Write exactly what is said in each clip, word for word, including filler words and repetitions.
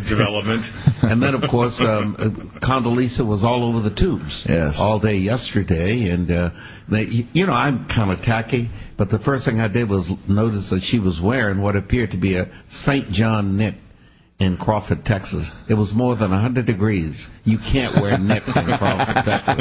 development. And then, of course, um, Condoleezza was all over the tubes yes. all day yesterday. And, uh, they, you know, I'm kind of tacky, but the first thing I did was notice that she was wearing what appeared to be a Saint John knit in Crawford, Texas. It was more than one hundred degrees. You can't wear knit in Crawford, Texas.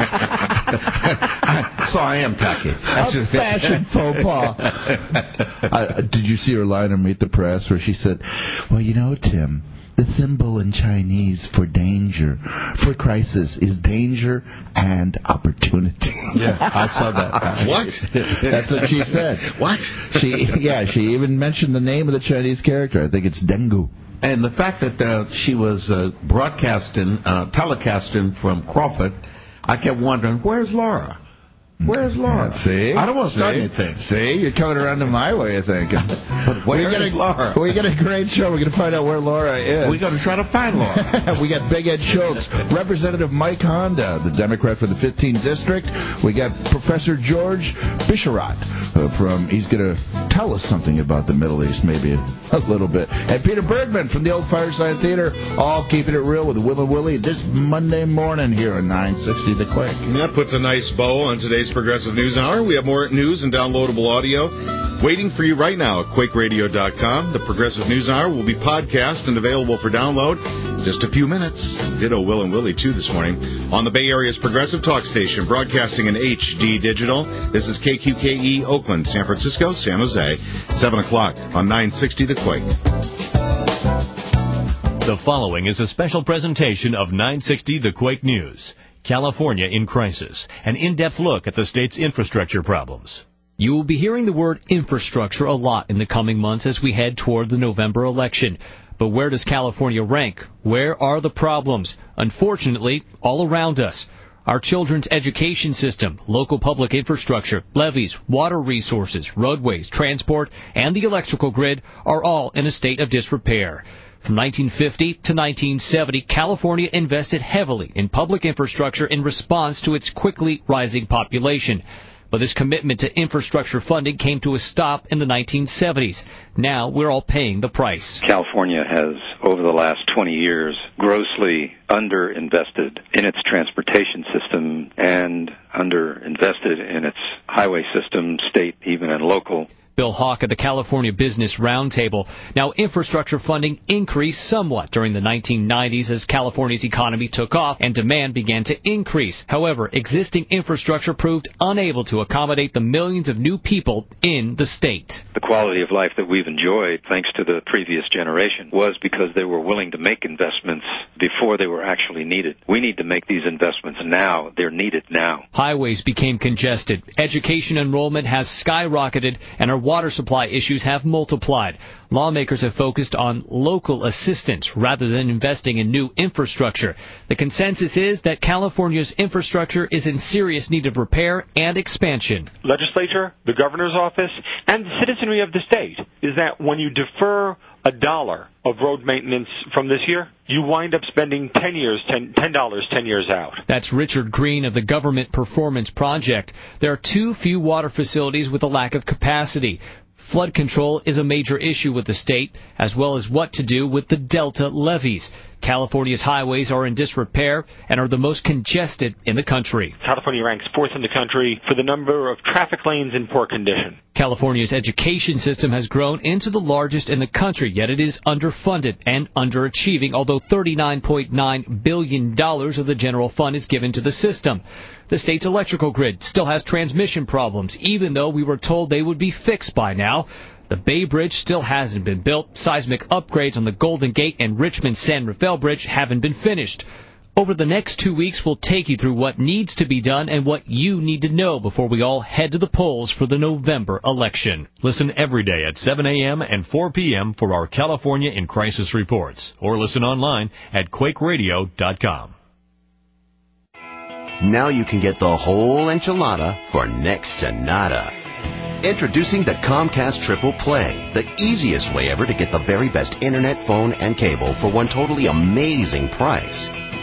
So I am tacky. A fashion faux pas. uh, did you see her line on Meet the Press where she said, well, you know, Tim, the symbol in Chinese for danger, for crisis, is danger and opportunity. Yeah, I saw that. What? That's what she said. What? She, yeah, she even mentioned the name of the Chinese character. I think it's Dengu. And the fact that uh, she was uh, broadcasting, uh, telecasting from Crawford, I kept wondering, where's Laura? Where's Laura? Yeah, see? I don't want to start see? anything. See? You're coming around to my way of thinking. But where we is Laura? We got a great show. We're going to find out where Laura is. We're going to try to find Laura. We got Big Ed Schultz, Representative Mike Honda, the Democrat for the fifteenth District. We got Professor George Bisharat uh, from, he's going to tell us something about the Middle East, maybe a little bit. And Peter Bergman from the Old Fireside Theater, all keeping it real with Will and Willie this Monday morning here on nine sixty The Quake. That puts a nice bow on today's Progressive News Hour. We have more news and downloadable audio waiting for you right now at quake radio dot com. The Progressive News Hour will be podcast and available for download in just a few minutes. Ditto Will and Willie, too, this morning. On the Bay Area's Progressive Talk Station, broadcasting in H D Digital. This is K Q K E, Oakland, San Francisco, San Jose. seven o'clock on nine sixty The Quake. The following is a special presentation of nine sixty The Quake News. California in crisis, an in-depth look at the state's infrastructure problems. You will be hearing the word infrastructure a lot in the coming months as we head toward the November election. But where does California rank? Where are the problems? Unfortunately, all around us. Our children's education system, local public infrastructure, levees, water resources, roadways, transport, and the electrical grid are all in a state of disrepair. From nineteen fifty to nineteen seventy, California invested heavily in public infrastructure in response to its quickly rising population. But this commitment to infrastructure funding came to a stop in the nineteen seventies. Now we're all paying the price. California has, over the last twenty years, grossly underinvested in its transportation system and underinvested in its highway system, state, even and local. Bill Hawk of the California Business Roundtable. Now, infrastructure funding increased somewhat during the nineteen nineties as California's economy took off and demand began to increase. However, existing infrastructure proved unable to accommodate the millions of new people in the state. The quality of life that we've enjoyed, thanks to the previous generation, was because they were willing to make investments before they were actually needed. We need to make these investments now. They're needed now. Highways became congested. Education enrollment has skyrocketed, and our water supply issues have multiplied. Lawmakers have focused on local assistance rather than investing in new infrastructure. The consensus is that California's infrastructure is in serious need of repair and expansion. Legislature, the governor's office, and the citizenry of the state is that when you defer a dollar of road maintenance from this year, you wind up spending ten years, ten dollars ten years out. That's Richard Green of the Government Performance Project. There are too few water facilities with a lack of capacity. Flood control is a major issue with the state, as well as what to do with the Delta levees. California's highways are in disrepair and are the most congested in the country. California ranks fourth in the country for the number of traffic lanes in poor condition. California's education system has grown into the largest in the country, yet it is underfunded and underachieving, although thirty-nine point nine billion dollars of the general fund is given to the system. The state's electrical grid still has transmission problems, even though we were told they would be fixed by now. The Bay Bridge still hasn't been built. Seismic upgrades on the Golden Gate and Richmond-San Rafael Bridge haven't been finished. Over the next two weeks, we'll take you through what needs to be done and what you need to know before we all head to the polls for the November election. Listen every day at seven a.m. and four p.m. for our California in Crisis reports, or listen online at quake radio dot com. Now you can get the whole enchilada for next to nada. Introducing the Comcast Triple Play, the easiest way ever to get the very best internet, phone, and cable for one totally amazing price.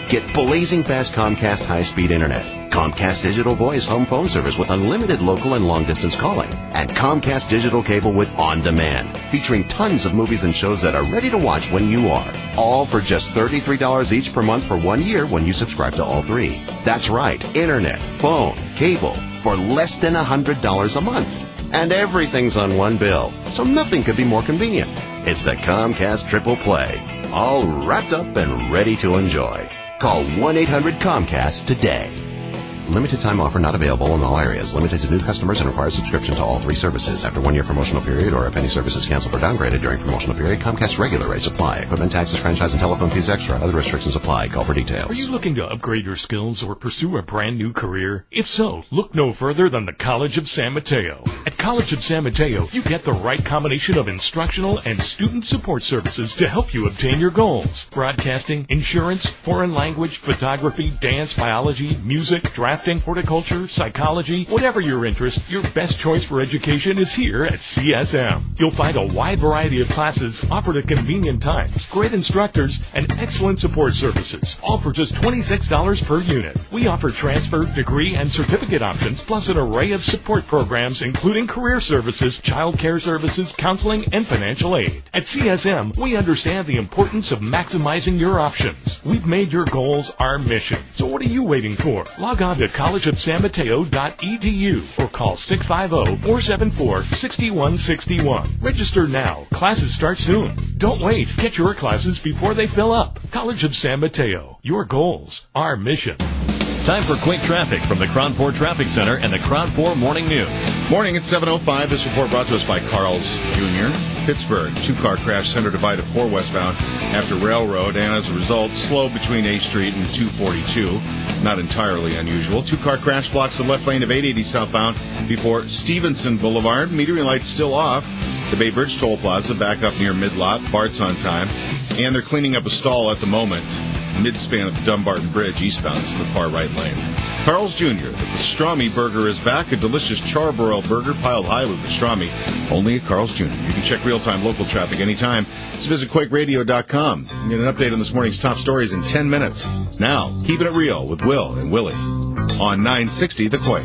Get blazing fast Comcast high-speed internet, Comcast Digital Voice home phone service with unlimited local and long-distance calling, and Comcast Digital Cable with On Demand, featuring tons of movies and shows that are ready to watch when you are. All for just thirty-three dollars each per month for one year when you subscribe to all three. That's right, internet, phone, cable, for less than one hundred dollars a month. And everything's on one bill, so nothing could be more convenient. It's the Comcast Triple Play, all wrapped up and ready to enjoy. Call one eight hundred Comcast today. Limited time offer not available in all areas. Limited to new customers and requires subscription to all three services. After one year promotional period or if any service is canceled or downgraded during promotional period, Comcast regular rates apply. Equipment taxes, franchise, and telephone fees extra. Other restrictions apply. Call for details. Are you looking to upgrade your skills or pursue a brand new career? If so, look no further than the College of San Mateo. At College of San Mateo, you get the right combination of instructional and student support services to help you obtain your goals. Broadcasting, insurance, foreign language, photography, dance, biology, music, drafting, horticulture, psychology, whatever your interest, your best choice for education is here at C S M. You'll find a wide variety of classes offered at convenient times, great instructors, and excellent support services, all for just twenty-six dollars per unit. We offer transfer, degree, and certificate options, plus an array of support programs, including career services, child care services, counseling, and financial aid. At C S M, we understand the importance of maximizing your options. We've made your goals our mission. So what are you waiting for? Log on to college of san mateo dot e d u or call six five zero, four seven four, six one six one. Register now. Classes start soon. Don't wait. Get your classes before they fill up. College of San Mateo. Your goals, our mission. Time for quick traffic from the Cronport Traffic Center and the Cronport Morning News. Morning at seven oh five. This report brought to us by Carl's Junior Pittsburgh, two-car crash, center divide of four westbound after Railroad, and as a result, slow between A Street and two forty-two. Not entirely unusual. Two-car crash blocks the left lane of eight eighty southbound before Stevenson Boulevard. Metering lights still off. The Bay Bridge Toll Plaza back up near Midlot. Bart's on time. And they're cleaning up a stall at the moment. Mid-span of the Dumbarton Bridge eastbound to the far right lane. Carl's Junior The pastrami burger is back. A delicious charbroiled burger piled high with pastrami. Only at Carl's Junior You can check real-time local traffic anytime. Just visit Quake Radio dot com. Get an update on this morning's top stories in ten minutes. Now, keeping it real with Will and Willie on nine sixty The Quake.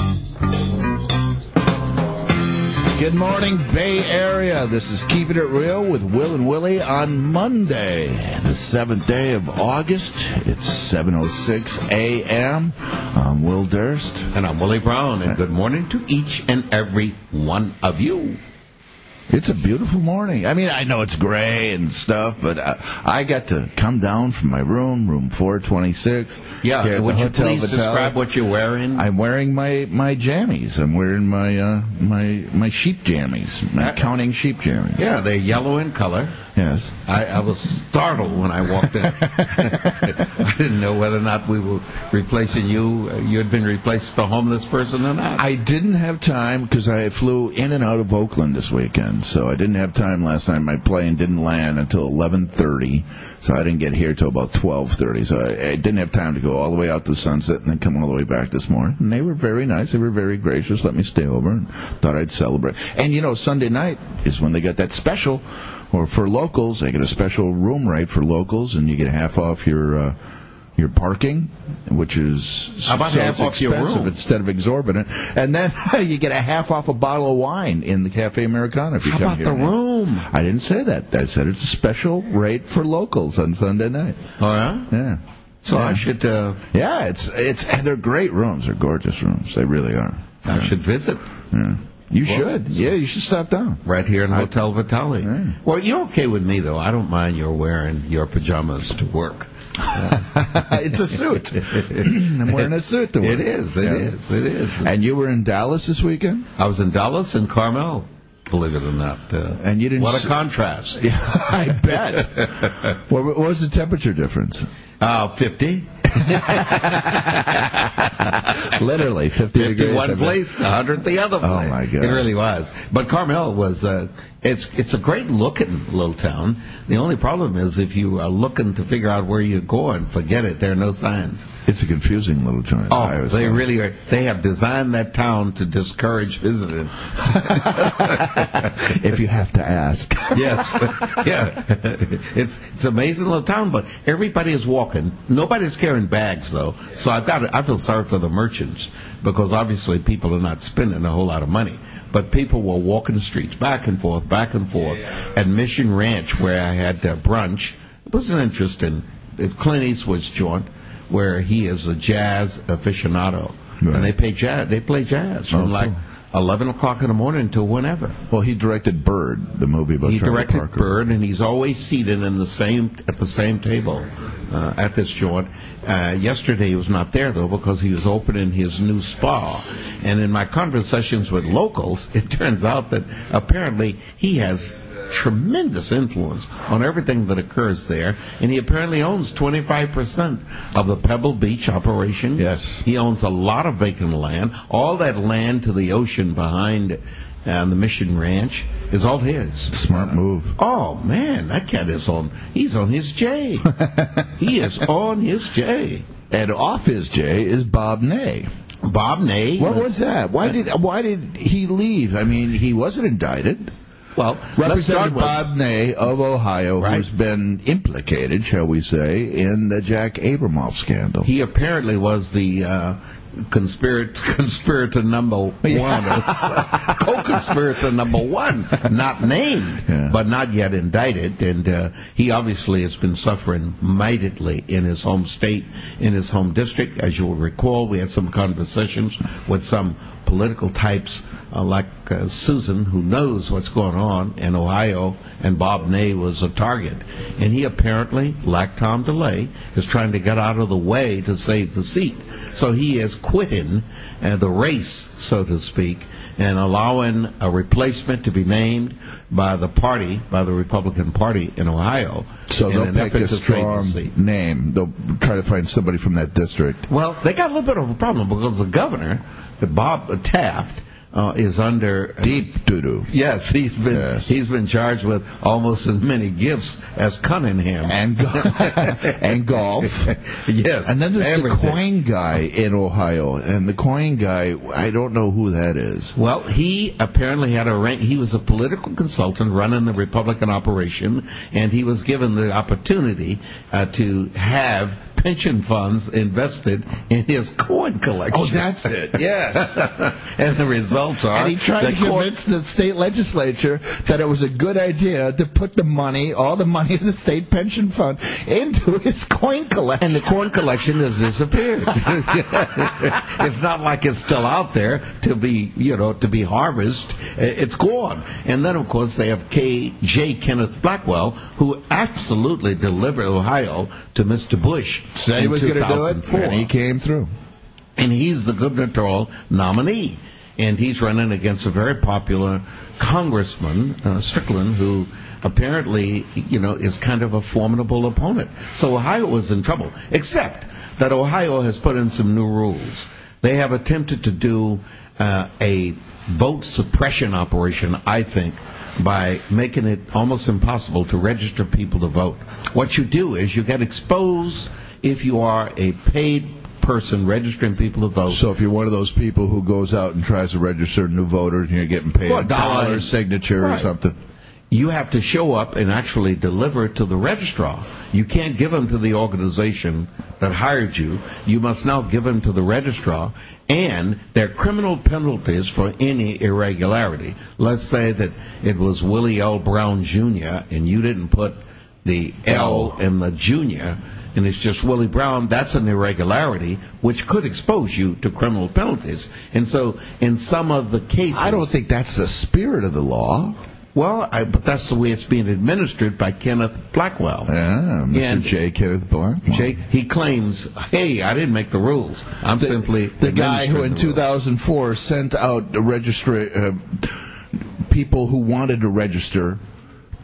Good morning, Bay Area. This is Keeping It Real with Will and Willie on Monday, the seventh day of August. It's seven oh six a.m. I'm Will Durst. And I'm Willie Brown, and good morning to each and every one of you. It's a beautiful morning. I mean, I know it's gray and stuff, but I, I got to come down from my room, room four twenty-six. Yeah, would you please describe what you're wearing? I'm wearing my, my jammies. I'm wearing my uh, my my sheep jammies, my uh, counting sheep jammies. Yeah, they're yellow in color. Yes. I, I was startled when I walked in. I didn't know whether or not we were replacing you. You had been replaced with a homeless person or not. I didn't have time because I flew in and out of Oakland this weekend, so I didn't have time last night. My plane didn't land until eleven thirty, so I didn't get here till about twelve thirty. So I, I didn't have time to go all the way out to Sunset and then come all the way back this morning. And they were very nice. They were very gracious. Let me stay over and thought I'd celebrate. And, you know, Sunday night is when they got that special. Or for locals, they get a special room rate for locals, and you get half off your uh, your parking, which is How about so half off your room instead of exorbitant. And then you get a half off a bottle of wine in the Cafe Americana if you How come about here. the room? I didn't say that. I said it's a special rate for locals on Sunday night. Oh yeah, yeah. So yeah. I should. Uh, yeah, it's it's and they're great rooms. They're gorgeous rooms. They really are. I yeah. should visit. Yeah. You well, should. Yeah, you should stop down. Right here in Hotel Vitale. Yeah. Well, you're okay with me, though. I don't mind your wearing your pajamas to work. It's a suit. I'm wearing a suit to work. It is. It yeah. is. It is. And you were in Dallas this weekend? I was in Dallas and Carmel, believe it or not. Uh, and you didn't. What s- a contrast. Yeah, I bet. what, what was the temperature difference? Uh, fifty. Literally, fifty degrees. One place, one hundred the other place. Oh, my God. It really was. But Carmel was, uh, it's it's a great-looking little town. The only problem is if you are looking to figure out where you're going, forget it. There are no signs. It's a confusing little joint. Oh, they saying. really are. They have designed that town to discourage visiting. If you have to ask. Yes. Yeah. It's it's an amazing little town, but everybody is walking. Nobody's carrying bags, though. So I've got to, I feel sorry for the merchants because obviously people are not spending a whole lot of money. But people were walking the streets back and forth, back and forth. At Mission Ranch, where I had uh, brunch, it was an interesting, it's Clint Eastwood's joint, where he is a jazz aficionado. Right. And they play jazz, they play jazz from oh, like cool. eleven o'clock in the morning until whenever. Well, he directed Bird, the movie about he Charlie directed Parker. Bird, and he's always seated in the same at the same table uh, at this joint. Uh, yesterday he was not there, though, because he was opening his new spa. And in my conversations with locals, it turns out that apparently he has tremendous influence on everything that occurs there. And he apparently owns twenty-five percent of the Pebble Beach operation. Yes. He owns a lot of vacant land. All that land to the ocean behind uh, the Mission Ranch is all his. Smart move. Oh, man, that cat is on, he's on his J. He is on his J. And off his J is Bob Ney. Bob Ney. What was that? Why did why did he leave? I mean, he wasn't indicted. Well, Representative Bob Ney of Ohio, right. who's been implicated, shall we say, in the Jack Abramoff scandal. He apparently was the uh, conspirator, conspirator number one, uh, co-conspirator number one, not named, yeah. but not yet indicted. And uh, he obviously has been suffering mightily in his home state, in his home district. As you will recall, we had some conversations with some political types uh, like uh, Susan, who knows what's going on in Ohio, and Bob Ney was a target. And he apparently, like Tom DeLay, is trying to get out of the way to save the seat. So he is quitting uh, the race, so to speak, and allowing a replacement to be named by the party, by the Republican Party in Ohio. So they'll pick a strong name. They'll try to find somebody from that district. Well, they got a little bit of a problem because the governor, Bob Taft, Uh, is under uh, deep doo-doo. Yes, he's been yes. he's been charged with almost as many gifts as Cunningham and go- and golf. Yes, and then there's everything. the coin guy in Ohio, and the coin guy, I don't know who that is. Well, he apparently had a rank. He was a political consultant running the Republican operation, and he was given the opportunity uh, to have pension funds invested in his coin collection. Oh, that's it. Yes. And the results are... And he tried to convince the state legislature that it was a good idea to put the money, all the money of the state pension fund, into his coin collection. And the coin collection has disappeared. It's not like it's still out there to be, you know, to be harvested. It's gone. And then, of course, they have K. J. Kenneth Blackwell, who absolutely delivered Ohio to Mister Bush. Said he was going to do it, and he came through. And he's the gubernatorial nominee. And he's running against a very popular congressman, uh, Strickland, who apparently, you know, is kind of a formidable opponent. So Ohio is in trouble, except that Ohio has put in some new rules. They have attempted to do uh, a vote suppression operation, I think, by making it almost impossible to register people to vote. What you do is you get exposed if you are a paid person registering people to vote. So if you're one of those people who goes out and tries to register new voters and you're getting paid well, a dollar signature right. or something, you have to show up and actually deliver it to the registrar. You can't give them to the organization that hired you. You must now give them to the registrar, and there are criminal penalties for any irregularity. Let's say that it was Willie L. Brown Junior and you didn't put the L in the Junior, and it's just Willie Brown. That's an irregularity which could expose you to criminal penalties. And so in some of the cases... I don't think that's the spirit of the law. Well, I, but that's the way it's being administered by Kenneth Blackwell. Yeah, Mister And J. Kenneth Blackwell. J, he claims, hey, I didn't make the rules. I'm the, simply... The guy who in two thousand four sent out the registra- uh, people who wanted to register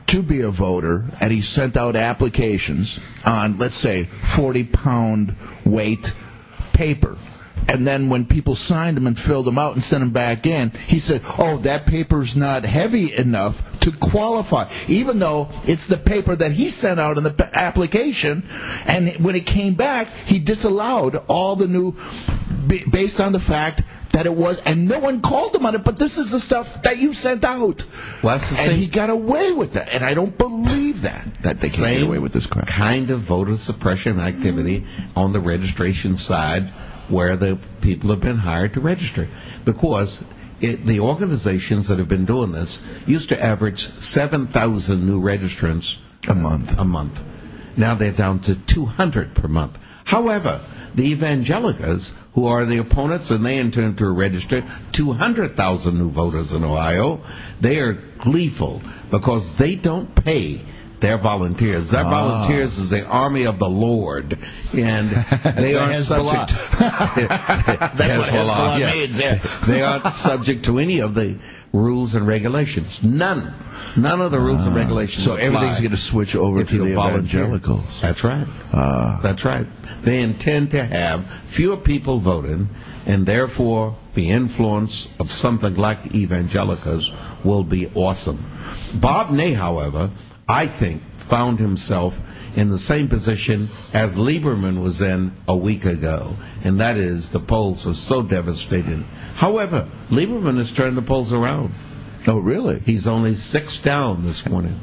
to be a voter, and he sent out applications on, let's say, forty-pound weight paper. And then when people signed them and filled them out and sent them back in, he said, oh, that paper's not heavy enough to qualify, even though it's the paper that he sent out in the p- application. And when it came back, he disallowed all the new, b- based on the fact that it was, and no one called him on it, but this is the stuff that you sent out. Well, that's the and same. he got away with that, and I don't believe that, that they can't get away with this crap. Kind of voter suppression activity on the registration side where the people have been hired to register. Because it, the organizations that have been doing this used to average seven thousand new registrants a month. A month. Now they're down to two hundred per month. However, the evangelicals, who are the opponents, and they intend to register two hundred thousand new voters in Ohio, they are gleeful because they don't pay their volunteers. Their ah. volunteers is the army of the Lord, and they aren't subject. That's what Hezbollah yeah. means. Yeah. They aren't subject to any of the rules and regulations. None. None of the rules uh, and regulations. So everything's going to switch over to the evangelicals. That's right. Uh, That's right. They intend to have fewer people voting, and therefore the influence of something like the evangelicals will be awesome. Bob Ney, however, I think, found himself in the same position as Lieberman was in a week ago, and that is the polls were so devastating. However, Lieberman has turned the polls around. Oh, really? He's only six down this morning.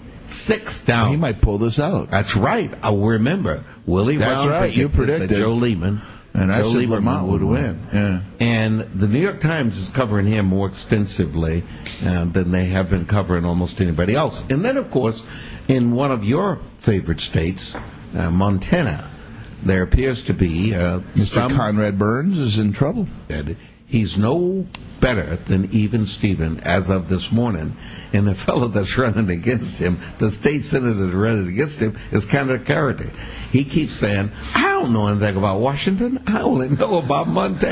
Six down. He might pull this out. That's right. I remember Willie That's Brown right. predicted You predicted that Joe Lehman, and I Joe said Lieberman would win. Yeah. And the New York Times is covering him more extensively uh, than they have been covering almost anybody else. And then, of course, in one of your favorite states, uh, Montana, there appears to be uh, Mister some... Conrad Burns is in trouble. He's no better than even Steven as of this morning. And the fellow that's running against him, the state senator that's running against him, is kind of a character. He keeps saying, I don't know anything about Washington. I only know about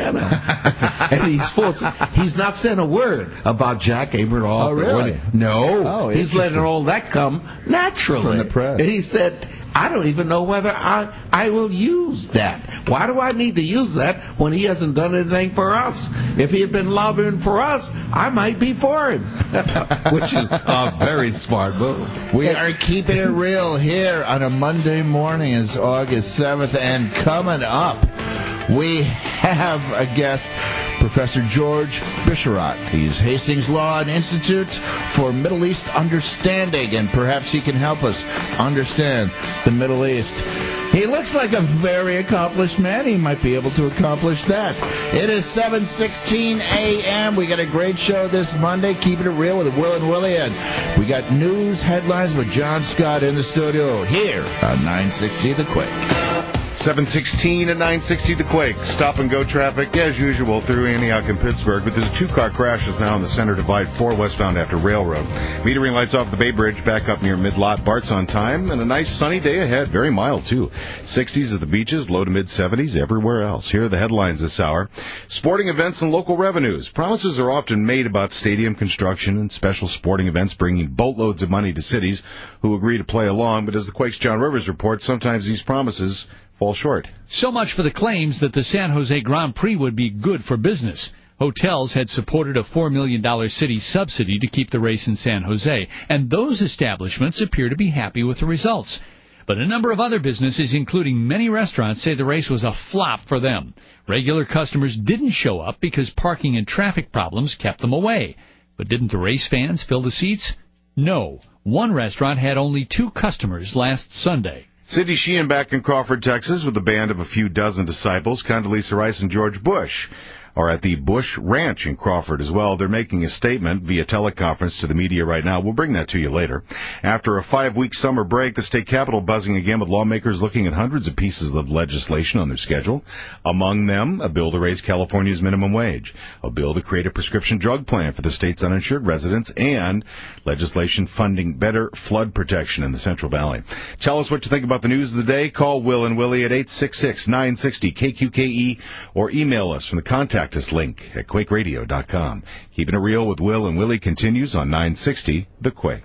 Montana. And he's forcing, he's not saying a word about Jack Abramoff. Oh, really? No. Oh, he's letting all that come naturally. From the press. And he said, I don't even know whether I I will use that. Why do I need to use that when he hasn't done anything for us? If he had been lobbying for us, I might be for him. Which is a very smart move. We are keeping it real here on a Monday morning. It's August seventh, and coming up, we have a guest, Professor George Bisharat. He's Hastings Law and Institute for Middle East Understanding, and perhaps he can help us understand the Middle East. He looks like a very accomplished man. He might be able to accomplish that. It is seven sixteen a.m. We got a great show this Monday, keeping it real with Will and Willie. And we got news headlines with John Scott in the studio here on nine sixty The Quake. seven sixteen and nine sixty The Quake. Stop and go traffic, as usual, through Antioch and Pittsburgh. But there's two car crashes now on the center divide, four westbound after Railroad. Metering lights off the Bay Bridge, back up near Mid-Lot. Bart's on time, and a nice sunny day ahead. Very mild, too. sixties at the beaches, low to mid-seventies everywhere else. Here are the headlines this hour. Sporting events and local revenues. Promises are often made about stadium construction and special sporting events bringing boatloads of money to cities who agree to play along. But as the Quake's John Rivers reports, sometimes these promises fall short. So much for the claims that the San Jose Grand Prix would be good for business. Hotels had supported a four million dollars city subsidy to keep the race in San Jose, and those establishments appear to be happy with the results. But a number of other businesses, including many restaurants, say the race was a flop for them. Regular customers didn't show up because parking and traffic problems kept them away. But didn't the race fans fill the seats? No. One restaurant had only two customers last Sunday. Cindy Sheehan back in Crawford, Texas, with a band of a few dozen disciples. Condoleezza Rice and George Bush are at the Bush Ranch in Crawford as well. They're making a statement via teleconference to the media right now. We'll bring that to you later. After a five-week summer break, the state capitol buzzing again with lawmakers looking at hundreds of pieces of legislation on their schedule. Among them, a bill to raise California's minimum wage, a bill to create a prescription drug plan for the state's uninsured residents, and legislation funding better flood protection in the Central Valley. Tell us what you think about the news of the day. Call Will and Willie at eight six six, nine six zero, K Q K E or email us from the contact us link at quake radio dot com. Keeping it real with Will and Willie continues on nine sixty The Quake.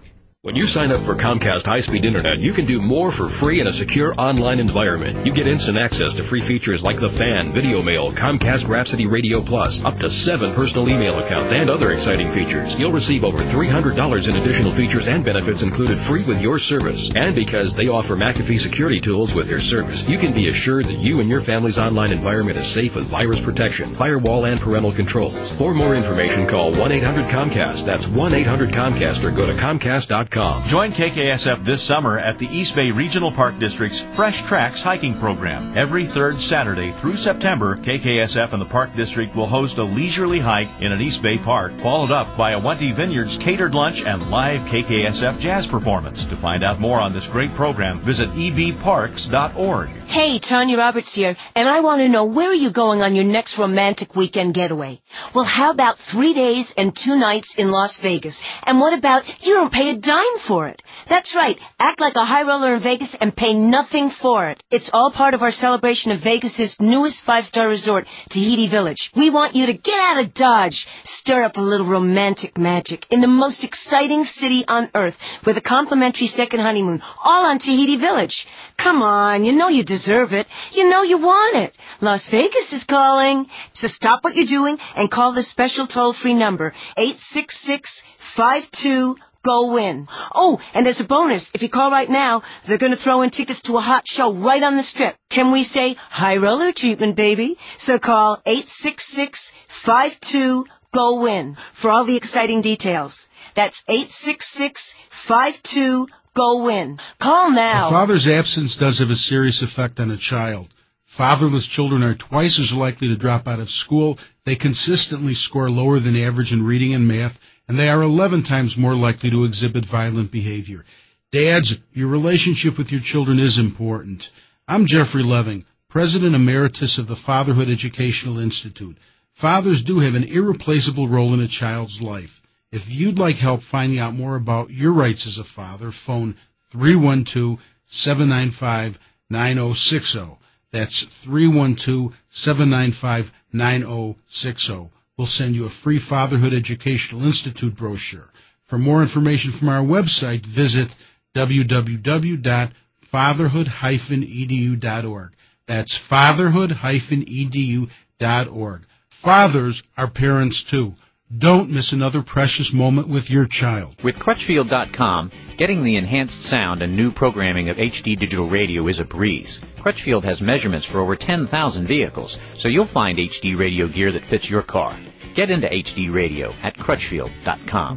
When you sign up for Comcast high-speed internet, you can do more for free in a secure online environment. You get instant access to free features like The Fan, Video Mail, Comcast Rhapsody Radio Plus, up to seven personal email accounts, and other exciting features. You'll receive over three hundred dollars in additional features and benefits included free with your service. And because they offer McAfee security tools with their service, you can be assured that you and your family's online environment is safe with virus protection, firewall, and parental controls. For more information, call one eight hundred Comcast. That's one eight hundred Comcast, or go to Comcast dot com. Join K K S F this summer at the East Bay Regional Park District's Fresh Tracks hiking program. Every third Saturday through September, K K S F and the Park District will host a leisurely hike in an East Bay park, followed up by a Wente Vineyards catered lunch and live K K S F jazz performance. To find out more on this great program, visit e b parks dot org. Hey, Tanya Roberts here, and I want to know, where are you going on your next romantic weekend getaway? Well, how about three days and two nights in Las Vegas? And what about you don't pay a dime for it? That's right. Act like a high roller in Vegas and pay nothing for it. It's all part of our celebration of Vegas's newest five-star resort, Tahiti Village. We want you to get out of Dodge, stir up a little romantic magic in the most exciting city on earth with a complimentary second honeymoon, all on Tahiti Village. Come on, you know you deserve it. You know you want it. Las Vegas is calling. So stop what you're doing and call this special toll-free number, eight six six, five two, go win. Oh, and as a bonus, if you call right now, they're going to throw in tickets to a hot show right on the Strip. Can we say high roller treatment, baby? So call eight six six, five two, go win for all the exciting details. That's eight six six, five two, go win. Call now. A father's absence does have a serious effect on a child. Fatherless children are twice as likely to drop out of school. They consistently score lower than average in reading and math, and they are eleven times more likely to exhibit violent behavior. Dads, your relationship with your children is important. I'm Jeffrey Leving, President Emeritus of the Fatherhood Educational Institute. Fathers do have an irreplaceable role in a child's life. If you'd like help finding out more about your rights as a father, phone three one two, seven nine five, nine zero six zero. That's three one two, seven nine five, nine zero six zero. We'll send you a free Fatherhood Educational Institute brochure. For more information from our website, visit w w w dot fatherhood dash e d u dot org. That's fatherhood dash e d u dot org. Fathers are parents too. Don't miss another precious moment with your child. With Crutchfield dot com, getting the enhanced sound and new programming of H D digital radio is a breeze. Crutchfield has measurements for over ten thousand vehicles, so you'll find H D radio gear that fits your car. Get into H D radio at Crutchfield dot com.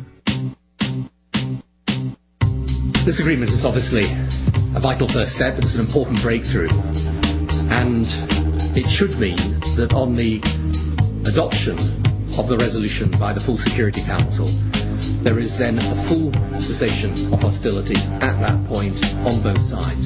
This agreement is obviously a vital first step. It's an important breakthrough. And it should mean that on the adoption of the resolution by the full Security Council, there is then a full cessation of hostilities at that point on both sides.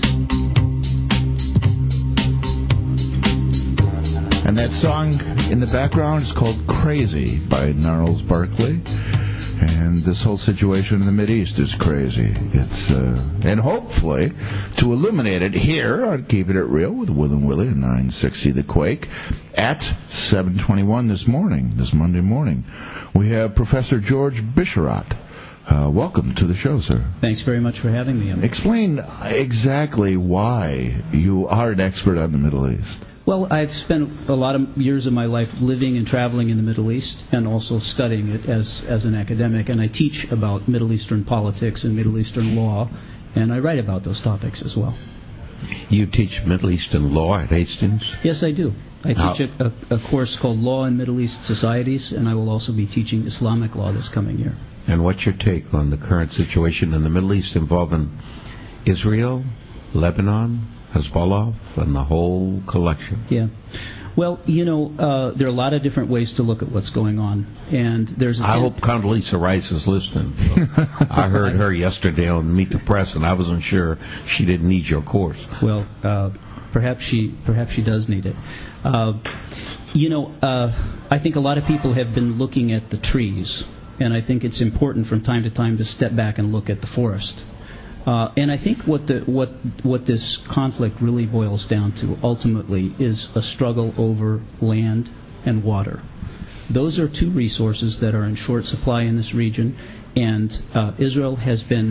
And that song in the background is called Crazy by Gnarls Barkley. And this whole situation in the Mideast is crazy. It's uh, and hopefully, to illuminate it here on Keeping It Real with Will and Willie, nine sixty The Quake, at seven twenty-one this morning, this Monday morning, we have Professor George Bisharat. Uh, welcome to the show, sir. Thanks very much for having me. Explain exactly why you are an expert on the Middle East. Well, I've spent a lot of years of my life living and traveling in the Middle East and also studying it as, as an academic, and I teach about Middle Eastern politics and Middle Eastern law, and I write about those topics as well. You teach Middle Eastern law at Hastings? Yes, I do. I How? teach a, a, a course called Law in Middle East Societies, and I will also be teaching Islamic law this coming year. And what's your take on the current situation in the Middle East involving Israel, Lebanon, Hezbollah, and the whole collection? Yeah. Well, you know, uh, there are a lot of different ways to look at what's going on, and there's. A I hope Condoleezza Rice is listening. I heard her yesterday on Meet the Press, and I wasn't sure she didn't need your course. Well, uh, perhaps she perhaps she does need it. Uh, you know, uh, I think a lot of people have been looking at the trees, and I think it's important from time to time to step back and look at the forest. Uh, and I think what the what what this conflict really boils down to ultimately is a struggle over land and water. Those are two resources that are in short supply in this region, and uh, Israel has been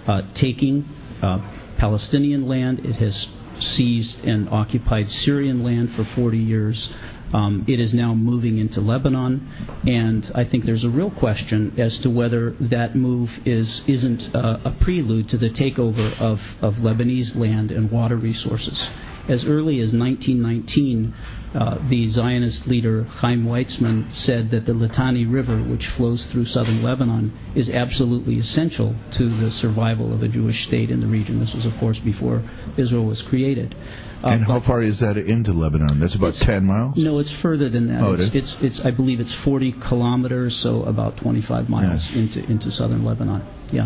uh, taking uh, Palestinian land. It has seized and occupied Syrian land for forty years. Um, it is now moving into Lebanon, and I think there's a real question as to whether that move is isn't uh, a prelude to the takeover of, of Lebanese land and water resources. As early as nineteen nineteen, uh, the Zionist leader Chaim Weizmann said that the Litani River, which flows through southern Lebanon, is absolutely essential to the survival of a Jewish state in the region. This was, of course, before Israel was created. Uh, and how far is that into Lebanon? That's about ten miles? No, it's further than that. Oh, it's, it is? it's, it's, I believe it's forty kilometers, so about twenty-five miles yes. into into southern Lebanon. Yeah.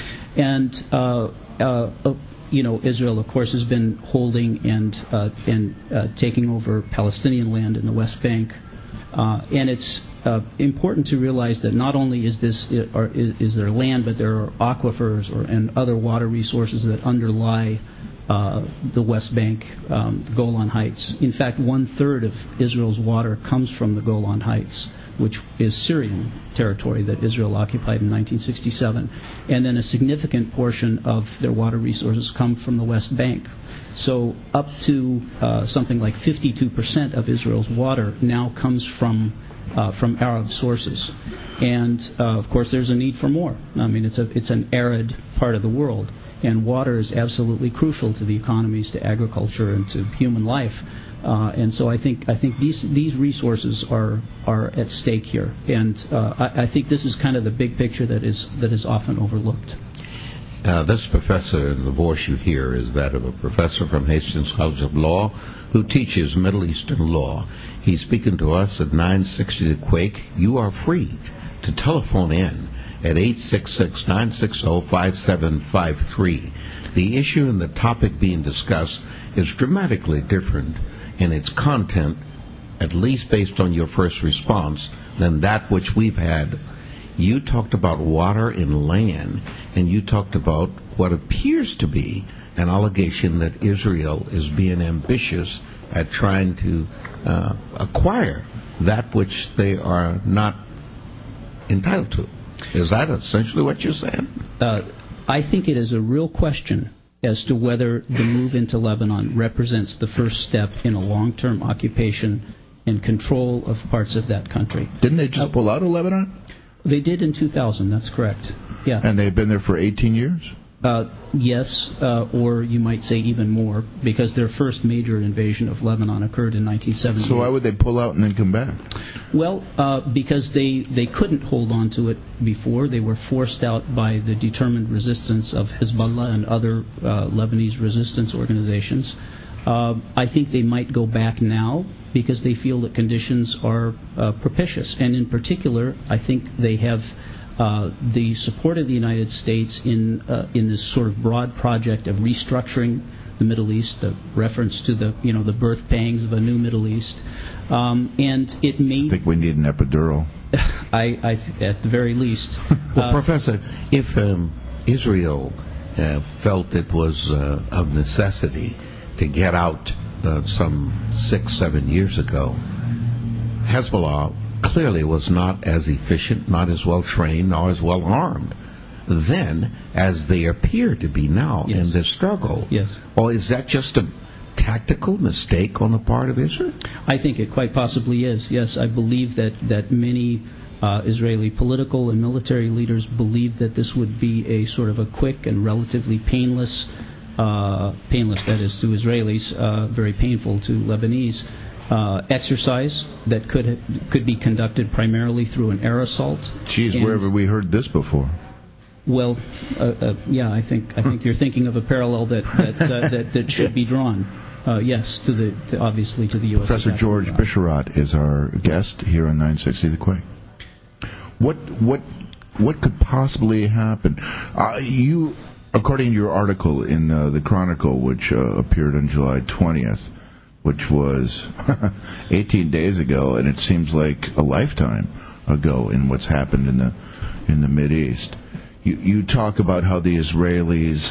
And, uh, uh, uh, you know, Israel, of course, has been holding and, uh, and uh, taking over Palestinian land in the West Bank. Uh, and it's uh, important to realize that not only is this or is, is there land, but there are aquifers or, and other water resources that underlie Uh, the West Bank, um, Golan Heights. In fact, one-third of Israel's water comes from the Golan Heights, which is Syrian territory that Israel occupied in nineteen sixty-seven. And then a significant portion of their water resources come from the West Bank. So up to uh, something like fifty-two percent of Israel's water now comes from uh, from Arab sources. And, uh, of course, there's a need for more. I mean, it's a it's an arid part of the world. And water is absolutely crucial to the economies, to agriculture, and to human life. Uh, and so I think I think these these resources are are at stake here. And uh, I, I think this is kind of the big picture that is that is often overlooked. Uh, this professor, and the voice you hear is that of a professor from Hastings College of Law who teaches Middle Eastern law. He's speaking to us at nine sixty The Quake. You are free to telephone in at eight six six, nine six zero, five seven five three. The issue and the topic being discussed is dramatically different in its content, at least based on your first response, than that which we've had. You talked about water and land, and you talked about what appears to be an allegation that Israel is being ambitious at trying to uh, acquire that which they are not entitled to. Is that essentially what you're saying? Uh, I think it is a real question as to whether the move into Lebanon represents the first step in a long-term occupation and control of parts of that country. Didn't they just uh, pull out of Lebanon? They did in two thousand, that's correct. Yeah. And they've been there for eighteen years? Uh, yes, uh, or you might say even more, because their first major invasion of Lebanon occurred in nineteen seventy. So why would they pull out and then come back? Well, uh, because they, they couldn't hold on to it before. They were forced out by the determined resistance of Hezbollah and other uh, Lebanese resistance organizations. Uh, I think they might go back now because they feel that conditions are uh, propitious. And in particular, I think they have Uh, the support of the United States in uh, in this sort of broad project of restructuring the Middle East, the reference to the you know the birth pangs of a new Middle East, um, and it may. I think we need an epidural. I, I at the very least. Well, uh, Professor, if um, Israel uh, felt it was uh, of necessity to get out uh, some six, seven years ago, Hezbollah clearly was not as efficient, not as well trained, nor as well armed then as they appear to be now yes. in this struggle. Yes. Or is that just a tactical mistake on the part of Israel? I think it quite possibly is. Yes, I believe that that many uh, Israeli political and military leaders believe that this would be a sort of a quick and relatively painless, uh, painless that is to Israelis, uh, very painful to Lebanese. Uh, exercise that could ha- could be conducted primarily through an air assault. Geez, where have we heard this before? Well, uh, uh, yeah, I think I think you're thinking of a parallel that that uh, that, that should be drawn. Uh, yes, to the to obviously to the U S. Professor George Bisharat is our guest here on nine sixty The Quake. What what what could possibly happen? Uh, you, according to your article in uh, the Chronicle, which uh, appeared on July twentieth. Which was eighteen days ago, and it seems like a lifetime ago in what's happened in the in the Mideast. You, you talk about how the Israelis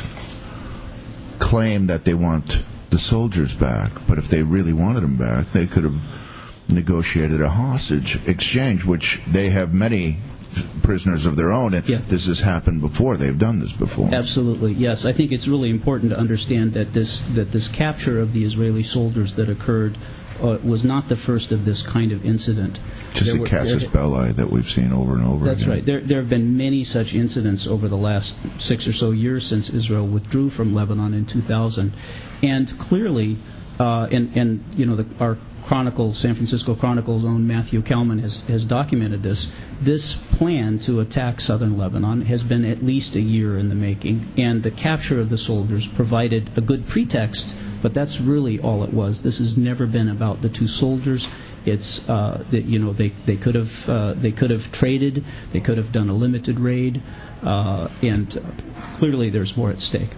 claim that they want the soldiers back, but if they really wanted them back, they could have negotiated a hostage exchange, which they have many prisoners of their own, and yeah. this has happened before. They've done this before. Absolutely, yes. I think it's really important to understand that this that this capture of the Israeli soldiers that occurred uh, was not the first of this kind of incident. Just there a were, casus there, belli that we've seen over and over That's again. right. There, there have been many such incidents over the last six or so years since Israel withdrew from Lebanon in two thousand. And clearly, uh, and, and you know, the, our Chronicle, San Francisco Chronicle's own Matthew Kalman has, has documented this. This plan to attack southern Lebanon has been at least a year in the making, and the capture of the soldiers provided a good pretext, but that's really all it was. This has never been about the two soldiers. It's uh, that you know they they could have uh, they could have traded, they could have done a limited raid, uh, and uh, clearly there's more at stake.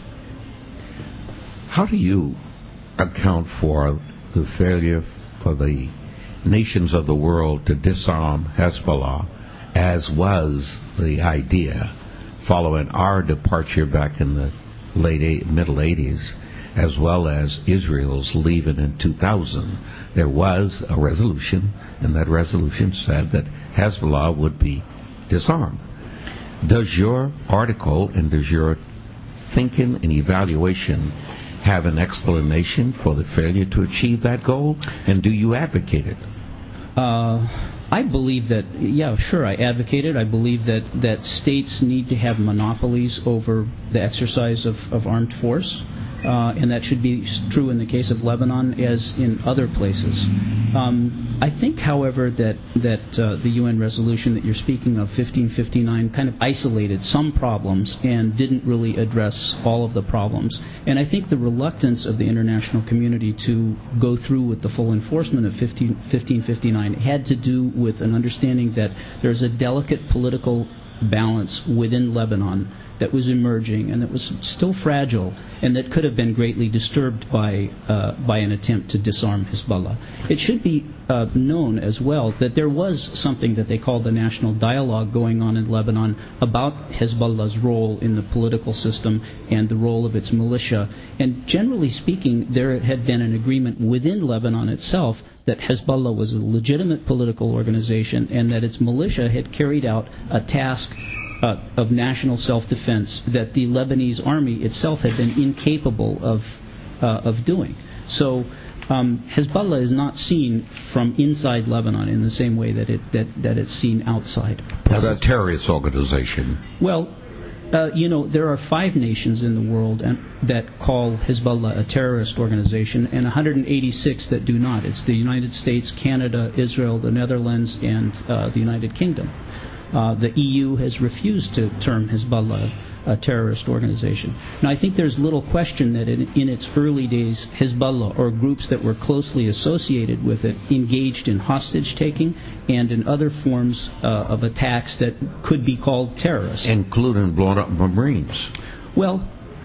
How do you account for the failure for the nations of the world to disarm Hezbollah, as was the idea following our departure back in the late eight, middle eighties, as well as Israel's leaving in two thousand? There was a resolution, and that resolution said that Hezbollah would be disarmed. Does your article and does your thinking and evaluation have an explanation for the failure to achieve that goal, and do you advocate it? Uh, I believe that, yeah, sure, I advocate it. I believe that, that states need to have monopolies over the exercise of, of armed force, uh, and that should be true in the case of Lebanon as in other places. Um, I think, however, that, that uh, the U N resolution that you're speaking of, fifteen fifty-nine, kind of isolated some problems and didn't really address all of the problems. And I think the reluctance of the international community to go through with the full enforcement of fifteen fifty-nine had to do with an understanding that there's a delicate political balance within Lebanon that was emerging and that was still fragile and that could have been greatly disturbed by uh, by an attempt to disarm Hezbollah. It should be uh, known as well that there was something that they called the national dialogue going on in Lebanon about Hezbollah's role in the political system and the role of its militia. And generally speaking, there had been an agreement within Lebanon itself that Hezbollah was a legitimate political organization and that its militia had carried out a task Uh, of national self-defense that the Lebanese army itself had been incapable of uh, of doing. So um, Hezbollah is not seen from inside Lebanon in the same way that it that, that it's seen outside. As a terrorist organization. Well, uh, you know, there are five nations in the world and, that call Hezbollah a terrorist organization, and one hundred eighty-six that do not. It's the United States, Canada, Israel, the Netherlands, and uh, the United Kingdom. Uh, the E U has refused to term Hezbollah a terrorist organization. Now, I think there's little question that in, in its early days, Hezbollah, or groups that were closely associated with it, engaged in hostage-taking and in other forms uh, of attacks that could be called terrorist. Including blowing up Marines. Well,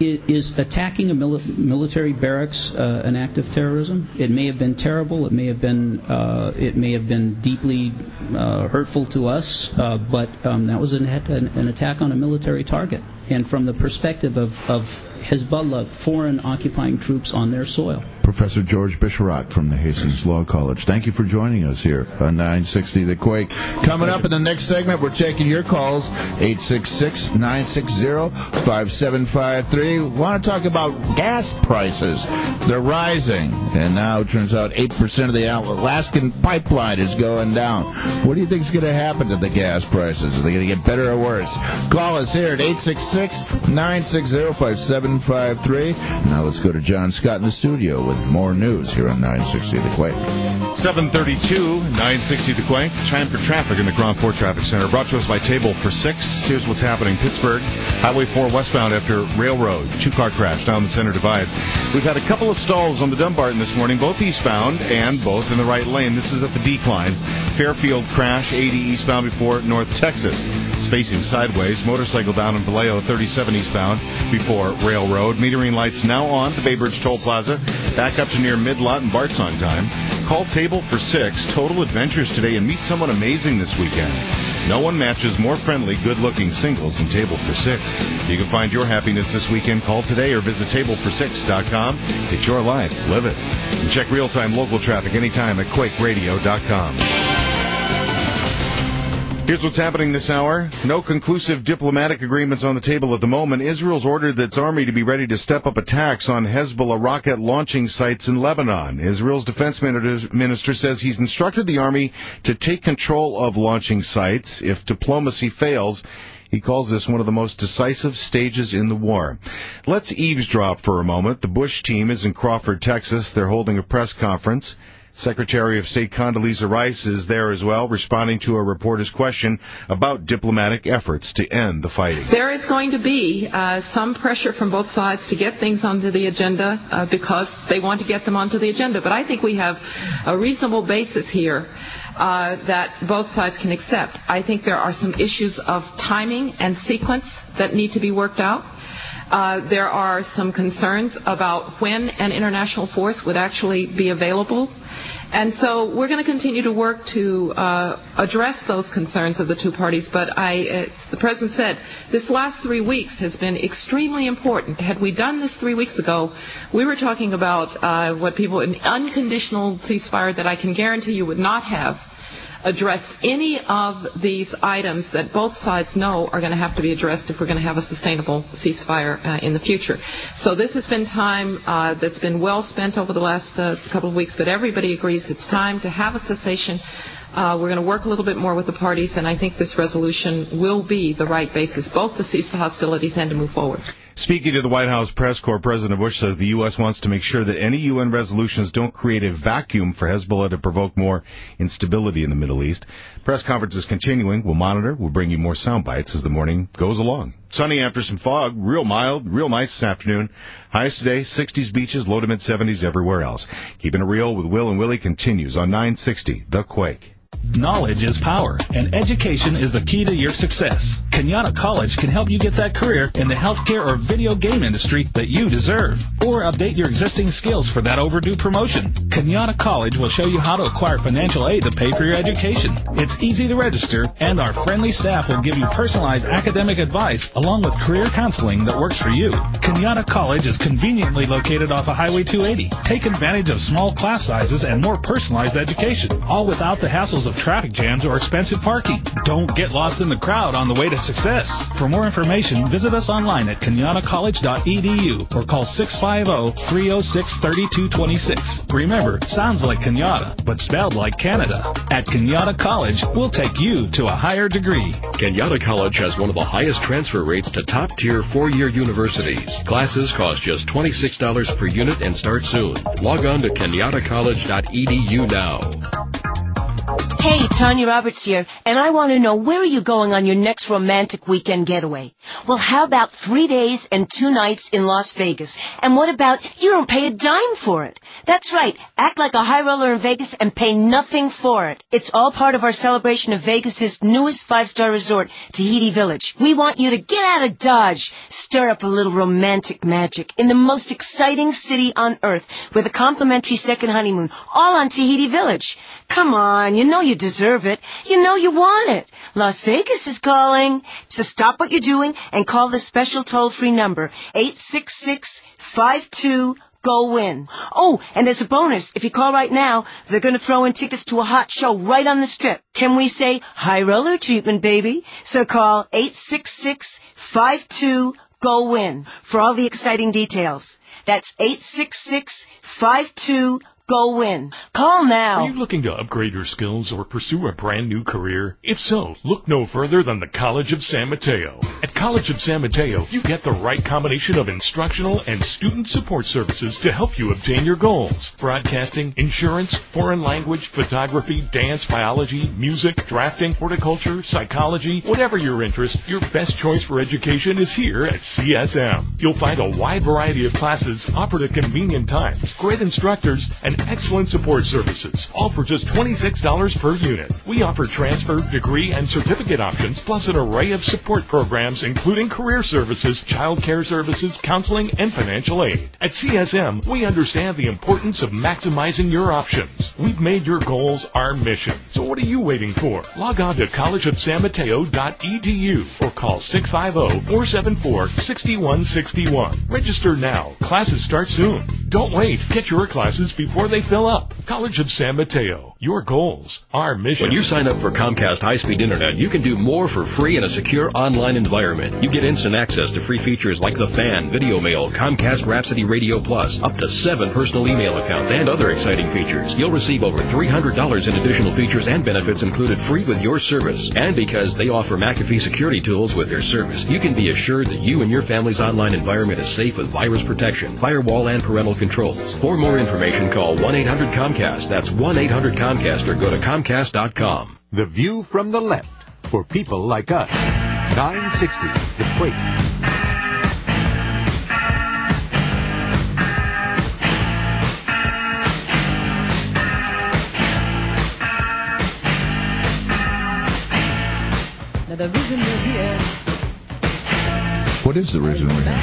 is attacking a mili- military barracks uh, an act of terrorism? It may have been terrible. It may have been uh, it may have been deeply uh, hurtful to us. Uh, but um, that was an, an, an attack on a military target. And from the perspective of, of Hezbollah, foreign occupying troops on their soil. Professor George Bisharat from the Hastings Law College. Thank you for joining us here on nine sixty The Quake. Coming up in the next segment, we're taking your calls, eight six six, nine six zero, five seven five three. We want to talk about gas prices. They're rising, and now it turns out eight percent of the Alaskan pipeline is going down. What do you think is going to happen to the gas prices? Are they going to get better or worse? Call us here at eight six six, nine six zero, five seven five three. Now let's go to John Scott in the studio with more news here on nine sixty The Quake. seven thirty-two, nine sixty The Quake. Time for traffic in the Grand Port Traffic Center. Brought to us by Table for Six. Here's what's happening. Pittsburgh, Highway four westbound after Railroad. Two-car crash down the center divide. We've had a couple of stalls on the Dumbarton this morning, both eastbound and both in the right lane. This is at the decline. Fairfield crash, eighty eastbound before North Texas. Spacing sideways. Motorcycle down in Vallejo, thirty-seven eastbound before Railroad. Metering lights now on to Bay Bridge Toll Plaza. Back up to near Midlot and Bart's on time. Call Table for Six. Total adventures today and meet someone amazing this weekend. No one matches more friendly, good-looking singles than Table for Six. You can find your happiness this weekend. Call today or visit table for six dot com. It's your life. Live it. And check real-time local traffic anytime at quake radio dot com. Here's what's happening this hour. No conclusive diplomatic agreements on the table at the moment. Israel's ordered its army to be ready to step up attacks on Hezbollah rocket launching sites in Lebanon. Israel's defense minister says he's instructed the army to take control of launching sites if diplomacy fails. He calls this one of the most decisive stages in the war. Let's eavesdrop for a moment. The Bush team is in Crawford, Texas. They're holding a press conference. Secretary of State Condoleezza Rice is there as well, responding to a reporter's question about diplomatic efforts to end the fighting. There is going to be uh, some pressure from both sides to get things onto the agenda uh, because they want to get them onto the agenda. But I think we have a reasonable basis here uh, that both sides can accept. I think there are some issues of timing and sequence that need to be worked out. Uh, there are some concerns about when an international force would actually be available. And so we're going to continue to work to uh, address those concerns of the two parties. But I, as the President said, this last three weeks has been extremely important. Had we done this three weeks ago, we were talking about uh, what people, an unconditional ceasefire that I can guarantee you would not have addressed any of these items that both sides know are going to have to be addressed if we're going to have a sustainable ceasefire uh, in the future. So this has been time uh, that's been well spent over the last uh, couple of weeks, but everybody agrees it's time to have a cessation. Uh, we're going to work a little bit more with the parties, and I think this resolution will be the right basis, both to cease the hostilities and to move forward. Speaking to the White House press corps, President Bush says the U S wants to make sure that any U N resolutions don't create a vacuum for Hezbollah to provoke more instability in the Middle East. Press conference is continuing. We'll monitor. We'll bring you more sound bites as the morning goes along. Sunny after some fog. Real mild. Real nice this afternoon. Highs today, sixties beaches, low to mid seventies everywhere else. Keeping it real with Will and Willie continues on nine sixty The Quake. Knowledge is power, and education is the key to your success. Kenyatta College can help you get that career in the healthcare or video game industry that you deserve, or update your existing skills for that overdue promotion. Kenyatta College will show you how to acquire financial aid to pay for your education. It's easy to register, and our friendly staff will give you personalized academic advice along with career counseling that works for you. Kenyatta College is conveniently located off of Highway two eighty. Take advantage of small class sizes and more personalized education, all without the hassles of traffic jams or expensive parking. Don't get lost in the crowd on the way to success. For more information, visit us online at kenyatta college dot e d u or call six five zero, three zero six, three two two six. Remember, sounds like Kenyatta, but spelled like Canada. At Kenyatta College, we'll take you to a higher degree. Kenyatta College has one of the highest transfer rates to top-tier four-year universities. Classes cost just twenty-six dollars per unit and start soon. Log on to kenyatta college dot e d u now. Hey, Tanya Roberts here, and I want to know, where are you going on your next romantic weekend getaway? Well, how about three days and two nights in Las Vegas? And what about you don't pay a dime for it? That's right. Act like a high roller in Vegas and pay nothing for it. It's all part of our celebration of Vegas's newest five-star resort, Tahiti Village. We want you to get out of Dodge, stir up a little romantic magic in the most exciting city on earth with a complimentary second honeymoon, all on Tahiti Village. Come on, you know you deserve it. You know you want it. Las Vegas is calling. So stop what you're doing and call the special toll-free number, eight six six, five two, G O, WIN. Oh, and as a bonus, if you call right now, they're going to throw in tickets to a hot show right on the Strip. Can we say high roller treatment, baby? So call eight six six, five two, G O, WIN for all the exciting details. That's eight six six, five two, G O, Go win. Call now. Are you looking to upgrade your skills or pursue a brand new career? If so, look no further than the College of San Mateo. At College of San Mateo, you get the right combination of instructional and student support services to help you obtain your goals. Broadcasting, insurance, foreign language, photography, dance, biology, music, drafting, horticulture, psychology, whatever your interest, your best choice for education is here at C S M. You'll find a wide variety of classes offered at convenient times, great instructors, and excellent support services, all for just twenty-six dollars per unit. We offer transfer, degree, and certificate options, plus an array of support programs, including career services, child care services, counseling, and financial aid. At C S M, we understand the importance of maximizing your options. We've made your goals our mission. So what are you waiting for? Log on to college of san mateo dot e d u or call six five zero, four seven four, six one six one. Register now. Classes start soon. Don't wait. Get your classes before before they fill up. College of San Mateo. Your goals, our mission. When you sign up for Comcast High-Speed Internet, you can do more for free in a secure online environment. You get instant access to free features like the Fan, Video Mail, Comcast Rhapsody Radio Plus, up to seven personal email accounts, and other exciting features. You'll receive over three hundred dollars in additional features and benefits included free with your service. And because they offer McAfee security tools with their service, you can be assured that you and your family's online environment is safe with virus protection, firewall, and parental controls. For more information, call one eight hundred Comcast. That's one eight hundred Comcast, or go to Comcast dot com. The View from the Left for people like us. nine sixty, The Quake. Now the reason we're here. What is the reason we're here?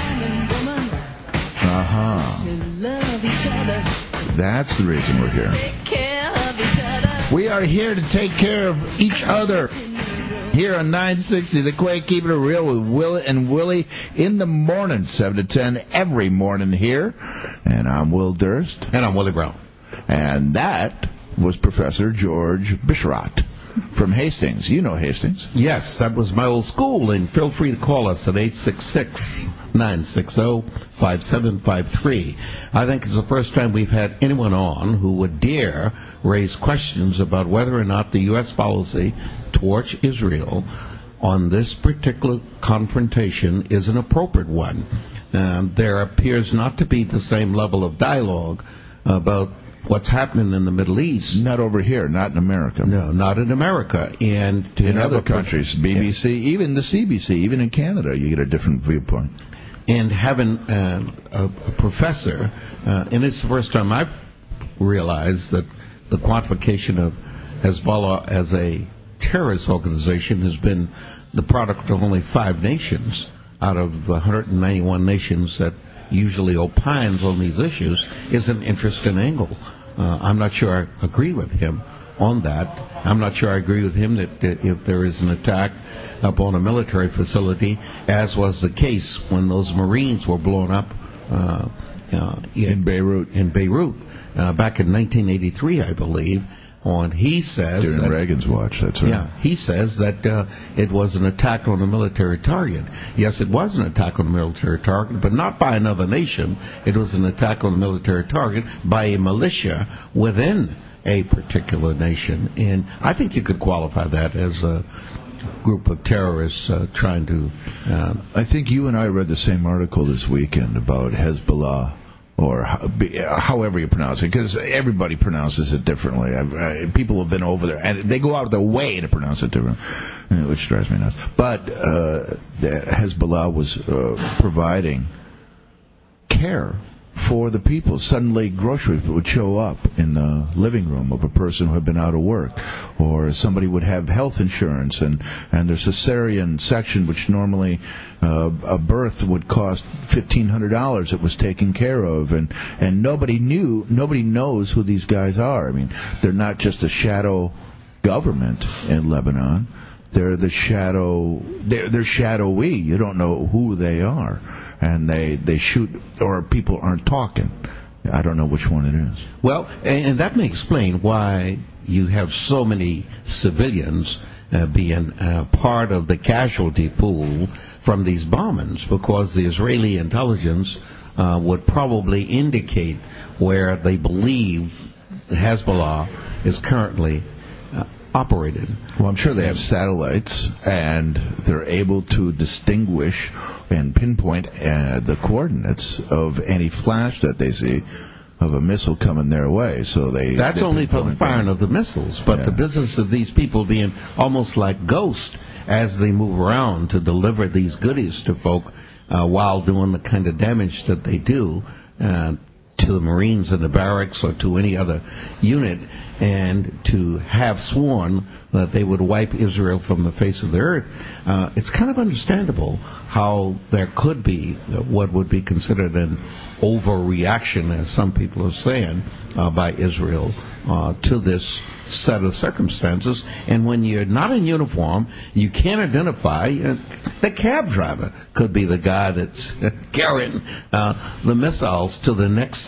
Uh-huh. To love each other. That's the reason we're here. Take care of each other. We are here to take care of each other. Here on nine sixty, The Quake, keeping it real with Will and Willie in the morning, seven to ten every morning here. And I'm Will Durst. And I'm Willie Brown. And that was Professor George Bisharat from Hastings. You know Hastings. Yes, that was my old school, and feel free to call us at eight six six, nine six zero, five seven five three. I think it's the first time we've had anyone on who would dare raise questions about whether or not the U S policy towards Israel on this particular confrontation is an appropriate one. Um, there appears not to be the same level of dialogue about what's happening in the Middle East. Not over here, not in America. No, not in America. And to in other a, countries, B B C, yeah. Even the C B C, even in Canada, you get a different viewpoint. And having uh, a, a professor, uh, and it's the first time I've realized that the quantification of Hezbollah as a terrorist organization has been the product of only five nations out of one hundred ninety-one nations that usually opines on these issues, is an interesting angle. Uh, I'm not sure I agree with him on that. I'm not sure I agree with him that, that if there is an attack upon a military facility, as was the case when those Marines were blown up uh, uh, in, in Beirut, in Beirut uh, back in nineteen eighty-three, I believe. On he says during that, Reagan's watch, that's right. Yeah, he says that uh, it was an attack on a military target. Yes, it was an attack on a military target, but not by another nation. It was an attack on a military target by a militia within a particular nation. And I think you could qualify that as a group of terrorists uh, trying to... Uh, I think you and I read the same article this weekend about Hezbollah, or however you pronounce it, because everybody pronounces it differently. I, I, people have been over there, and they go out of their way to pronounce it differently, which drives me nuts. But uh, Hezbollah was uh, providing care for the people. Suddenly groceries would show up in the living room of a person who had been out of work, or somebody would have health insurance, and, and their cesarean section, which normally uh, a birth would cost fifteen hundred dollars, it was taken care of, and, and nobody knew, nobody knows who these guys are. I mean, they're not just a shadow government in Lebanon. They're the shadow, they're, they're shadowy. You don't know who they are. And they, they shoot, or people aren't talking. I don't know which one it is. Well, and that may explain why you have so many civilians uh, being uh, part of the casualty pool from these bombings, because the Israeli intelligence uh, would probably indicate where they believe Hezbollah is currently uh, operated. Well, I'm sure they have satellites, and they're able to distinguish and pinpoint uh, the coordinates of any flash that they see of a missile coming their way. So they That's they only for the firing them. of the missiles, but yeah. the business of these people being almost like ghosts as they move around to deliver these goodies to folk uh, while doing the kind of damage that they do uh, to the Marines in the barracks or to any other unit, and to have sworn that they would wipe Israel from the face of the earth. Uh, it's kind of understandable how there could be what would be considered an overreaction, as some people are saying, uh, by Israel uh, to this set of circumstances. And when you're not in uniform, you can't identify. Uh, the cab driver could be the guy that's carrying uh, the missiles to the next site.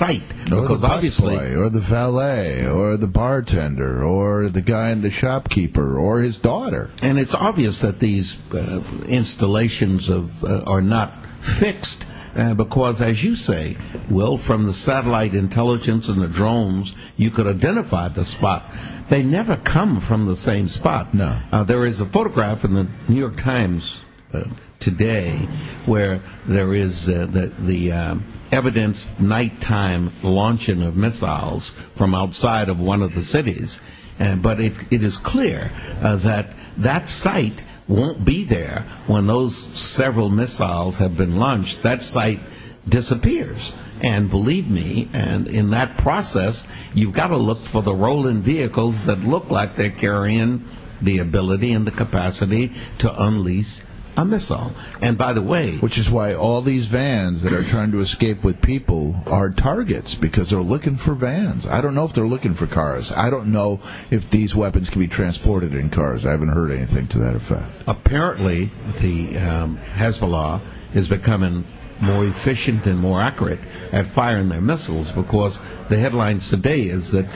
site. Or because the bus obviously, boy, or the valet, or the bartender, or the guy in the shopkeeper, or his daughter. And it's obvious that these uh, installations of uh, are not fixed. Uh, because, as you say, Will, from the satellite intelligence and the drones, you could identify the spot. They never come from the same spot. No. Uh, there is a photograph in the New York Times uh, today where there is uh, the, the um, evidence nighttime launching of missiles from outside of one of the cities. Uh, but it, it is clear uh, that that site won't be there when those several missiles have been launched. That site disappears. And believe me, and in that process, you've got to look for the rolling vehicles that look like they're carrying the ability and the capacity to unleash a missile. And by the way... Which is why all these vans that are trying to escape with people are targets, because they're looking for vans. I don't know if they're looking for cars. I don't know if these weapons can be transported in cars. I haven't heard anything to that effect. Apparently, the um, Hezbollah is becoming more efficient and more accurate at firing their missiles, because the headline today is that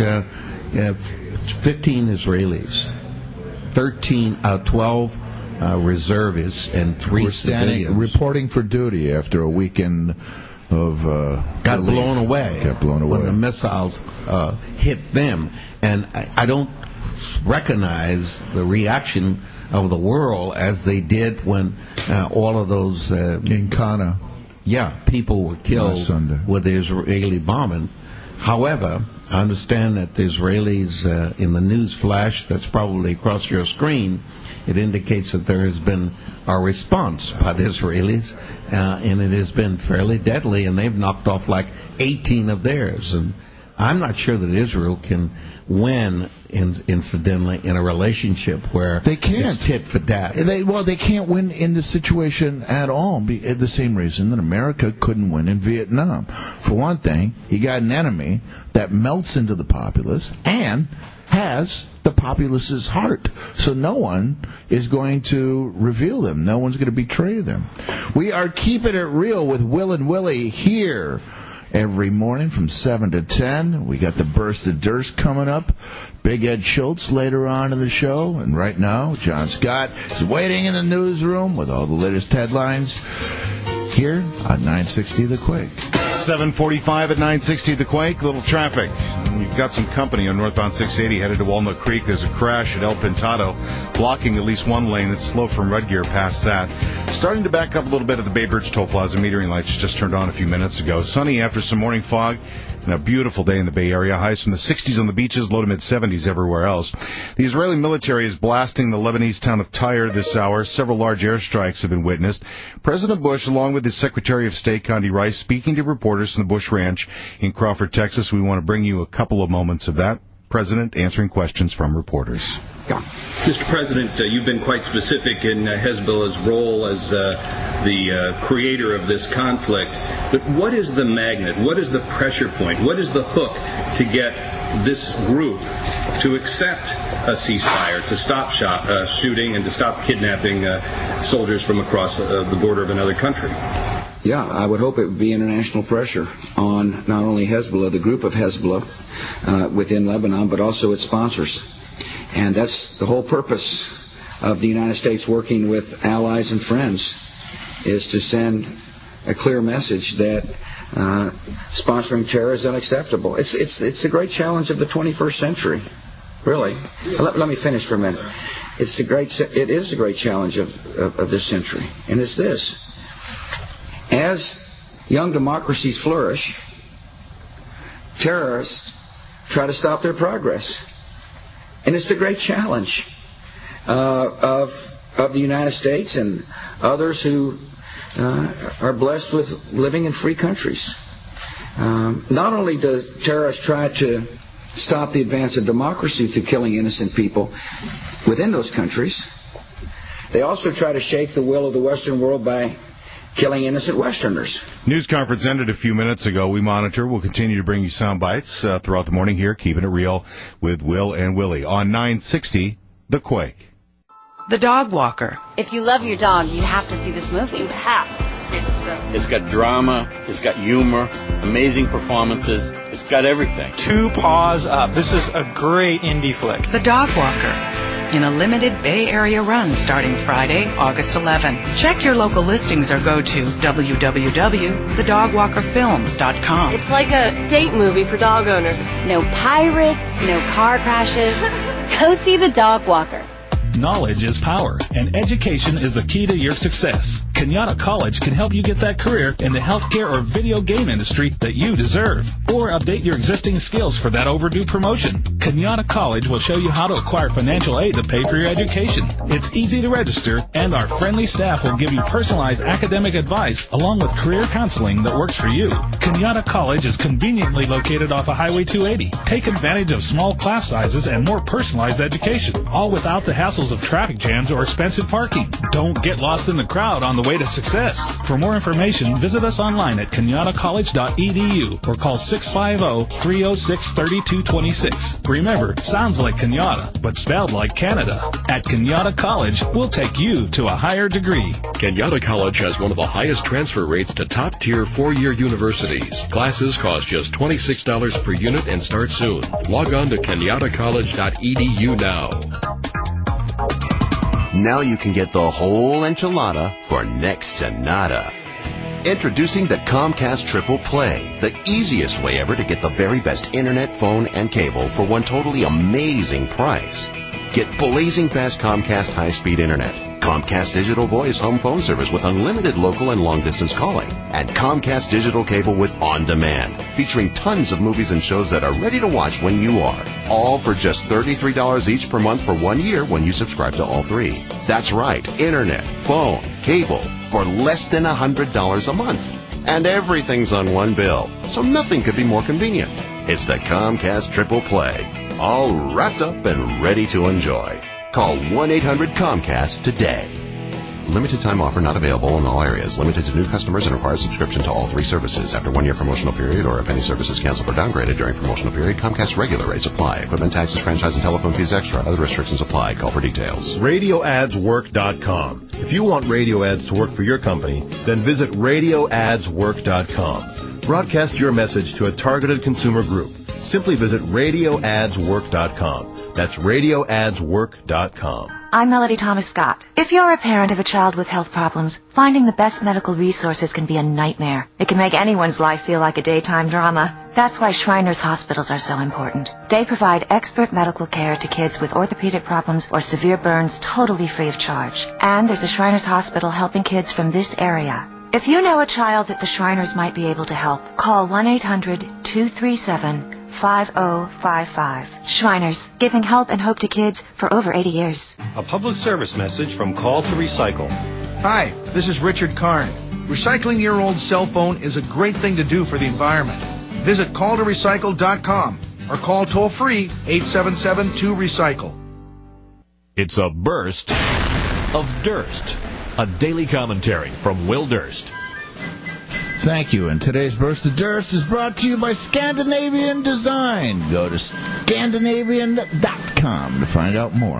uh, fifteen Israelis, thirteen, uh, twelve Uh, reservists and three We're standing, civilians reporting for duty after a weekend of uh, got relief. blown away. Got blown away when the missiles uh, hit them, and I, I don't recognize the reaction of the world as they did when uh, all of those uh, in Kana, yeah, people were killed with the Israeli bombing. However, I understand that the Israelis, uh, in the news flash that's probably across your screen, it indicates that there has been a response by the Israelis, uh, and it has been fairly deadly, and they've knocked off like eighteen of theirs. And I'm not sure that Israel can win, in, incidentally, in a relationship where they can't. It's tit for tat. They, well, they can't win in this situation at all. Be, the same reason that America couldn't win in Vietnam. For one thing, you got an enemy that melts into the populace and has the populace's heart. So no one is going to reveal them. No one's going to betray them. We are keeping it real with Will and Willie here every morning from seven to ten. We got the Burst of Durst coming up. Big Ed Schultz later on in the show. And right now, John Scott is waiting in the newsroom with all the latest headlines here on nine sixty The Quake. seven forty-five at nine sixty The Quake. Little traffic. You've got some company on northbound six eighty headed to Walnut Creek. There's a crash at El Pintado, blocking at least one lane. It's slow from Red Gear past that. Starting to back up a little bit at the Bay Bridge Toll Plaza. Metering lights just turned on a few minutes ago. Sunny after some morning fog. And a beautiful day in the Bay Area. Highs from the sixties on the beaches, low to mid-seventies everywhere else. The Israeli military is blasting the Lebanese town of Tyre this hour. Several large airstrikes have been witnessed. President Bush, along with his Secretary of State, Condi Rice, speaking to reporters from the Bush Ranch in Crawford, Texas. We want to bring you a couple of moments of that. President answering questions from reporters. Mister President, uh, you've been quite specific in uh, Hezbollah's role as uh, the uh, creator of this conflict. But what is the magnet? What is the pressure point? What is the hook to get this group to accept a ceasefire, to stop shot, uh, shooting, and to stop kidnapping uh, soldiers from across uh, the border of another country? Yeah, I would hope it would be international pressure on not only Hezbollah, the group of Hezbollah uh, within Lebanon, but also its sponsors. And that's the whole purpose of the United States working with allies and friends, is to send a clear message that uh, sponsoring terror is unacceptable. It's it's it's a great challenge of the twenty-first century, really. Let, let me finish for a minute. It's the great it is a great challenge of, of, of this century, and it's this: as young democracies flourish, terrorists try to stop their progress. And it's the great challenge uh, of of the United States and others who uh, are blessed with living in free countries. Um, not only does terrorists try to stop the advance of democracy through killing innocent people within those countries, they also try to shake the will of the Western world by killing innocent Westerners. News conference ended a few minutes ago. We monitor. We'll continue to bring you sound bites uh, throughout the morning here, keeping it real with Will and Willie on nine sixty The Quake. The Dog Walker. If you love your dog, you have to see this movie. You have to see this film. It's got drama. It's got humor. Amazing performances. It's got everything. Two Paws Up. This is a great indie flick. The Dog Walker, in a limited Bay Area run starting Friday, August eleventh. Check your local listings or go to w w w dot the dog walker film dot com. It's like a date movie for dog owners. No pirates, no car crashes. Go see The Dog Walker. Knowledge is power, and education is the key to your success. Kenyatta College can help you get that career in the healthcare or video game industry that you deserve. Or update your existing skills for that overdue promotion. Kenyatta College will show you how to acquire financial aid to pay for your education. It's easy to register, and our friendly staff will give you personalized academic advice along with career counseling that works for you. Kenyatta College is conveniently located off of Highway two eighty. Take advantage of small class sizes and more personalized education, all without the hassles of traffic jams or expensive parking. Don't get lost in the crowd on the way to success. For more information, visit us online at kenyatta college dot e d u or call six five zero, three zero six, three two two six. Remember, sounds like Kenyatta, but spelled like Canada. At Kenyatta College, we'll take you to a higher degree. Kenyatta College has one of the highest transfer rates to top-tier four-year universities. Classes cost just twenty-six dollars per unit and start soon. Log on to kenyatta college dot e d u now. Now you can get the whole enchilada for next to nada. Introducing the Comcast Triple Play, the easiest way ever to get the very best internet, phone, and cable for one totally amazing price. Get blazing fast Comcast high-speed internet, Comcast Digital Voice home phone service with unlimited local and long-distance calling, and Comcast Digital Cable with On Demand, featuring tons of movies and shows that are ready to watch when you are. All for just thirty-three dollars each per month for one year when you subscribe to all three. That's right, internet, phone, cable, for less than one hundred dollars a month. And everything's on one bill, so nothing could be more convenient. It's the Comcast Triple Play, all wrapped up and ready to enjoy. Call one eight hundred Comcast today. Limited time offer not available in all areas. Limited to new customers and requires subscription to all three services. After one year promotional period or if any service is canceled or downgraded during promotional period, Comcast regular rates apply. Equipment taxes, franchise, and telephone fees extra. Other restrictions apply. Call for details. radio ads work dot com. If you want radio ads to work for your company, then visit radio ads work dot com. Broadcast your message to a targeted consumer group. Simply visit radio ads work dot com. That's radio ads work dot com. I'm Melody Thomas Scott. If you're a parent of a child with health problems, finding the best medical resources can be a nightmare. It can make anyone's life feel like a daytime drama. That's why Shriners Hospitals are so important. They provide expert medical care to kids with orthopedic problems or severe burns totally free of charge. And there's a Shriners Hospital helping kids from this area. If you know a child that the Shriners might be able to help, call one eight hundred, two three seven, five oh five five. Shriners, giving help and hope to kids for over eighty years. A public service message from Call to Recycle. Hi, this is Richard Karn. Recycling your old cell phone is a great thing to do for the environment. Visit call to recycle dot com or call toll-free eight seven seven, two recycle. It's a burst of Durst. A daily commentary from Will Durst. Thank you. And today's Burst of Durst is brought to you by Scandinavian Design. Go to scandinavian dot com to find out more.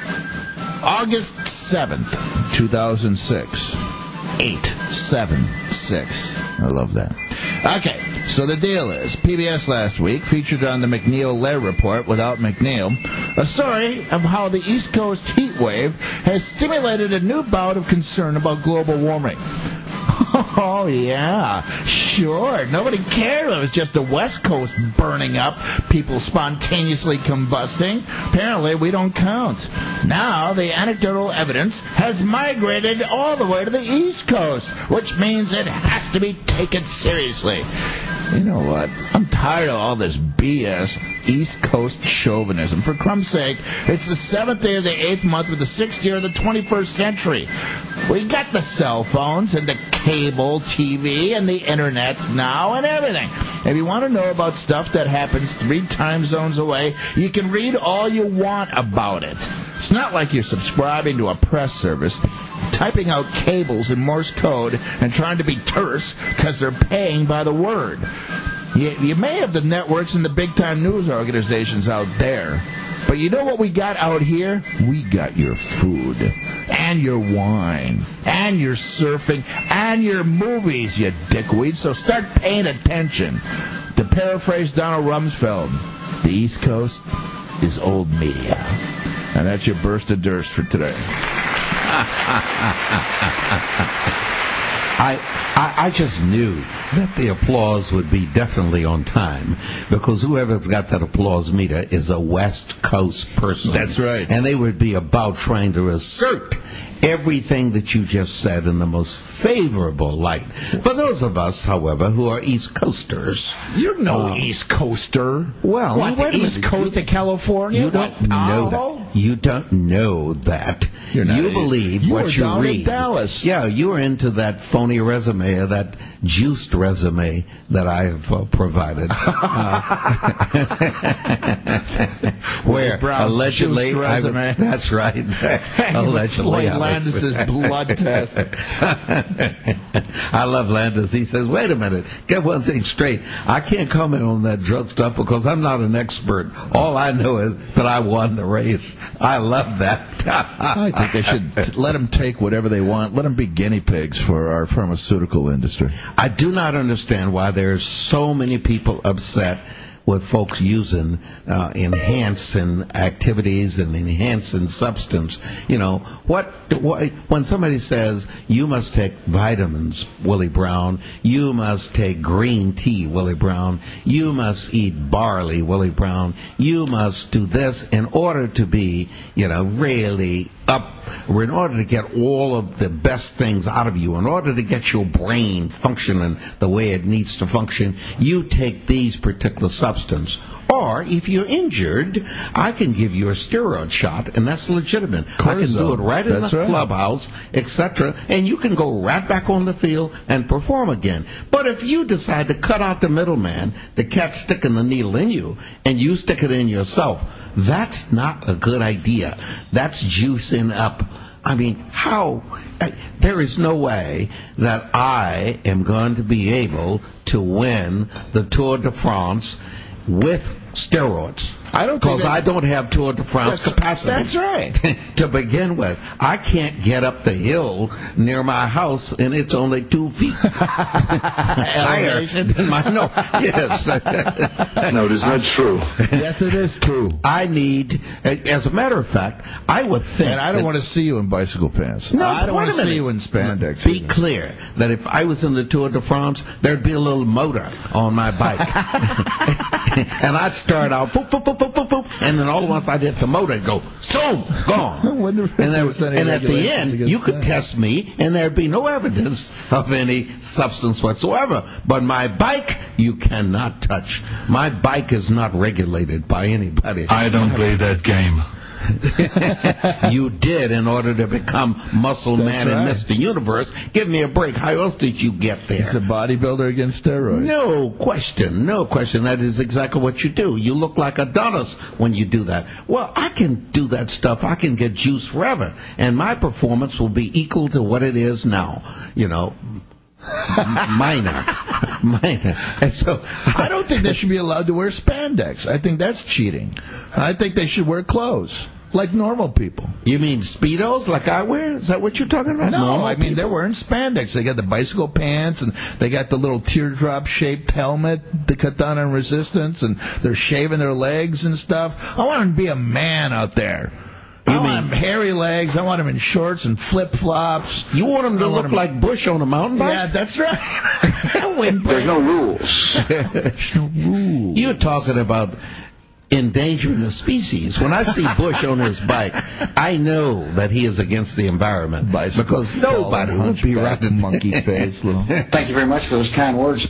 August seventh, two thousand six. eight seven six. I love that. Okay, so the deal is, P B S last week featured on the McNeil-Lehrer Report without McNeil a story of how the East Coast heat wave has stimulated a new bout of concern about global warming. Oh, yeah, sure. Nobody cared. It was just the West Coast burning up, people spontaneously combusting. Apparently, we don't count. Now, the anecdotal evidence has migrated all the way to the East Coast, which means it has to be taken seriously. You know what? I'm tired of all this B S East Coast chauvinism. For crumb's sake, it's the seventh day of the eighth month with the sixth year of the twenty-first century. We got the cell phones and the cable T V and the internets now and everything. If you want to know about stuff that happens three time zones away, you can read all you want about it. It's not like you're subscribing to a press service, typing out cables in Morse code and trying to be terse because they're paying by the word. You, you may have the networks and the big-time news organizations out there, But you know what we got out here? We got your food, and your wine, and your surfing, and your movies, you dickweed. So start paying attention. To paraphrase Donald Rumsfeld, the East Coast is old media. And that's your burst of durst for today. I, I I just knew that the applause would be definitely on time, because whoever's got that applause meter is a West Coast person. That's right. And they would be about trying to assert everything that you just said in the most favorable light. For those of us, however, who are East Coasters... You're no uh, East Coaster. Well, what, wait the a East minute. Coast you, of California? You don't what, know Tahoe? that. You don't know that. You're not you a, believe you what were you down read. In Dallas. Yeah, you are into that phony resume, or that juiced resume that I have uh, provided. uh, where Brown's allegedly, juiced resume. I, that's right. allegedly, Floyd Landis' blood test. I love Landis. He says, "Wait a minute, get one thing straight. I can't comment on that drug stuff because I'm not an expert. All I know is that I won the race." I love that. I think they should let them take whatever they want. Let them be guinea pigs for our pharmaceutical industry. I do not understand why there's so many people upset with folks using uh, enhancing activities and enhancing substance. You know, what, what when somebody says, you must take vitamins, Willie Brown, you must take green tea, Willie Brown, you must eat barley, Willie Brown, you must do this in order to be, you know, really up, or in order to get all of the best things out of you, in order to get your brain functioning the way it needs to function, you take these particular substances. Or, if you're injured, I can give you a steroid shot, and that's legitimate. Cortisone. I can do it right in That's the right. clubhouse, et cetera, and you can go right back on the field and perform again. But if you decide to cut out the middleman, the cat sticking the needle in you, and you stick it in yourself, that's not a good idea. That's juicing up. I mean, how? I, there is no way that I am going to be able to win the Tour de France with steroids. I don't because that, I don't have Tour de France that's, capacity. That's right. To begin with, I can't get up the hill near my house, and it's only two feet higher than my no. Yes. No, it is not true. Yes, it is true. I need, as a matter of fact, I would think. And I don't want to see you in bicycle pants. No, I don't want to minute. see you in spandex. Be either. clear that if I was in the Tour de France, there'd be a little motor on my bike, and I'd start out, boop, boop, boop, boop, boop, boop, and then all at once I'd hit the motor and go, boom, gone. And, there, and at the end, you could test me, and there'd be no evidence of any substance whatsoever. But my bike, you cannot touch. My bike is not regulated by anybody. I don't play that game. You did in order to become Muscle That's Man right. and Mister Universe. Give me a break. How else did you get there? It's a bodybuilder against steroids. No question. No question. That is exactly what you do. You look like Adonis when you do that. Well, I can do that stuff. I can get juice forever. And my performance will be equal to what it is now. You know, minor. Minor. And so I don't think they should be allowed to wear spandex. I think that's cheating. I think they should wear clothes. Like normal people. You mean Speedos like I wear? Is that what you're talking about? No, normal I mean, people? they're wearing spandex. They got the bicycle pants, and they got the little teardrop-shaped helmet to cut down on resistance, and they're shaving their legs and stuff. I want them to be a man out there. You I mean, want them hairy legs. I want them in shorts and flip-flops. You want them to look them... like Bush on a mountain bike? Yeah, that's right. There's no rules. There's no rules. You're talking about endangering the species. When I see Bush on his bike, I know that he is against the environment. Bicycle because nobody would be riding monkey face. Little. Thank you very much for those kind words.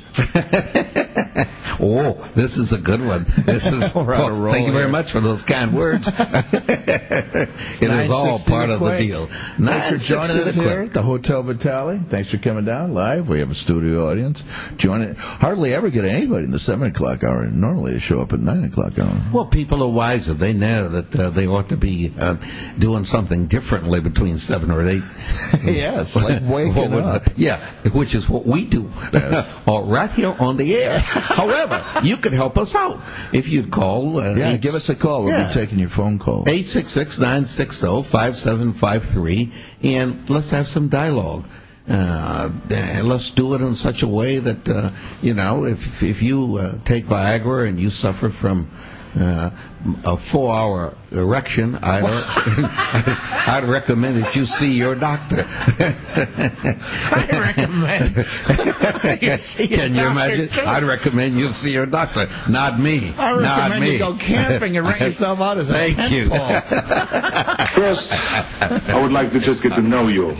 Oh, this is a good one. This is oh, thank you very here. much for those kind words. It is all part of the deal. Thanks for joining us here at the Hotel Vitale. Thanks for coming down live. We have a studio audience. Join it. Hardly ever get anybody in the seven o'clock hour. Normally they show up at nine o'clock hour. Well, people are wiser. They know that uh, they ought to be uh, doing something differently between seven or eight. Yes, like waking up. Yeah, which is what we do. Yes. Or right here on the air. However, you can help us out if you'd call. Uh, yeah, give us a call. We'll yeah. be taking your phone call. eight six six, nine six zero, five seven five three, and let's have some dialogue. Uh, let's do it in such a way that, uh, you know, if if you uh, take Viagra and you suffer from uh, a four-hour erection, I'd, I'd recommend that you see your doctor. I recommend you see your Can you doctor imagine? too. I'd recommend you see your doctor, not me. I not recommend me. you go camping and rent yourself out as a Thank tent you. pole. First, I would like to just get to know you.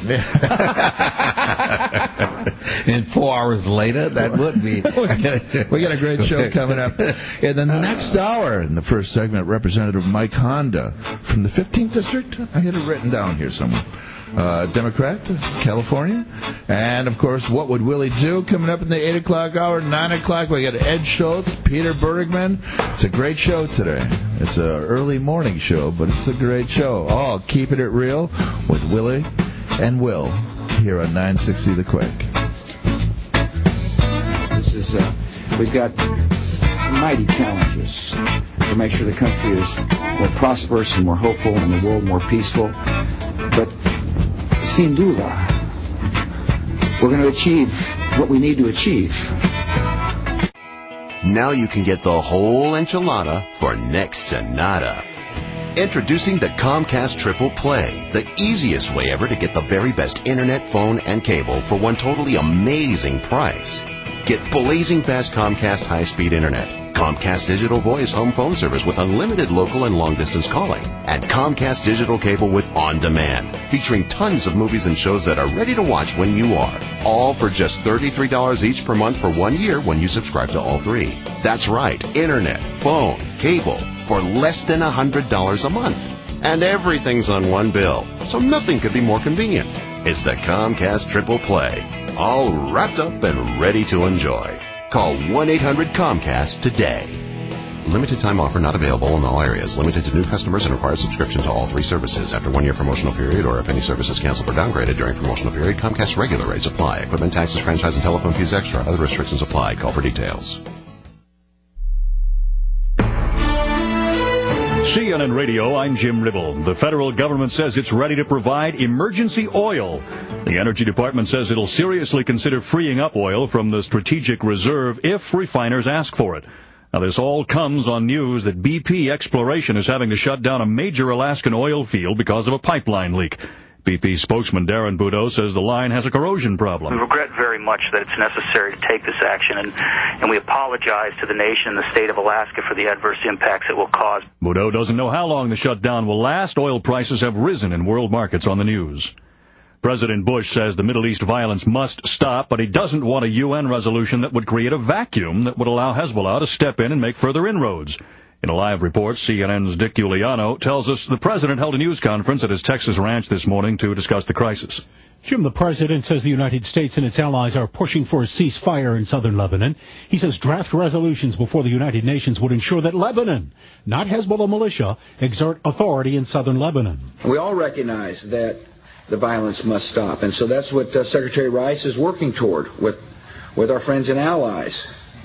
And four hours later, that would be. We got a great show coming up in the next hour. In the first segment, Representative Mike Honda from the fifteenth District. I had it written down here somewhere. Uh, Democrat, California. And, of course, What Would Willie Do? Coming up in the eight o'clock hour, nine o'clock, we got Ed Schultz, Peter Bergman. It's a great show today. It's an early morning show, but it's a great show. Oh, Keeping It Real with Willie and Will here on nine sixty The Quake. This is, uh, we've got some mighty challenges to make sure the country is more prosperous and more hopeful and the world more peaceful. But sin duda, we're going to achieve what we need to achieve. Now you can get the whole enchilada for next to nada. Introducing the Comcast Triple Play, the easiest way ever to get the very best internet, phone, and cable for one totally amazing price. Get blazing fast Comcast high-speed internet, Comcast Digital Voice home phone service with unlimited local and long-distance calling, and Comcast Digital Cable with On Demand, featuring tons of movies and shows that are ready to watch when you are. All for just thirty-three dollars each per month for one year when you subscribe to all three. That's right, internet, phone, cable, for less than one hundred dollars a month. And everything's on one bill, so nothing could be more convenient. It's the Comcast Triple Play, all wrapped up and ready to enjoy. Call one eight hundred Comcast today. Limited time offer not available in all areas. Limited to new customers and requires subscription to all three services. After one year promotional period or if any service is canceled or downgraded during promotional period, Comcast regular rates apply. Equipment taxes, franchise, and telephone fees extra. Other restrictions apply. Call for details. C N N Radio, I'm Jim Ribble. The federal government says it's ready to provide emergency oil. The Energy Department says it'll seriously consider freeing up oil from the strategic reserve if refiners ask for it. Now, this all comes on news that B P Exploration is having to shut down a major Alaskan oil field because of a pipeline leak. B P spokesman Darren Boudreaux says the line has a corrosion problem. We regret very much that it's necessary to take this action, and, and we apologize to the nation and the state of Alaska for the adverse impacts it will cause. Boudreaux doesn't know how long the shutdown will last. Oil prices have risen in world markets on the news. President Bush says the Middle East violence must stop, but he doesn't want a U N resolution that would create a vacuum that would allow Hezbollah to step in and make further inroads. In a live report, C N N's Dick Giuliano tells us the president held a news conference at his Texas ranch this morning to discuss the crisis. Jim, the president says the United States and its allies are pushing for a ceasefire in southern Lebanon. He says draft resolutions before the United Nations would ensure that Lebanon, not Hezbollah militia, exert authority in southern Lebanon. We all recognize that the violence must stop, and so that's what uh, Secretary Rice is working toward with, with our friends and allies.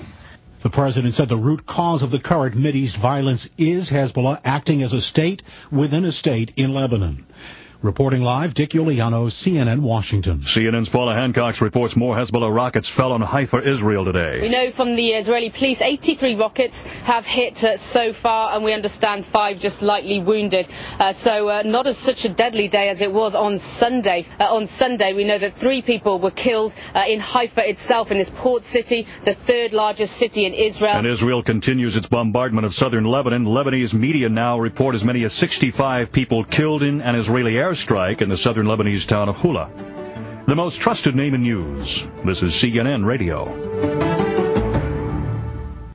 The president said the root cause of the current Mideast violence is Hezbollah acting as a state within a state in Lebanon. Reporting live, Dick Giuliano, C N N, Washington. C N N's Paula Hancock reports more Hezbollah rockets fell on Haifa, Israel today. We know from the Israeli police eighty-three rockets have hit uh, so far, and we understand five just lightly wounded. Uh, so uh, not as such a deadly day as it was on Sunday. Uh, on Sunday, we know that three people were killed uh, in Haifa itself, in this port city, the third largest city in Israel. And Israel continues its bombardment of southern Lebanon. Lebanese media now report as many as sixty-five people killed in an Israeli airstrike in the southern Lebanese town of Hula. The most trusted name in news. This is C N N Radio.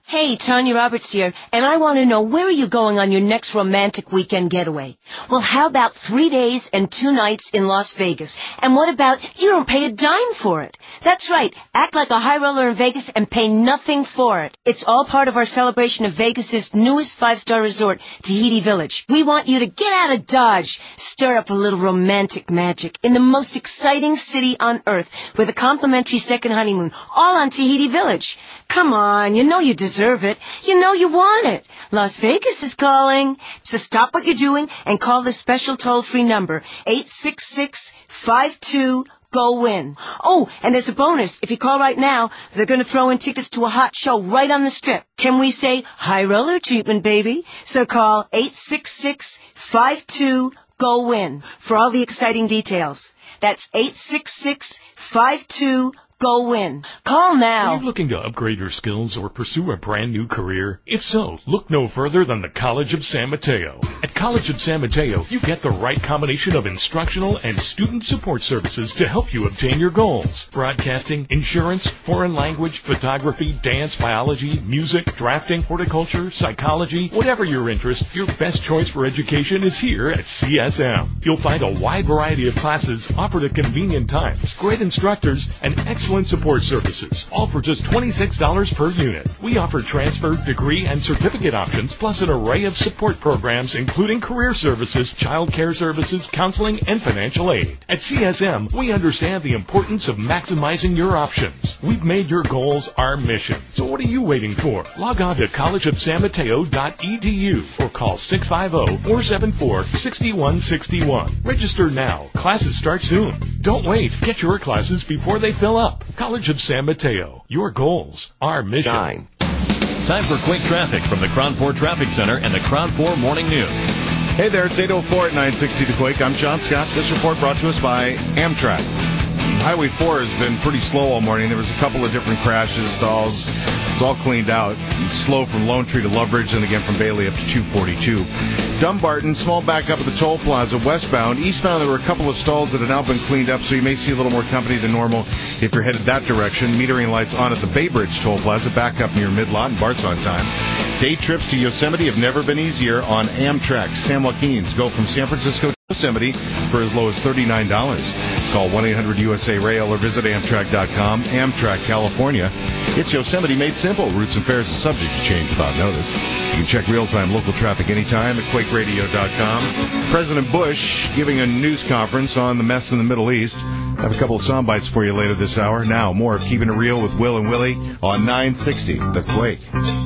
Hey, Tanya Roberts here, and I want to know, where are you going on your next romantic weekend getaway? Well, how about three days and two nights in Las Vegas? And what about you don't pay a dime for it? That's right. Act like a high roller in Vegas and pay nothing for it. It's all part of our celebration of Vegas's newest five-star resort, Tahiti Village. We want you to get out of Dodge, stir up a little romantic magic in the most exciting city on earth with a complimentary second honeymoon, all on Tahiti Village. Come on, you know you deserve it. You know you want it. Las Vegas is calling. So stop what you're doing and call the special toll-free number, eight six six, five two, G O, WIN. Oh, and as a bonus, if you call right now, they're going to throw in tickets to a hot show right on the Strip. Can we say high roller treatment, baby? So call eight six six, five two, G O, WIN for all the exciting details. That's eight six six, five two, G O, WIN. Call now. Are you looking to upgrade your skills or pursue a brand new career? If so, look no further than the College of San Mateo. At College of San Mateo, you get the right combination of instructional and student support services to help you obtain your goals. Broadcasting, insurance, foreign language, photography, dance, biology, music, drafting, horticulture, psychology, whatever your interest, your best choice for education is here at C S M. You'll find a wide variety of classes offered at convenient times, great instructors, and excellent support services, all for just twenty-six dollars per unit. We offer transfer, degree, and certificate options, plus an array of support programs, including career services, child care services, counseling, and financial aid. At C S M, we understand the importance of maximizing your options. We've made your goals our mission. So what are you waiting for? Log on to college of san mateo dot e d u or call six five zero, four seven four, six one six one. Register now. Classes start soon. Don't wait. Get your classes before they fill up. College of San Mateo. Your goals, our mission. Shine. Time for quick traffic from the Cronport Traffic Center and the Cronport Morning News. Hey there, it's eight oh four at nine sixty The Quake. I'm John Scott. This report brought to us by Amtrak. Highway four has been pretty slow all morning. There was a couple of different crashes, stalls. It's all cleaned out. It's slow from Lone Tree to Lovebridge and again from Bailey up to two forty-two. Dumbarton, small backup at the toll plaza westbound. Eastbound, there were a couple of stalls that have now been cleaned up, so you may see a little more company than normal if you're headed that direction. Metering lights on at the Bay Bridge toll plaza, back up near Midlot, and Bart's on time. Day trips to Yosemite have never been easier on Amtrak. San Joaquin's go from San Francisco to Yosemite for as low as thirty-nine dollars. Call one eight hundred U S A Rail or visit Amtrak dot com. Amtrak California. It's Yosemite made simple. Routes and fares are subject to change without notice. You can check real-time local traffic anytime at quake radio dot com. President Bush giving a news conference on the mess in the Middle East. I have a couple of sound bites for you later this hour. Now, more of Keeping It Real with Will and Willie on nine sixty The Quake.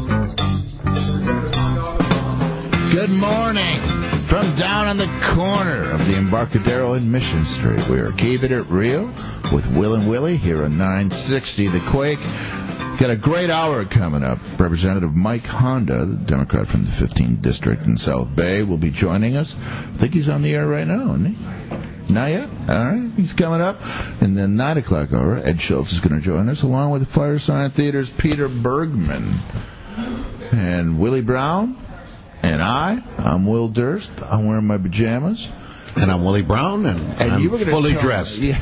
Good morning. From down on the corner of the Embarcadero and Mission Street, we are keeping it real with Will and Willie here on nine sixty The Quake. Got a great hour coming up. Representative Mike Honda, the Democrat from the fifteenth District in South Bay, will be joining us. I think he's on the air right now, isn't he? Not yet? All right. He's coming up. And then nine o'clock hour, Ed Schultz is going to join us, along with the Firesign Theater's Peter Bergman. And Willie Brown. And I, I'm Will Durst. I'm wearing my pajamas. And I'm Willie Brown, and, and I'm you were fully tell, dressed. Yeah.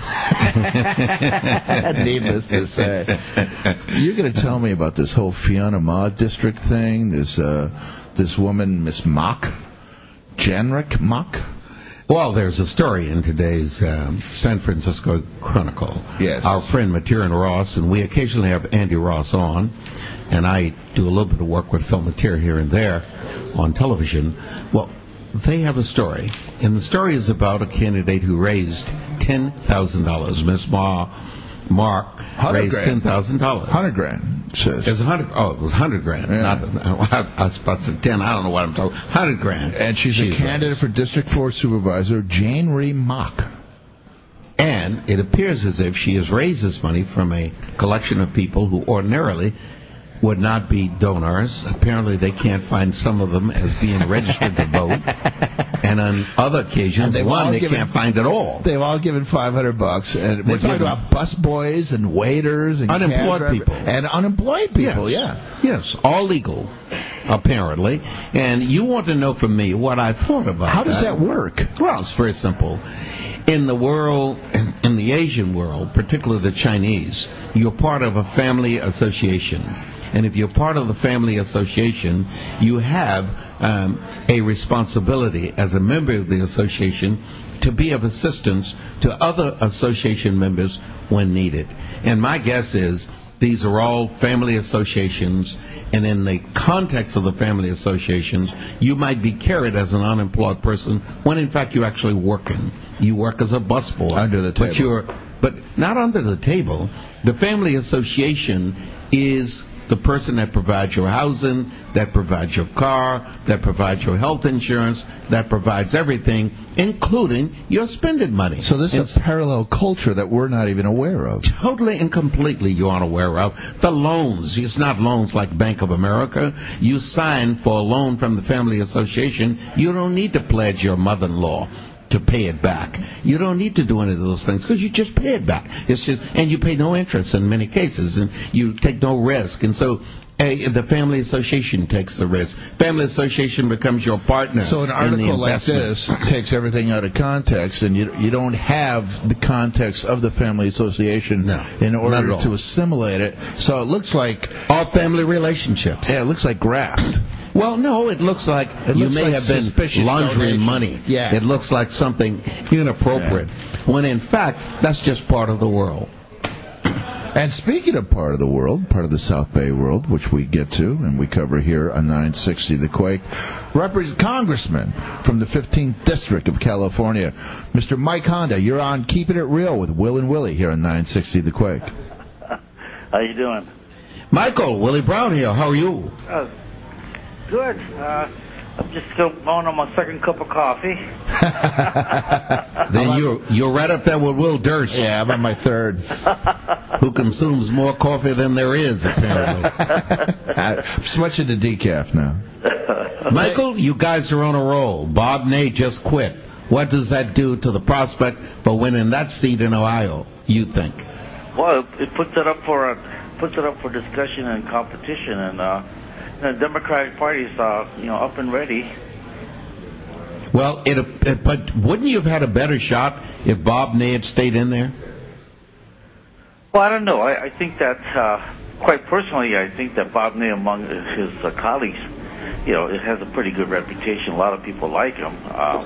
Needless to say. You're going to tell me about this whole Fiona Ma district thing, this uh, this woman, Miss Mock, Janrick Mock. Well, there's a story in today's um, San Francisco Chronicle. Yes. Our friend Mateer Ross, and we occasionally have Andy Ross on, and I do a little bit of work with Phil Mateer here and there on television. Well, they have a story, and the story is about a candidate who raised ten thousand dollars. Miss Ma, Mark raised ten thousand dollars. Hundred grand. Says. It's a hundred. Oh, it was hundred grand. Yeah. Not. I, I was about to say ten. I don't know what I'm talking. Hundred grand. And she's, she's a candidate raised. for District Four Supervisor, Jane Ree Mock. And it appears as if she has raised this money from a collection of people who ordinarily would not be donors. Apparently, they can't find some of them as being registered to vote. And on other occasions, one, they given, can't find at all. They've all given five hundred bucks. And we're talking about bus boys and waiters and unemployed people. And unemployed people, yes. yeah. Yes, all legal, apparently. And you want to know from me what I thought about How does that. that work? Well, it's very simple. In the world, in the Asian world, particularly the Chinese, you're part of a family association. And if you're part of the family association, you have um, a responsibility as a member of the association to be of assistance to other association members when needed. And my guess is these are all family associations, and in the context of the family associations, you might be carried as an unemployed person when in fact you're actually working. You work as a busboy. Under the table. But you're, but not under the table. The family association is the person that provides your housing, that provides your car, that provides your health insurance, that provides everything, including your spending money. So this is a parallel culture that we're not even aware of. Totally and completely you aren't aware of. The loans, it's not loans like Bank of America. You sign for a loan from the family association. You don't need to pledge your mother-in-law to pay it back. You don't need to do any of those things because you just pay it back. It's just, and you pay no interest in many cases, and you take no risk. And so a, the family association takes the risk. Family association becomes your partner. So an article like this takes everything out of context, and you you don't have the context of the family association no, in order to assimilate it. So it looks like all family relationships. Yeah, it looks like graft. Well, no, it looks like it you looks may like have been laundering donation. money. Yeah. It looks like something inappropriate, yeah. when in fact, that's just part of the world. And speaking of part of the world, part of the South Bay world, which we get to and we cover here on nine sixty The Quake, Representative Congressman from the fifteenth District of California, Mister Mike Honda, you're on Keeping It Real with Will and Willie here on nine sixty The Quake. How you doing? Michael, Willie Brown here. How are you? Uh, good. Uh, I'm just still going on my second cup of coffee. Then you're you're right up there with Will Durst. Yeah, I'm on my third. Who consumes more coffee than there is, apparently. I'm switching to decaf now. Michael, you guys are on a roll. Bob Ney just quit. What does that do to the prospect for winning that seat in Ohio, you think? Well, it puts it up for a, puts it up for discussion and competition, and uh, the Democratic Party is uh, you know up and ready. Well, it, it, but wouldn't you have had a better shot if Bob Ney had stayed in there? Well, I don't know. I, I think that, uh, quite personally, I think that Bob Ney, among his uh, colleagues, you know, it has a pretty good reputation. A lot of people like him. Uh,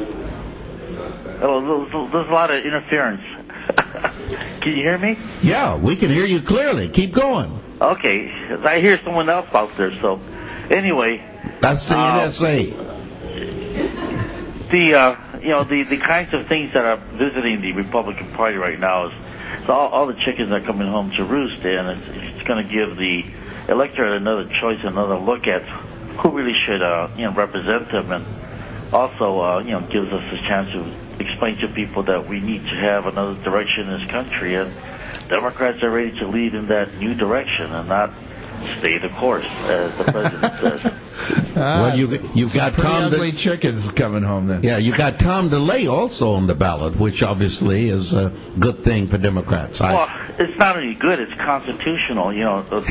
there's, there's a lot of interference. Can you hear me? Yeah, we can hear you clearly. Keep going. Okay. I hear someone else out there, so anyway. That's the uh, N S A. The, uh, you know, the, the kinds of things that are visiting the Republican Party right now is so all, all the chickens are coming home to roost, and it's, it's going to give the electorate another choice, another look at who really should, uh, you know, represent them, and also, uh, you know, gives us a chance to explain to people that we need to have another direction in this country, and Democrats are ready to lead in that new direction and not stay the course, as the president says. Well, you you got Tom ugly De- chickens coming home then. Yeah, you got Tom DeLay also on the ballot, which obviously is a good thing for Democrats. Well, I, it's not only good; it's constitutional. You know, the.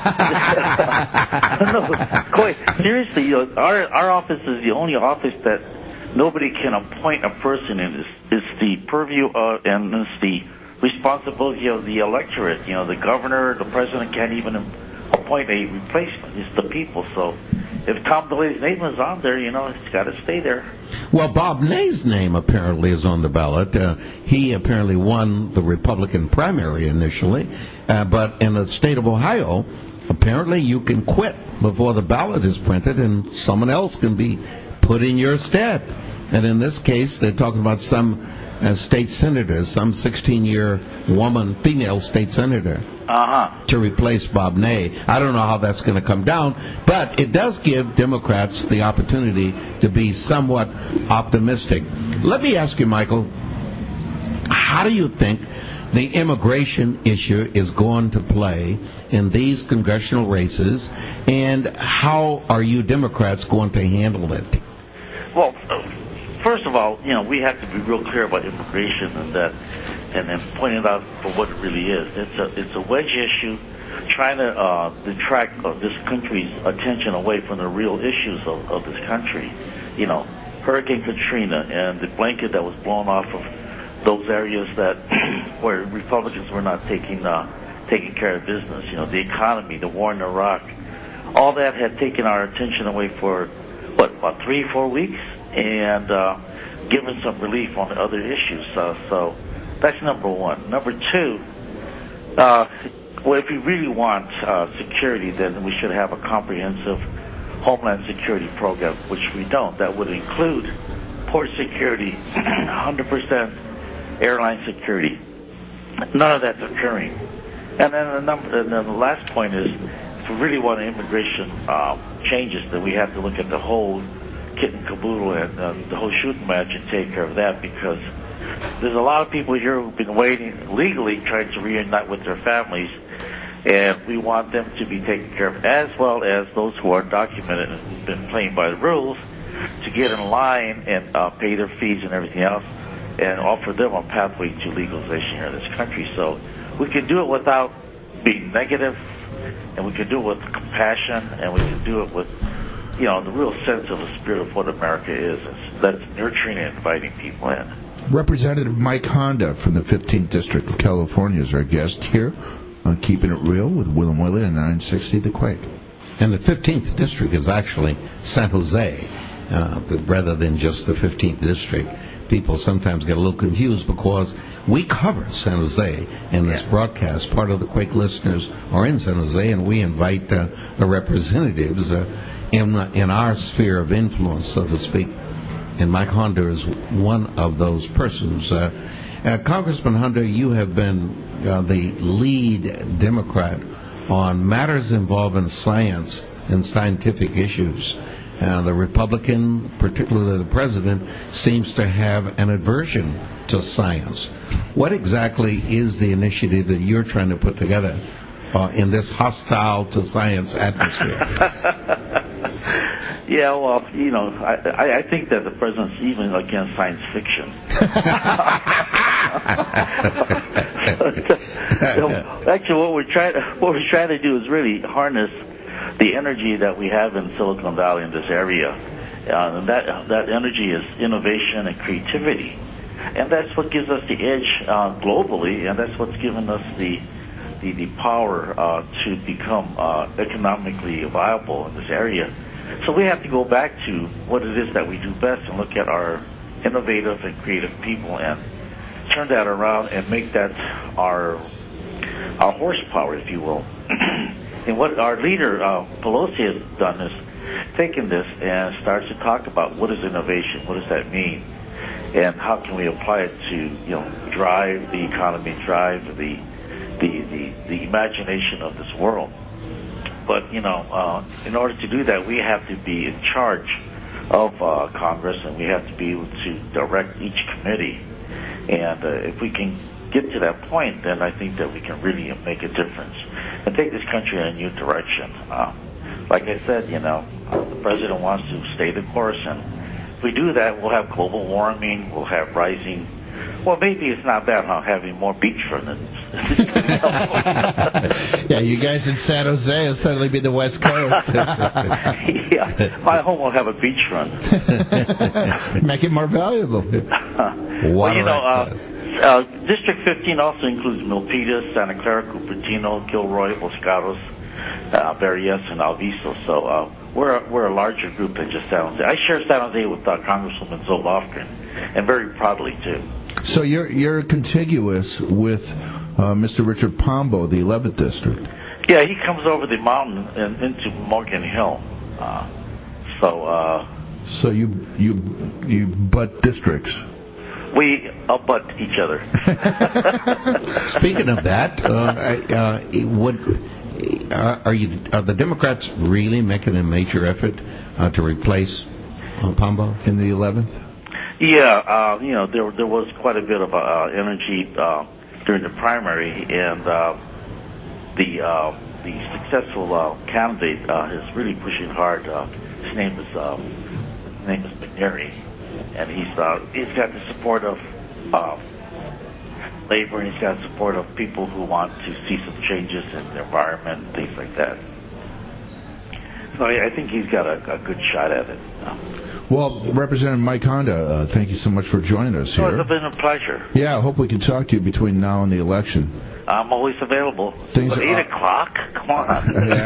no, quite seriously, you know, our our office is the only office that nobody can appoint a person in. It's, it's the purview of, and it's the responsibility of the electorate. You know, the governor, the president can't even appoint a replacement. It's the people. So if Tom DeLay's name is on there, you know, it's got to stay there. Well, Bob Ney's name apparently is on the ballot. Uh, he apparently won the Republican primary initially, uh, but in the state of Ohio, apparently you can quit before the ballot is printed and someone else can be put in your stead. And in this case, they're talking about some uh, state senator, some sixteen-year woman, female state senator. Uh-huh. To replace Bob Ney. I don't know how that's going to come down, but it does give Democrats the opportunity to be somewhat optimistic. Let me ask you, Michael, how do you think the immigration issue is going to play in these congressional races, and how are you Democrats going to handle it? Well, uh, first of all, you know, we have to be real clear about immigration and that. And then point it out for what it really is. It's a it's a wedge issue, trying to uh, detract uh, this country's attention away from the real issues of, of this country. You know, Hurricane Katrina and the blanket that was blown off of those areas that where Republicans were not taking uh, taking care of business. You know, the economy, the war in Iraq, all that had taken our attention away for, what, about three, four weeks, and uh, given some relief on the other issues. Uh, so that's number one. Number two, uh, well, if we really want uh, security, then we should have a comprehensive Homeland Security program, which we don't. That would include port security, one hundred percent airline security. None of that's occurring. And then the, number, and then the last point is, if we really want immigration uh, changes, then we have to look at the whole kit and caboodle and uh, the whole shooting match and take care of that, because there's a lot of people here who've been waiting legally, trying to reunite with their families, and we want them to be taken care of, as well as those who are documented and who've been playing by the rules, to get in line and uh, pay their fees and everything else, and offer them a pathway to legalization here in this country. So we can do it without being negative, and we can do it with compassion, and we can do it with, you know, the real sense of the spirit of what America is. It's, that's nurturing and inviting people in. Representative Mike Honda from the fifteenth District of California is our guest here on Keeping It Real with Will and Willie and nine sixty The Quake. And the fifteenth District is actually San Jose, uh, rather than just the fifteenth District. People sometimes get a little confused because we cover San Jose in this yeah. broadcast. Part of the Quake listeners are in San Jose, and we invite uh, the representatives uh, in, in our sphere of influence, so to speak. And Mike Honda is one of those persons. Uh, uh, Congressman Honda, you have been uh, the lead Democrat on matters involving science and scientific issues. Uh, the Republican, particularly the president, seems to have an aversion to science. What exactly is the initiative that you're trying to put together uh, in this hostile to science atmosphere? Yeah, well, you know, I, I think that the president's even against science fiction. So, actually, what we're trying what we're trying to do is really harness the energy that we have in Silicon Valley in this area. Uh, and that that energy is innovation and creativity, and that's what gives us the edge uh, globally, and that's what's given us the the, the power uh, to become uh, economically viable in this area. So we have to go back to what it is that we do best and look at our innovative and creative people and turn that around and make that our our horsepower, if you will. And what our leader, uh, Pelosi, has done is taken this and starts to talk about what is innovation, what does that mean, and how can we apply it to, you know, drive the economy, drive the the, the, the imagination of this world. But, you know, uh, in order to do that, we have to be in charge of uh, Congress, and we have to be able to direct each committee. And uh, if we can get to that point, then I think that we can really make a difference and take this country in a new direction. Uh, like I said, you know, the president wants to stay the course, and if we do that, we'll have global warming, we'll have rising. Well, maybe it's not bad, huh, having more beachfront than yeah, you guys in San Jose will suddenly be the West Coast. Yeah, my home will have a beachfront. Make it more valuable. Well, you know, uh, uh, District fifteen also includes Milpitas, Santa Clara, Cupertino, Gilroy, Los Gatos, uh, Berries, and Alviso. So uh, we're a, we're a larger group than just San Jose. I share San Jose with uh, Congresswoman Zoe Lofgren, and very proudly too. So you're you're contiguous with uh, Mister Richard Pombo, the eleventh district. Yeah, he comes over the mountain and into Morgan Hill. Uh, so. Uh, so you you you butt districts. We abut each other. Speaking of that, uh, uh, would uh, are you are the Democrats really making a major effort uh, to replace uh, Pombo in the eleventh? Yeah, uh, you know, there there was quite a bit of uh, energy uh, during the primary, and uh, the uh, the successful uh, candidate uh, is really pushing hard. Uh, his name is uh, his name is McNary, and he's uh, he's got the support of uh, labor, and he's got the support of people who want to see some changes in the environment and things like that. So I, I think he's got a, a good shot at it. Well, Representative Mike Honda, uh, thank you so much for joining us here. Oh, it's been a pleasure. Yeah, I hope we can talk to you between now and the election. I'm always available. Things But are eight up. o'clock? Come on.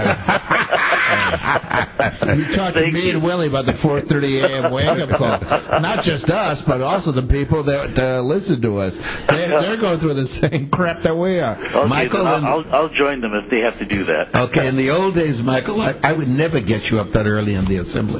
You talked to me and Willie about the four thirty a.m. wake-up call. Not just us, but also the people that uh, listen to us. They, they're going through the same crap that we are. Okay, Michael, then I'll, and- I'll, I'll join them if they have to do that. Okay, in the old days, Michael, I, I would never get you up that early in the assembly.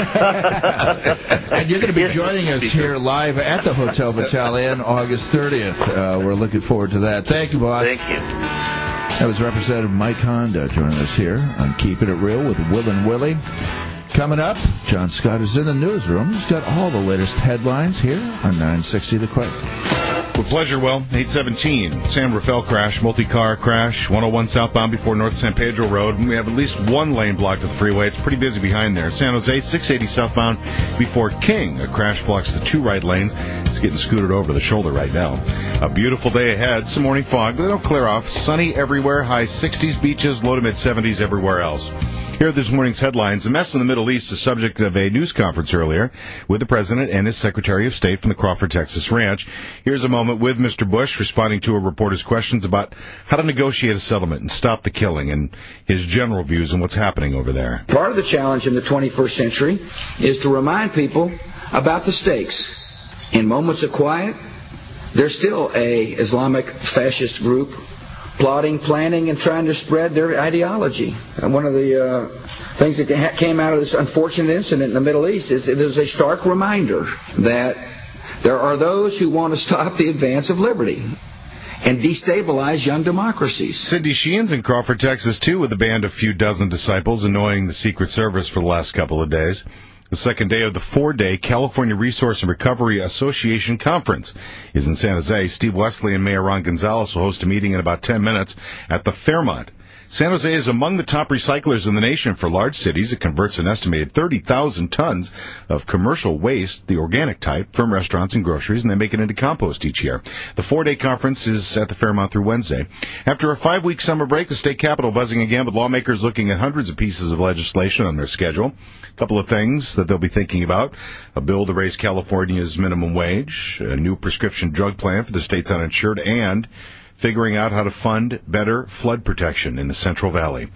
And you're going to be joining us here live at the Hotel Battalion August thirtieth. Uh, we're looking forward to that. Thank you, boss. Thank you. That was Representative Mike Honda joining us here on Keeping It Real with Will and Willie. Coming up, John Scott is in the newsroom. He's got all the latest headlines here on nine sixty The Quake. With pleasure, Will. eight seventeen, San Rafael crash, multi-car crash, one oh one southbound before North San Pedro Road. We have at least one lane blocked at the freeway. It's pretty busy behind there. San Jose, six eighty southbound before King. A crash blocks the two right lanes. It's getting scooted over the shoulder right now. A beautiful day ahead. Some morning fog, but it'll clear off. Sunny everywhere. High sixties, beaches, low to mid seventies everywhere else. Here are this morning's headlines. The mess in the Middle East, the subject of a news conference earlier with the President and his Secretary of State from the Crawford, Texas ranch. Here's a moment with Mister Bush responding to a reporter's questions about how to negotiate a settlement and stop the killing and his general views on what's happening over there. Part of the challenge in the twenty-first century is to remind people about the stakes. In moments of quiet, there's still a Islamic fascist group plotting, planning, and trying to spread their ideology. And one of the uh, things that came out of this unfortunate incident in the Middle East is it is a stark reminder that there are those who want to stop the advance of liberty and destabilize young democracies. Cindy Sheehan's in Crawford, Texas, too, with a band of few dozen disciples annoying the Secret Service for the last couple of days. The second day of the four-day California Resource and Recovery Association Conference is in San Jose. Steve Wesley and Mayor Ron Gonzalez will host a meeting in about ten minutes at the Fairmont. San Jose is among the top recyclers in the nation for large cities. It converts an estimated thirty thousand tons of commercial waste, the organic type, from restaurants and groceries, and they make it into compost each year. The four-day conference is at the Fairmont through Wednesday. After a five-week summer break, the state capitol buzzing again with lawmakers looking at hundreds of pieces of legislation on their schedule. A couple of things that they'll be thinking about: a bill to raise California's minimum wage, a new prescription drug plan for the state's uninsured, and figuring out how to fund better flood protection in the Central Valley.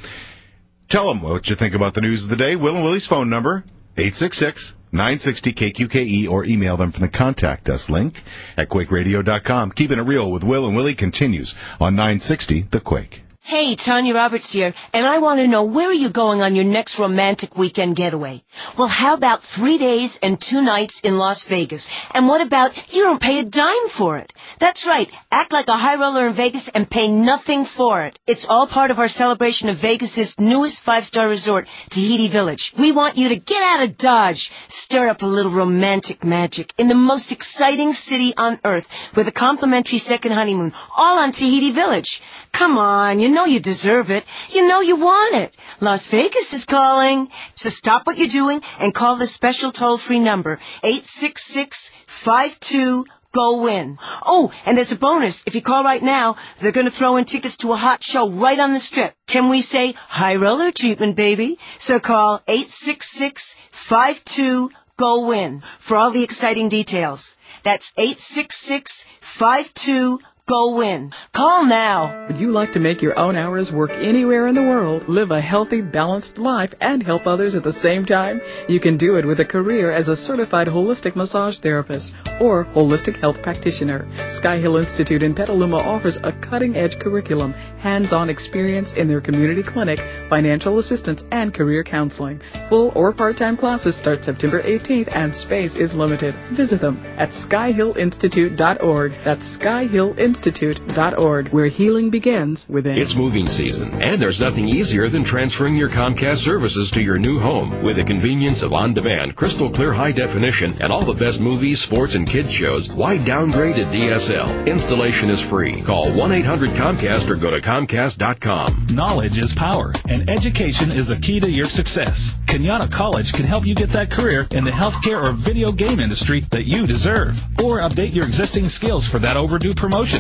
Tell them what you think about the news of the day. Will and Willie's phone number, eight six six, nine six zero, K Q K E, or email them from the Contact Us link at Quake Radio dot com. Keeping It Real with Will and Willie continues on nine sixty The Quake. Hey, Tanya Roberts here, and I want to know, where are you going on your next romantic weekend getaway? Well, how about three days and two nights in Las Vegas? And what about you don't pay a dime for it? That's right. Act like a high roller in Vegas and pay nothing for it. It's all part of our celebration of Vegas's newest five-star resort, Tahiti Village. We want you to get out of Dodge, stir up a little romantic magic in the most exciting city on earth with a complimentary second honeymoon, all on Tahiti Village. Come on, you know you deserve it. You know you want it. Las Vegas is calling. So stop what you're doing and call the special toll-free number, eight six six, five two, G O, WIN. Oh, and as a bonus, if you call right now, they're going to throw in tickets to a hot show right on the Strip. Can we say high roller treatment, baby? So call eight six six, five two, G O, WIN for all the exciting details. That's eight six six, five two, G O, WIN. Call now. Would you like to make your own hours work anywhere in the world, live a healthy, balanced life, and help others at the same time? You can do it with a career as a certified holistic massage therapist or holistic health practitioner. Sky Hill Institute in Petaluma offers a cutting-edge curriculum, hands-on experience in their community clinic, financial assistance, and career counseling. Full or part-time classes start September eighteenth, and space is limited. Visit them at sky hill institute dot org. That's sky hill institute dot org, where healing begins within. It's moving season, and there's nothing easier than transferring your Comcast services to your new home. With the convenience of on-demand, crystal clear high definition, and all the best movies, sports, and kids shows, why downgrade to D S L? Installation is free. Call one eight hundred Comcast or go to Comcast dot com. Knowledge is power, and education is the key to your success. Kenyatta College can help you get that career in the healthcare or video game industry that you deserve, or update your existing skills for that overdue promotion.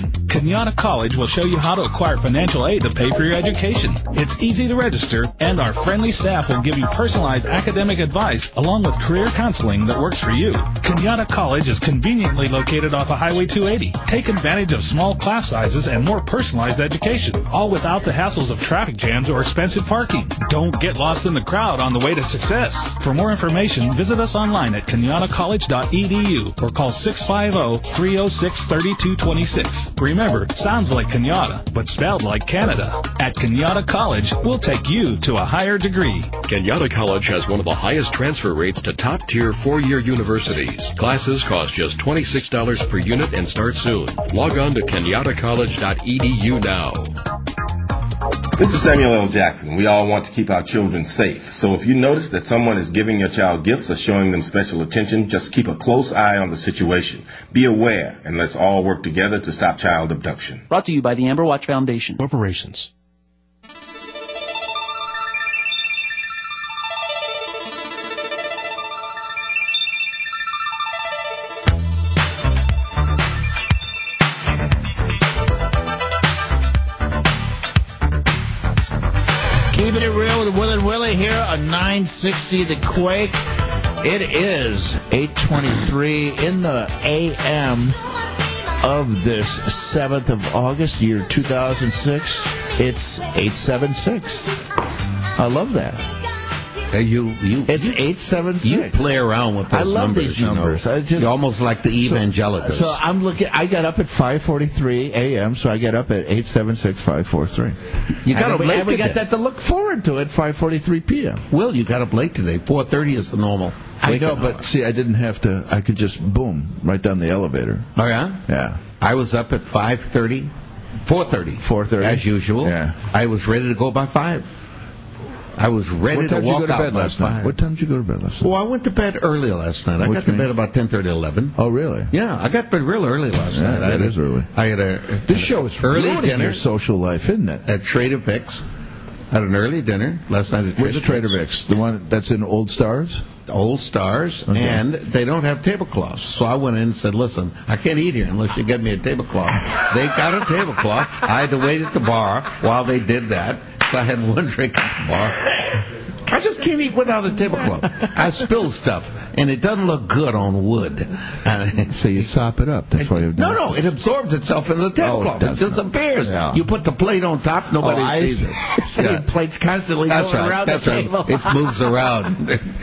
Kenyatta College will show you how to acquire financial aid to pay for your education. It's easy to register, and our friendly staff will give you personalized academic advice along with career counseling that works for you. Kenyatta College is conveniently located off of Highway two eighty. Take advantage of small class sizes and more personalized education, all without the hassles of traffic jams or expensive parking. Don't get lost in the crowd on the way to success. For more information, visit us online at kenyatta college dot e d u or call six five zero, three zero six, three two two six. Remember, sounds like Kenyatta, but spelled like Canada. At Kenyatta College, we'll take you to a higher degree. Kenyatta College has one of the highest transfer rates to top-tier four-year universities. Classes cost just twenty-six dollars per unit and start soon. Log on to kenyatta college dot e d u now. This is Samuel L. Jackson. We all want to keep our children safe. So if you notice that someone is giving your child gifts or showing them special attention, just keep a close eye on the situation. Be aware, and let's all work together to stop child abduction. Brought to you by the Amber Watch Foundation. Corporations. Keeping it real with Will and Willie here on nine sixty The Quake. It is eight twenty-three in the A M of this seventh of August, year two thousand six. It's eight seven six. I love that. Uh, you, you, it's eight seven six. You play around with those I love numbers, these numbers. You know. I just, You're almost like the evangelicals. So, so I'm looking. I got up at five forty-three A M, so I get up at eight seven six, five four three. You got up late and we today. got that to look forward to at five forty-three P M. Will, you got up late today. four thirty is the normal. I know, but see, I didn't have to. I could just boom right down the elevator. Oh yeah, yeah. I was up at five thirty, four thirty, four thirty as usual. Yeah. I was ready to go by five. I was ready what time to walk did you go to out bed by last five. night? What time did you go to bed last night? Well, I went to bed early last night. I What got to you mean? bed about ten thirty, eleven. Oh, really? Yeah, I got to bed real early last yeah, night. That I is had a, early. I had a this show is early ruining dinner. Your social life, isn't it? At Trader Vic's. Had an early dinner last night at Trader Which Trader Vic's? The one that's in Old Stars? Old Stars, okay. And they don't have tablecloths. So I went in and said, listen, I can't eat here unless you get me a tablecloth. They got a tablecloth. I had to wait at the bar while they did that. So I had one drink at the bar. I just can't eat without a tablecloth. I spill stuff, and it doesn't look good on wood. Uh, so you sop it up. That's why you No, no, it absorbs itself in the tablecloth. Oh, it, it disappears. Yeah. You put the plate on top, nobody oh, sees I, it. So yeah. The plate's constantly That's going right. around That's the right. table. It moves around.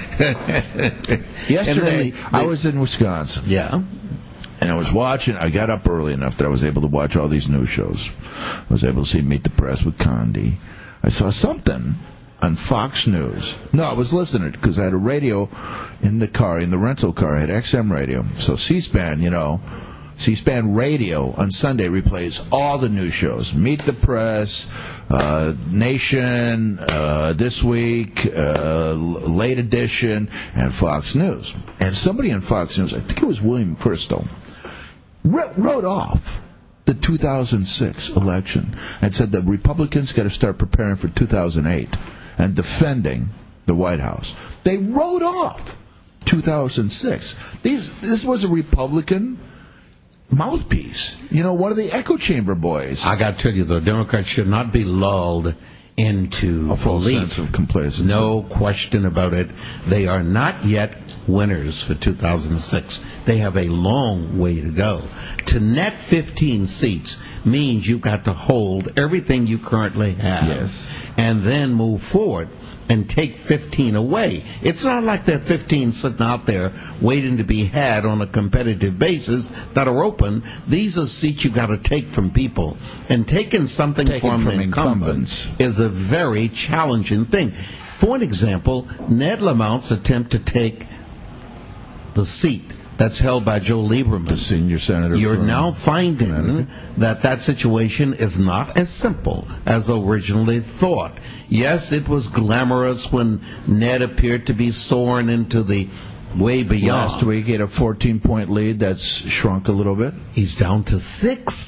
Yesterday, the, the, I was in Wisconsin. Yeah. And I was watching, I got up early enough that I was able to watch all these news shows. I was able to see Meet the Press with Condi. I saw something on Fox News. No, I was listening because I had a radio in the car, in the rental car. I had X M radio. So C-SPAN, you know, C-SPAN radio on Sunday replays all the news shows. Meet the Press, uh, Nation, uh, This Week, uh, Late Edition, and Fox News. And somebody on Fox News, I think it was William Crystal, wrote off the two thousand six election and said the Republicans got to start preparing for two thousand eight and defending the White House. They wrote off two thousand six. These, this was a Republican mouthpiece. You know, one of the echo chamber boys. I got to tell you, the Democrats should not be lulled into a false belief. sense of complacency. No question about it. They are not yet winners for two thousand six. They have a long way to go. To net fifteen seats means you've got to hold everything you currently have. Yes. And then move forward and take fifteen away. It's not like there are fifteen sitting out there waiting to be had on a competitive basis that are open. These are seats you've got to take from people. And taking something Taking from, from incumbents, incumbents is a very challenging thing. For an example, Ned Lamont's attempt to take the seat that's held by Joe Lieberman, the senior senator. You're now finding that that situation is not as simple as originally thought. Yes, it was glamorous when Ned appeared to be soaring into the way beyond. Last week he had a fourteen-point lead that's shrunk a little bit. He's down to six.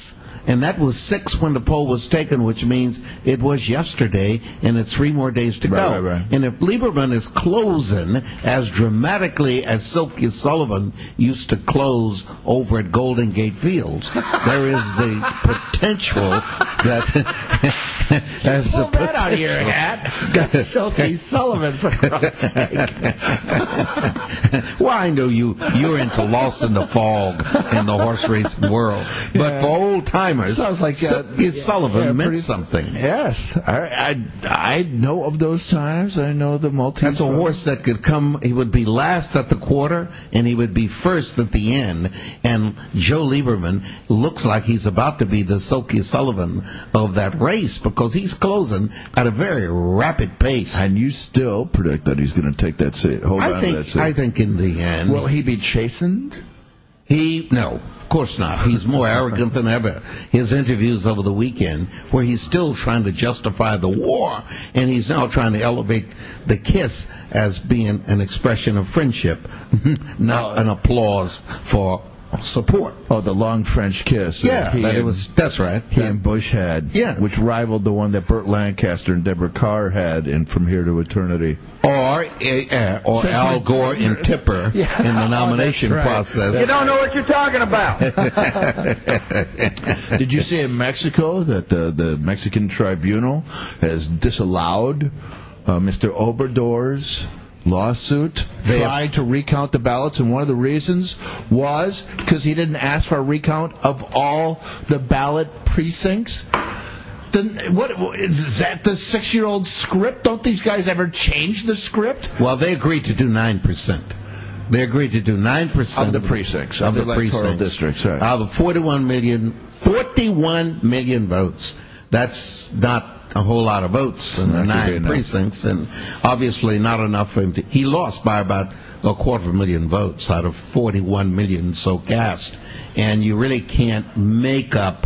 and that was six when the poll was taken, which means it was yesterday, and it's three more days to Right, go. right, right. And if Lieberman is closing as dramatically as Silky Sullivan used to close over at Golden Gate Fields, there is the potential that as the Pull that out of your potential- hat. Got Silky Sullivan, for Christ's sake. Well, I know you, you're into Lost in the Fog in the horse racing world. But Yeah. for old timers, Sounds like uh, Silky Sullivan yeah, meant pretty- something. Yes, I, I I know of those times. I know the multi. That's a horse that could come, he would be last at the quarter, and he would be first at the end. And Joe Lieberman looks like he's about to be the Silky Sullivan of that race because he's closing at a very rapid pace. And you still predict that he's going to take that seat. Hold I on think, to that seat. I think in the end... Will he be chastened? He, no, of course not. He's more arrogant than ever. His interviews over the weekend, where he's still trying to justify the war, and he's now trying to elevate the kiss as being an expression of friendship, not an applause for support. Oh, the long French kiss. Yeah, he that it and, was. That's right. He and Bush had, Yeah. which rivaled the one that Burt Lancaster and Deborah Carr had in From Here to Eternity. Or uh, or Al Gore and Tipper Yeah. in the nomination Oh, that's right. process. You don't know what you're talking about. Did you see in Mexico that the, the Mexican tribunal has disallowed uh, Mister Obrador's lawsuit They trying to recount the ballots, and one of the reasons was because he didn't ask for a recount of all the ballot precincts. Then what is that? The six-year-old script? Don't these guys ever change the script? Well, they agreed to do nine percent. They agreed to do nine percent Of the precincts, of of the the electoral precincts, districts, right. out of forty-one million, forty-one million votes. That's not a whole lot of votes in the Not gonna be nine enough. precincts, and obviously not enough for him to. He lost by about a quarter of a million votes out of forty-one million so cast, and you really can't make up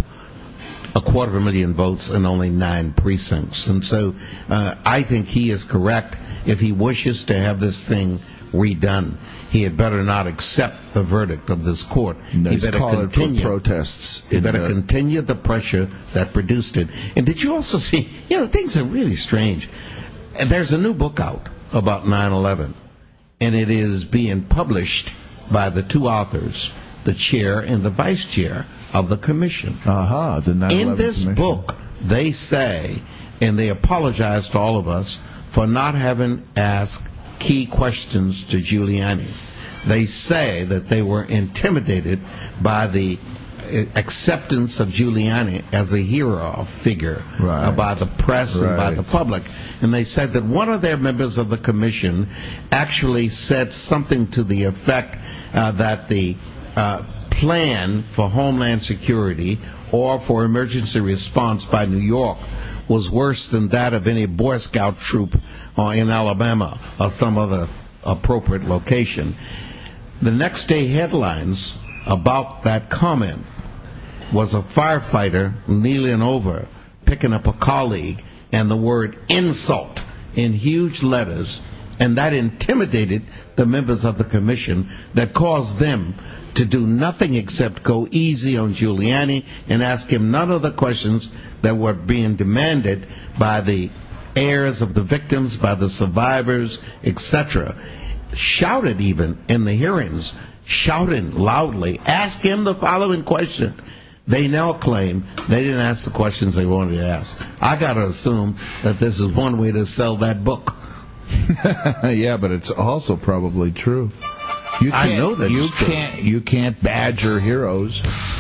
a quarter of a million votes in only nine precincts. And so uh, I think he is correct. If he wishes to have this thing redone, he had better not accept the verdict of this court. No, he he's better calling for continue. protests He in better the- continue the pressure that produced it. And did you also see, you know, things are really strange. And there's a new book out about nine eleven, and it is being published by the two authors, the chair and the vice chair of the commission. Uh-huh, the nine eleven In this commission. book, they say, and they apologize to all of us for not having asked key questions to Giuliani. They say that they were intimidated by the uh, acceptance of Giuliani as a hero figure Right. uh, by the press and by Right. the public. And they said that one of their members of the commission actually said something to the effect uh, that the uh, plan for Homeland Security or for emergency response by New York was worse than that of any Boy Scout troop uh, in Alabama or some other appropriate location. The next day headlines about that comment was a firefighter kneeling over, picking up a colleague, and the word insult in huge letters, and that intimidated the members of the commission, that caused them to do nothing except go easy on Giuliani and ask him none of the questions that were being demanded by the heirs of the victims, by the survivors, et cetera. Shouted even in the hearings, shouting loudly, ask him the following question. They now claim they didn't ask the questions they wanted to ask. I got to assume that this is one way to sell that book. Yeah, but it's also probably true. You I can't- know that you it's true. can't you can't badger heroes.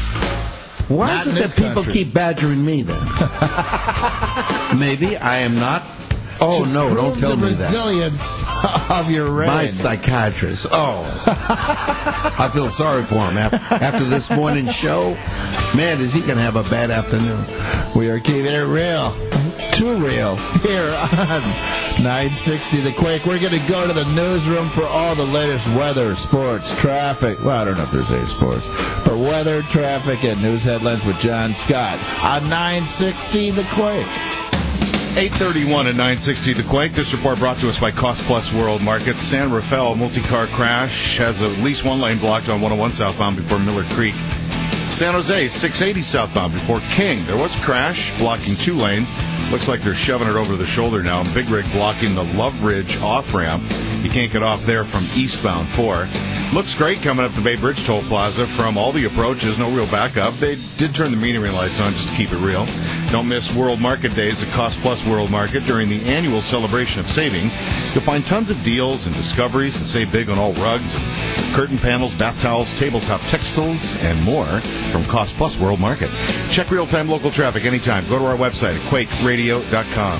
Why Not is in it this that people country. keep badgering me then? Maybe I am not. Oh, To no, don't prove tell the me that. resilience of your reign. My psychiatrist. Oh. I feel sorry for him. Af- After this morning's show, man, is he going to have a bad afternoon. We are keeping it real. Too real. Here on nine sixty The Quake. We're going to go to the newsroom for all the latest weather, sports, traffic. Well, I don't know if there's any sports. But weather, traffic, and news headlines with John Scott on nine sixty The Quake. eight thirty-one at nine sixty The Quake. This report brought to us by Cost Plus World Market. San Rafael multi-car crash has at least one lane blocked on one oh one southbound before Miller Creek. San Jose, six eighty southbound before King. There was a crash blocking two lanes. Looks like they're shoving it over the shoulder now. Big Rig blocking the Love Ridge off-ramp. You can't get off there from eastbound four. Looks great coming up the Bay Bridge Toll Plaza from all the approaches. No real backup. They did turn the metering lights on just to keep it real. Don't miss World Market Days at Cost Plus World Market during the annual celebration of savings. You'll find tons of deals and discoveries that save big on all rugs, and curtain panels, bath towels, tabletop textiles, and more from Cost Plus World Market. Check real-time local traffic anytime. Go to our website at quake radio dot com.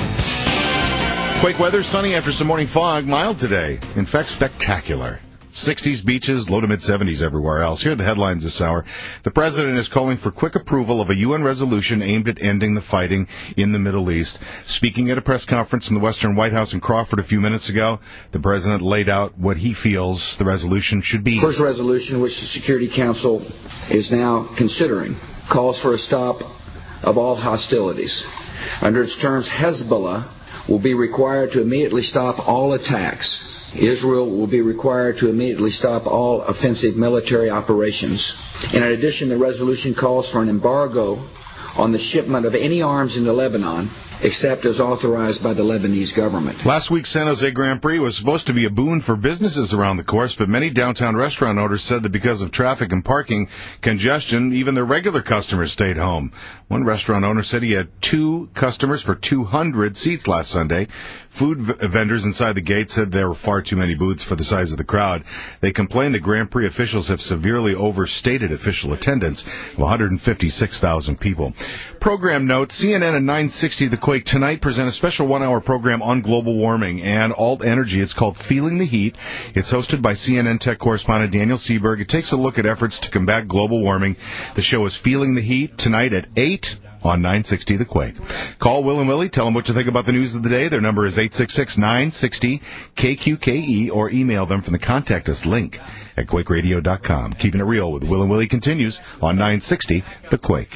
Quake weather, sunny after some morning fog, mild today. In fact, spectacular. sixties beaches, low to mid-seventies everywhere else. Here are the headlines this hour. The president is calling for quick approval of a U N resolution aimed at ending the fighting in the Middle East. Speaking at a press conference in the Western White House in Crawford a few minutes ago, the president laid out what he feels the resolution should be. The first resolution, which the Security Council is now considering, calls for a stop of all hostilities. Under its terms, Hezbollah will be required to immediately stop all attacks. Israel will be required to immediately stop all offensive military operations. In addition, the resolution calls for an embargo on the shipment of any arms into Lebanon, except as authorized by the Lebanese government. Last week's San Jose Grand Prix was supposed to be a boon for businesses around the course, but many downtown restaurant owners said that because of traffic and parking congestion, even their regular customers stayed home. One restaurant owner said he had two customers for two hundred seats last Sunday. Food v- vendors inside the gate said there were far too many booths for the size of the crowd. They complained the Grand Prix officials have severely overstated official attendance of one hundred fifty-six thousand people. Program note, C N N and nine sixty The Quake tonight present a special one-hour program on global warming and alt energy. It's called Feeling the Heat. It's hosted by C N N tech correspondent Daniel Seberg. It takes a look at efforts to combat global warming. The show is Feeling the Heat tonight at eight on nine sixty The Quake. Call Will and Willie. Tell them what you think about the news of the day. Their number is eight six six, nine six zero, K Q K E or email them from the Contact Us link at quake radio dot com. Keeping it real with Will and Willie continues on nine sixty The Quake.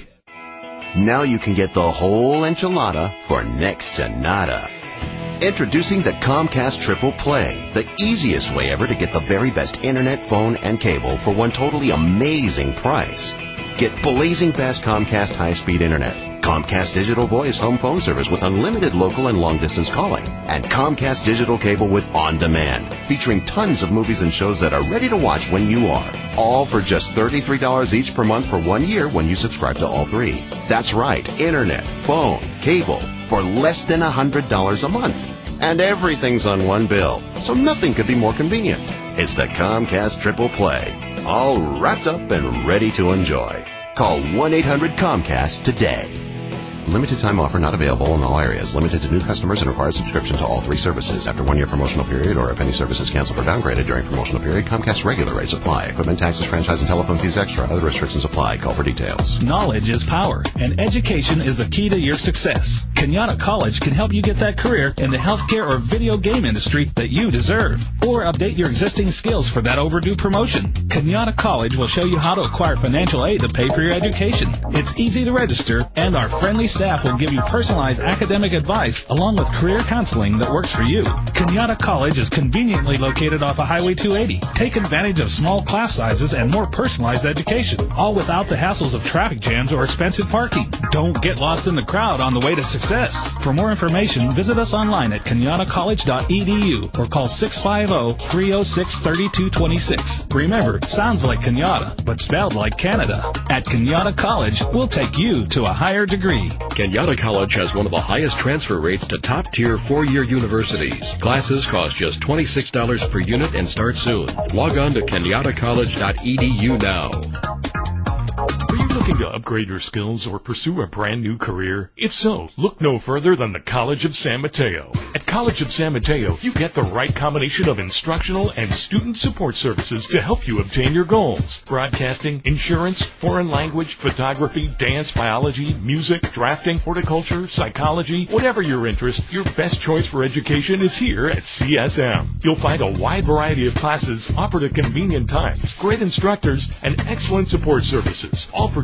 Now you can get the whole enchilada for next to nada. Introducing the Comcast Triple Play, the easiest way ever to get the very best internet, phone, and cable for one totally amazing price. Get blazing fast Comcast high-speed internet, Comcast Digital Voice home phone service with unlimited local and long-distance calling, and Comcast Digital Cable with On Demand, featuring tons of movies and shows that are ready to watch when you are. All for just thirty-three dollars each per month for one year when you subscribe to all three. That's right, internet, phone, cable, for less than one hundred dollars a month. And everything's on one bill, so nothing could be more convenient. It's the Comcast Triple Play, all wrapped up and ready to enjoy. Call one eight hundred Comcast today. Limited time offer not available in all areas. Limited to new customers and requires subscription to all three services. After one year promotional period or if any service is canceled or downgraded during promotional period, Comcast regular rates apply. Equipment, taxes, franchise, and telephone fees extra. Other restrictions apply. Call for details. Knowledge is power, and education is the key to your success. Kenyatta College can help you get that career in the healthcare or video game industry that you deserve. Or update your existing skills for that overdue promotion. Kenyatta College will show you how to acquire financial aid to pay for your education. It's easy to register, and our friendly staff will give you personalized academic advice along with career counseling that works for you. Kenyatta College is conveniently located off of Highway two eighty. Take advantage of small class sizes and more personalized education, all without the hassles of traffic jams or expensive parking. Don't get lost in the crowd on the way to success. For more information, visit us online at kenyatta college dot e d u or call six five zero, three zero six, three two two six. Remember, sounds like Kenyatta, but spelled like Canada. At Kenyatta College, we'll take you to a higher degree. Kenyatta College has one of the highest transfer rates to top-tier four-year universities. Classes cost just twenty-six dollars per unit and start soon. Log on to kenyatta college dot e d u now. Are you looking to upgrade your skills or pursue a brand new career? If so, look no further than the College of San Mateo. At College of San Mateo, you get the right combination of instructional and student support services to help you obtain your goals. Broadcasting, insurance, foreign language, photography, dance, biology, music, drafting, horticulture, psychology, whatever your interest, your best choice for education is here at C S M. You'll find a wide variety of classes offered at convenient times, great instructors, and excellent support services, all for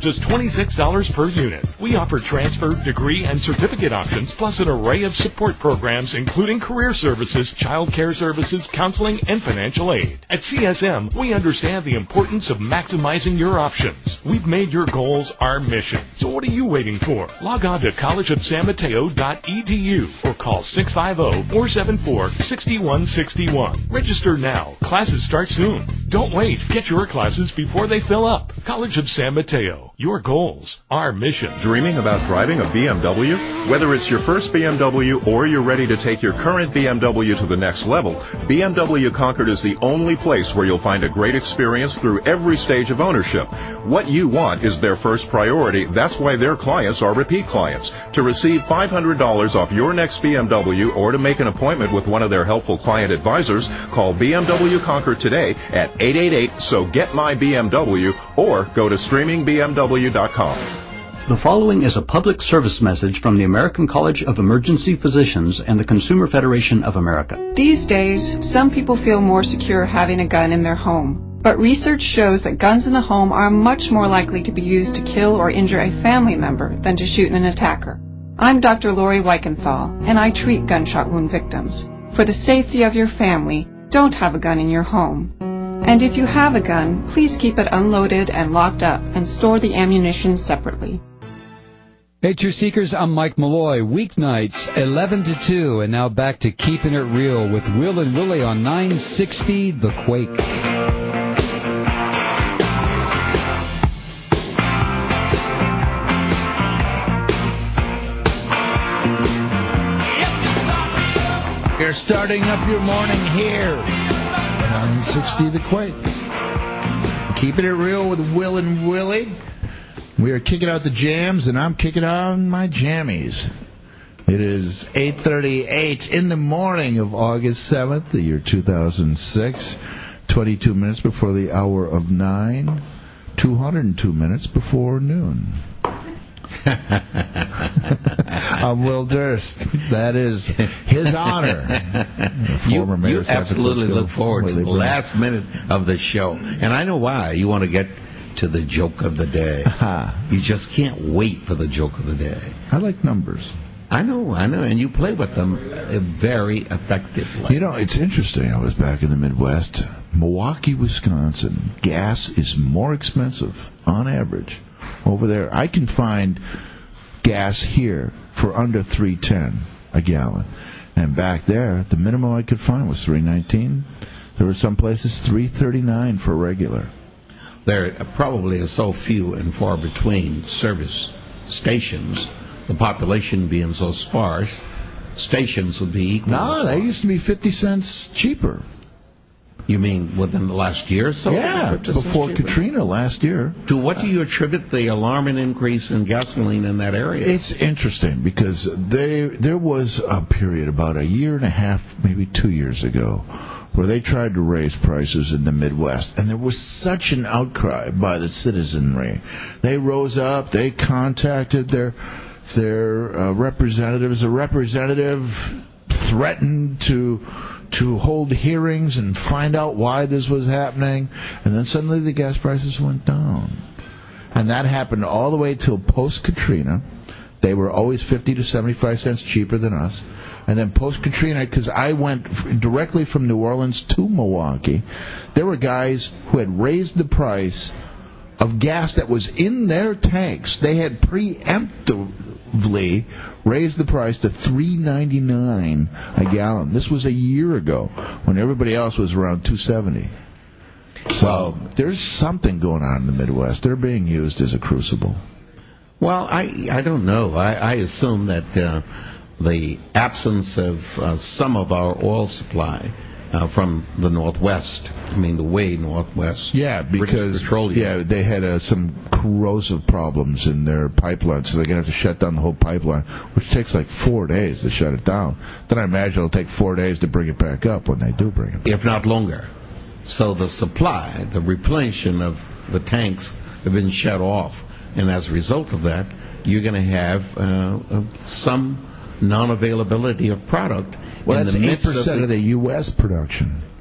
just twenty-six dollars per unit. We offer transfer, degree, and certificate options, plus an array of support programs, including career services, child care services, counseling, and financial aid. At C S M, we understand the importance of maximizing your options. We've made your goals our mission. So what are you waiting for? Log on to college of san mateo dot e d u or call six five zero, four seven four, six one six one. Register now. Classes start soon. Don't wait. Get your classes before they fill up. College of San Mateo. Your goals, our mission. Dreaming about driving a B M W? Whether it's your first B M W or you're ready to take your current B M W to the next level, B M W Concord is the only place where you'll find a great experience through every stage of ownership. What you want is their first priority. That's why their clients are repeat clients. To receive five hundred dollars off your next B M W or to make an appointment with one of their helpful client advisors, call B M W Concord today at eight eight eight, S O Get My B M W or go to streaming b m w dot com. The following is a public service message from the American College of Emergency Physicians and the Consumer Federation of America. These days, some people feel more secure having a gun in their home. But research shows that guns in the home are much more likely to be used to kill or injure a family member than to shoot an attacker. I'm Doctor Lori Weichenthal, and I treat gunshot wound victims. For the safety of your family, don't have a gun in your home. And if you have a gun, please keep it unloaded and locked up and store the ammunition separately. Hey, Truth Seekers, I'm Mike Malloy. Weeknights, eleven to two, and now back to Keeping It Real with Will and Willie on nine sixty The Quake. You're starting up your morning here. nine sixty The Quake. Keeping it real with Will and Willie. We are kicking out the jams, and I'm kicking on my jammies. It is eight thirty-eight in the morning of August seventh, the year two thousand six. twenty-two minutes before the hour of nine. two hundred two minutes before noon. I'm Will Durst. That is his honor. You, you absolutely look forward to the last minute of the show. And I know why. You want to get to the joke of the day. Uh-huh. You just can't wait for the joke of the day. I like numbers. I know, I know, and you play with them very effectively. You know, it's interesting. I was back in the Midwest. Milwaukee, Wisconsin. Gas is more expensive, on average, over there. I can find gas here for under three ten a gallon. And back there, the minimum I could find was three nineteen. There were some places three thirty-nine for regular. There probably are so few and far between service stations, the population being so sparse, stations would be equal. No, they used to be fifty cents cheaper. You mean within the last year or so? Yeah, before Katrina last year. To what do you attribute the alarming increase in gasoline in that area? It's interesting because they, there was a period about a year and a half, maybe two years ago, where they tried to raise prices in the Midwest, and there was such an outcry by the citizenry. They rose up, they contacted their their uh, representatives. A representative threatened to to hold hearings and find out why this was happening, and then suddenly the gas prices went down. And that happened all the way till post-Katrina. They were always fifty to seventy-five cents cheaper than us. And then post-Katrina, because I went directly from New Orleans to Milwaukee, there were guys who had raised the price of gas that was in their tanks. They had preemptively raised the price to three ninety-nine a gallon. This was a year ago when everybody else was around two seventy. So there's something going on in the Midwest. They're being used as a crucible. Well, I I don't know. I, I assume that uh, the absence of uh, some of our oil supply uh, from the Northwest, I mean the way Northwest, yeah, because yeah, they had uh, some corrosive problems in their pipeline, so they're going to have to shut down the whole pipeline, which takes like four days to shut it down. Then I imagine it'll take four days to bring it back up when they do bring it back. If not longer. So the supply, the replenishing of the tanks have been shut off, and as a result of that, you're going to have uh, some non-availability of product. Well, in that's the eight midst percent of, of the U S production.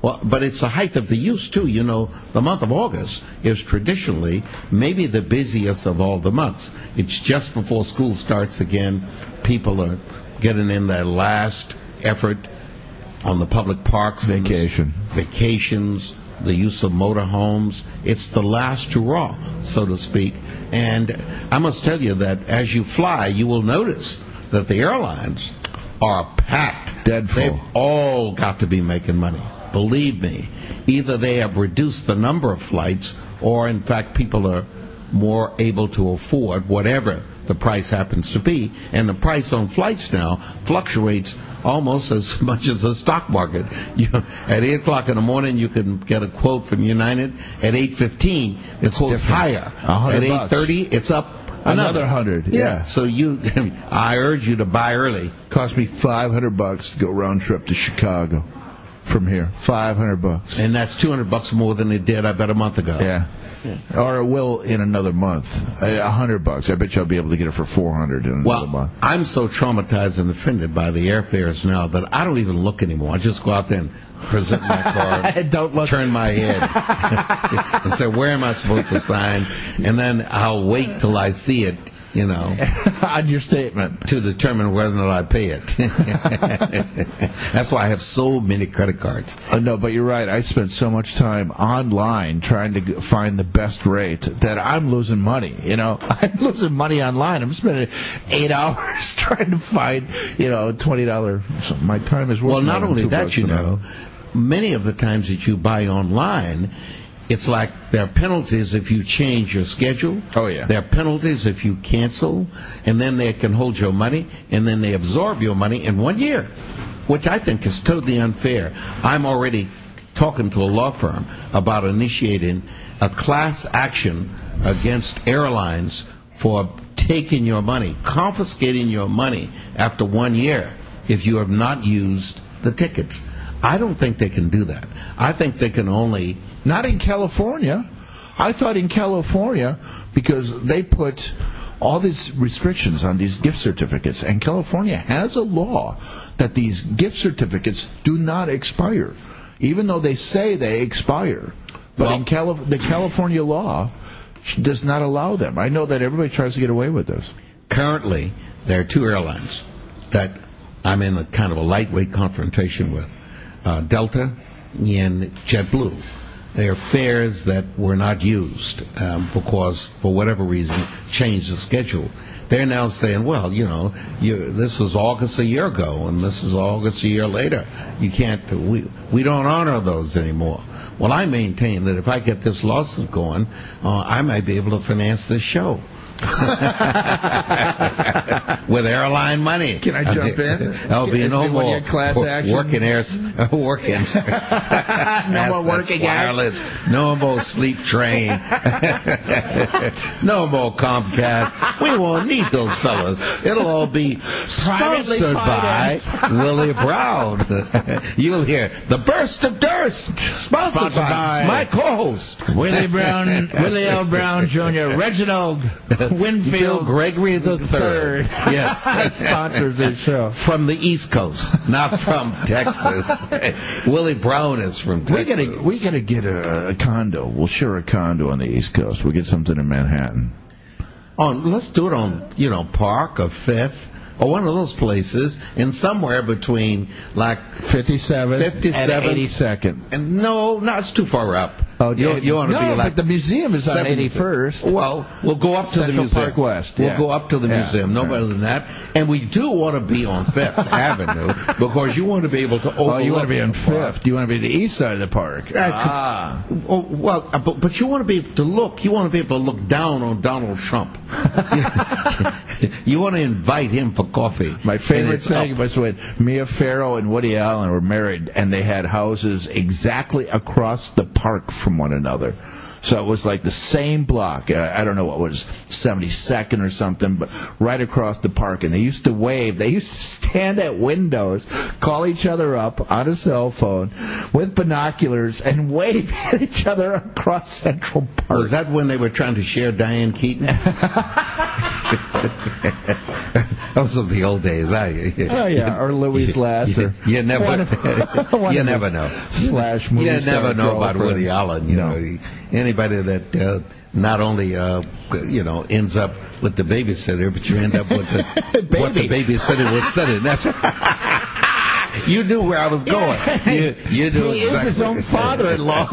Well, but it's the height of the use, too. You know, the month of August is traditionally maybe the busiest of all the months. It's just before school starts again. People are getting in their last effort on the public parks. Vacation. Vacations, the use of motorhomes. It's the last hurrah, so to speak. And I must tell you that as you fly, you will notice that the airlines are packed. Dead full. They've all got to be making money. Believe me. Either they have reduced the number of flights, or in fact people are more able to afford whatever the price happens to be. And the price on flights now fluctuates almost as much as the stock market. You, at eight o'clock in the morning, you can get a quote from United. At eight fifteen, the quote's higher. At eight thirty, it's up another one hundred. Yeah. yeah. So you, I urge you to buy early. Cost me five hundred bucks to go round trip to Chicago from here. five hundred bucks. And that's two hundred bucks more than it did, I bet, a month ago. Yeah. Yeah. Or it will in another month. A hundred bucks. I bet you I'll be able to get it for four hundred in another well, month. I'm so traumatized and offended by the airfares now that I don't even look anymore. I just go out there and present my card, don't look. turn my head, and say, "Where am I supposed to sign?" And then I'll wait till I see it. You know, on your statement to determine whether or not I pay it. That's why I have so many credit cards. Uh, no, but you're right. I spend so much time online trying to g- find the best rate that I'm losing money. You know, I'm losing money online. I'm spending eight hours trying to find, you know, twenty dollars. My time is worth. Well, not only that, you know, hour. many of the times that you buy online, it's like there are penalties if you change your schedule. Oh, yeah. There are penalties if you cancel, and then they can hold your money, and then they absorb your money in one year, which I think is totally unfair. I'm already talking to a law firm about initiating a class action against airlines for taking your money, confiscating your money after one year if you have not used the tickets. I don't think they can do that. I think they can only... Not in California. I thought in California, because they put all these restrictions on these gift certificates, and California has a law that these gift certificates do not expire, even though they say they expire. But well, in Cali- the California law does not allow them. I know that everybody tries to get away with this. Currently, there are two airlines that I'm in a kind of a lightweight confrontation with. Uh, Delta and JetBlue. They are fares that were not used um, because, for whatever reason, changed the schedule. They're now saying, well, you know, you, this was August a year ago, and this is August a year later. You can't, we, we don't honor those anymore. Well, I maintain that if I get this lawsuit going, uh, I might be able to finance this show. With airline money. Can I jump in? There'll be no more class action? working airs, working. No more working wireless. No more sleep train. No more Comcast. We won't need those fellas. It'll all be sponsored by Willie Brown. You'll hear the burst of durst, sponsored, sponsored by, by my co-host Willie Brown, Willie L. Brown Junior Reginald Winfield Gregory the Third. Yes, that sponsors this show from the East Coast, not from Texas. Willie Brown is from Texas. We gotta, we gotta get a, a condo. We'll share a condo on the East Coast. We'll get something in Manhattan. On, let's do it on, you know, Park or Fifth. Or one of those places, and somewhere between like fifty-seven, fifty-seven and eighty-second. And no, no, it's too far up. Oh, you, you want to no, be like but the museum is on eighty-first. Well, we'll go up to Central the museum. Park West. We'll yeah. go up to the yeah. museum. No yeah. better than that. And we do want to be on Fifth Avenue because you want to be able to overlook. Oh, you want to be on Fifth? You want to be the east side of the park? Uh, ah. Oh, well, but, but you want to be able to look. You want to be able to look down on Donald Trump. You want to invite him for coffee. My favorite thing was when Mia Farrow and Woody Allen were married, and they had houses exactly across the park from one another. So it was like the same block. Uh, I don't know what was seventy-second or something, but right across the park. And they used to wave. They used to stand at windows, call each other up on a cell phone with binoculars, and wave at each other across Central Park. Was that when they were trying to share Diane Keaton? Those are the old days. I, oh yeah, or Louis Lasser. You, you never, one of, one you never know. Slash movie You never know about girlfriends. Woody Allen. You no. know, anybody that uh, not only uh, you know ends up with the babysitter, but you end up with the, what the babysitter was sitting. That's you knew where I was going. You, you knew he exactly. is his own father-in-law.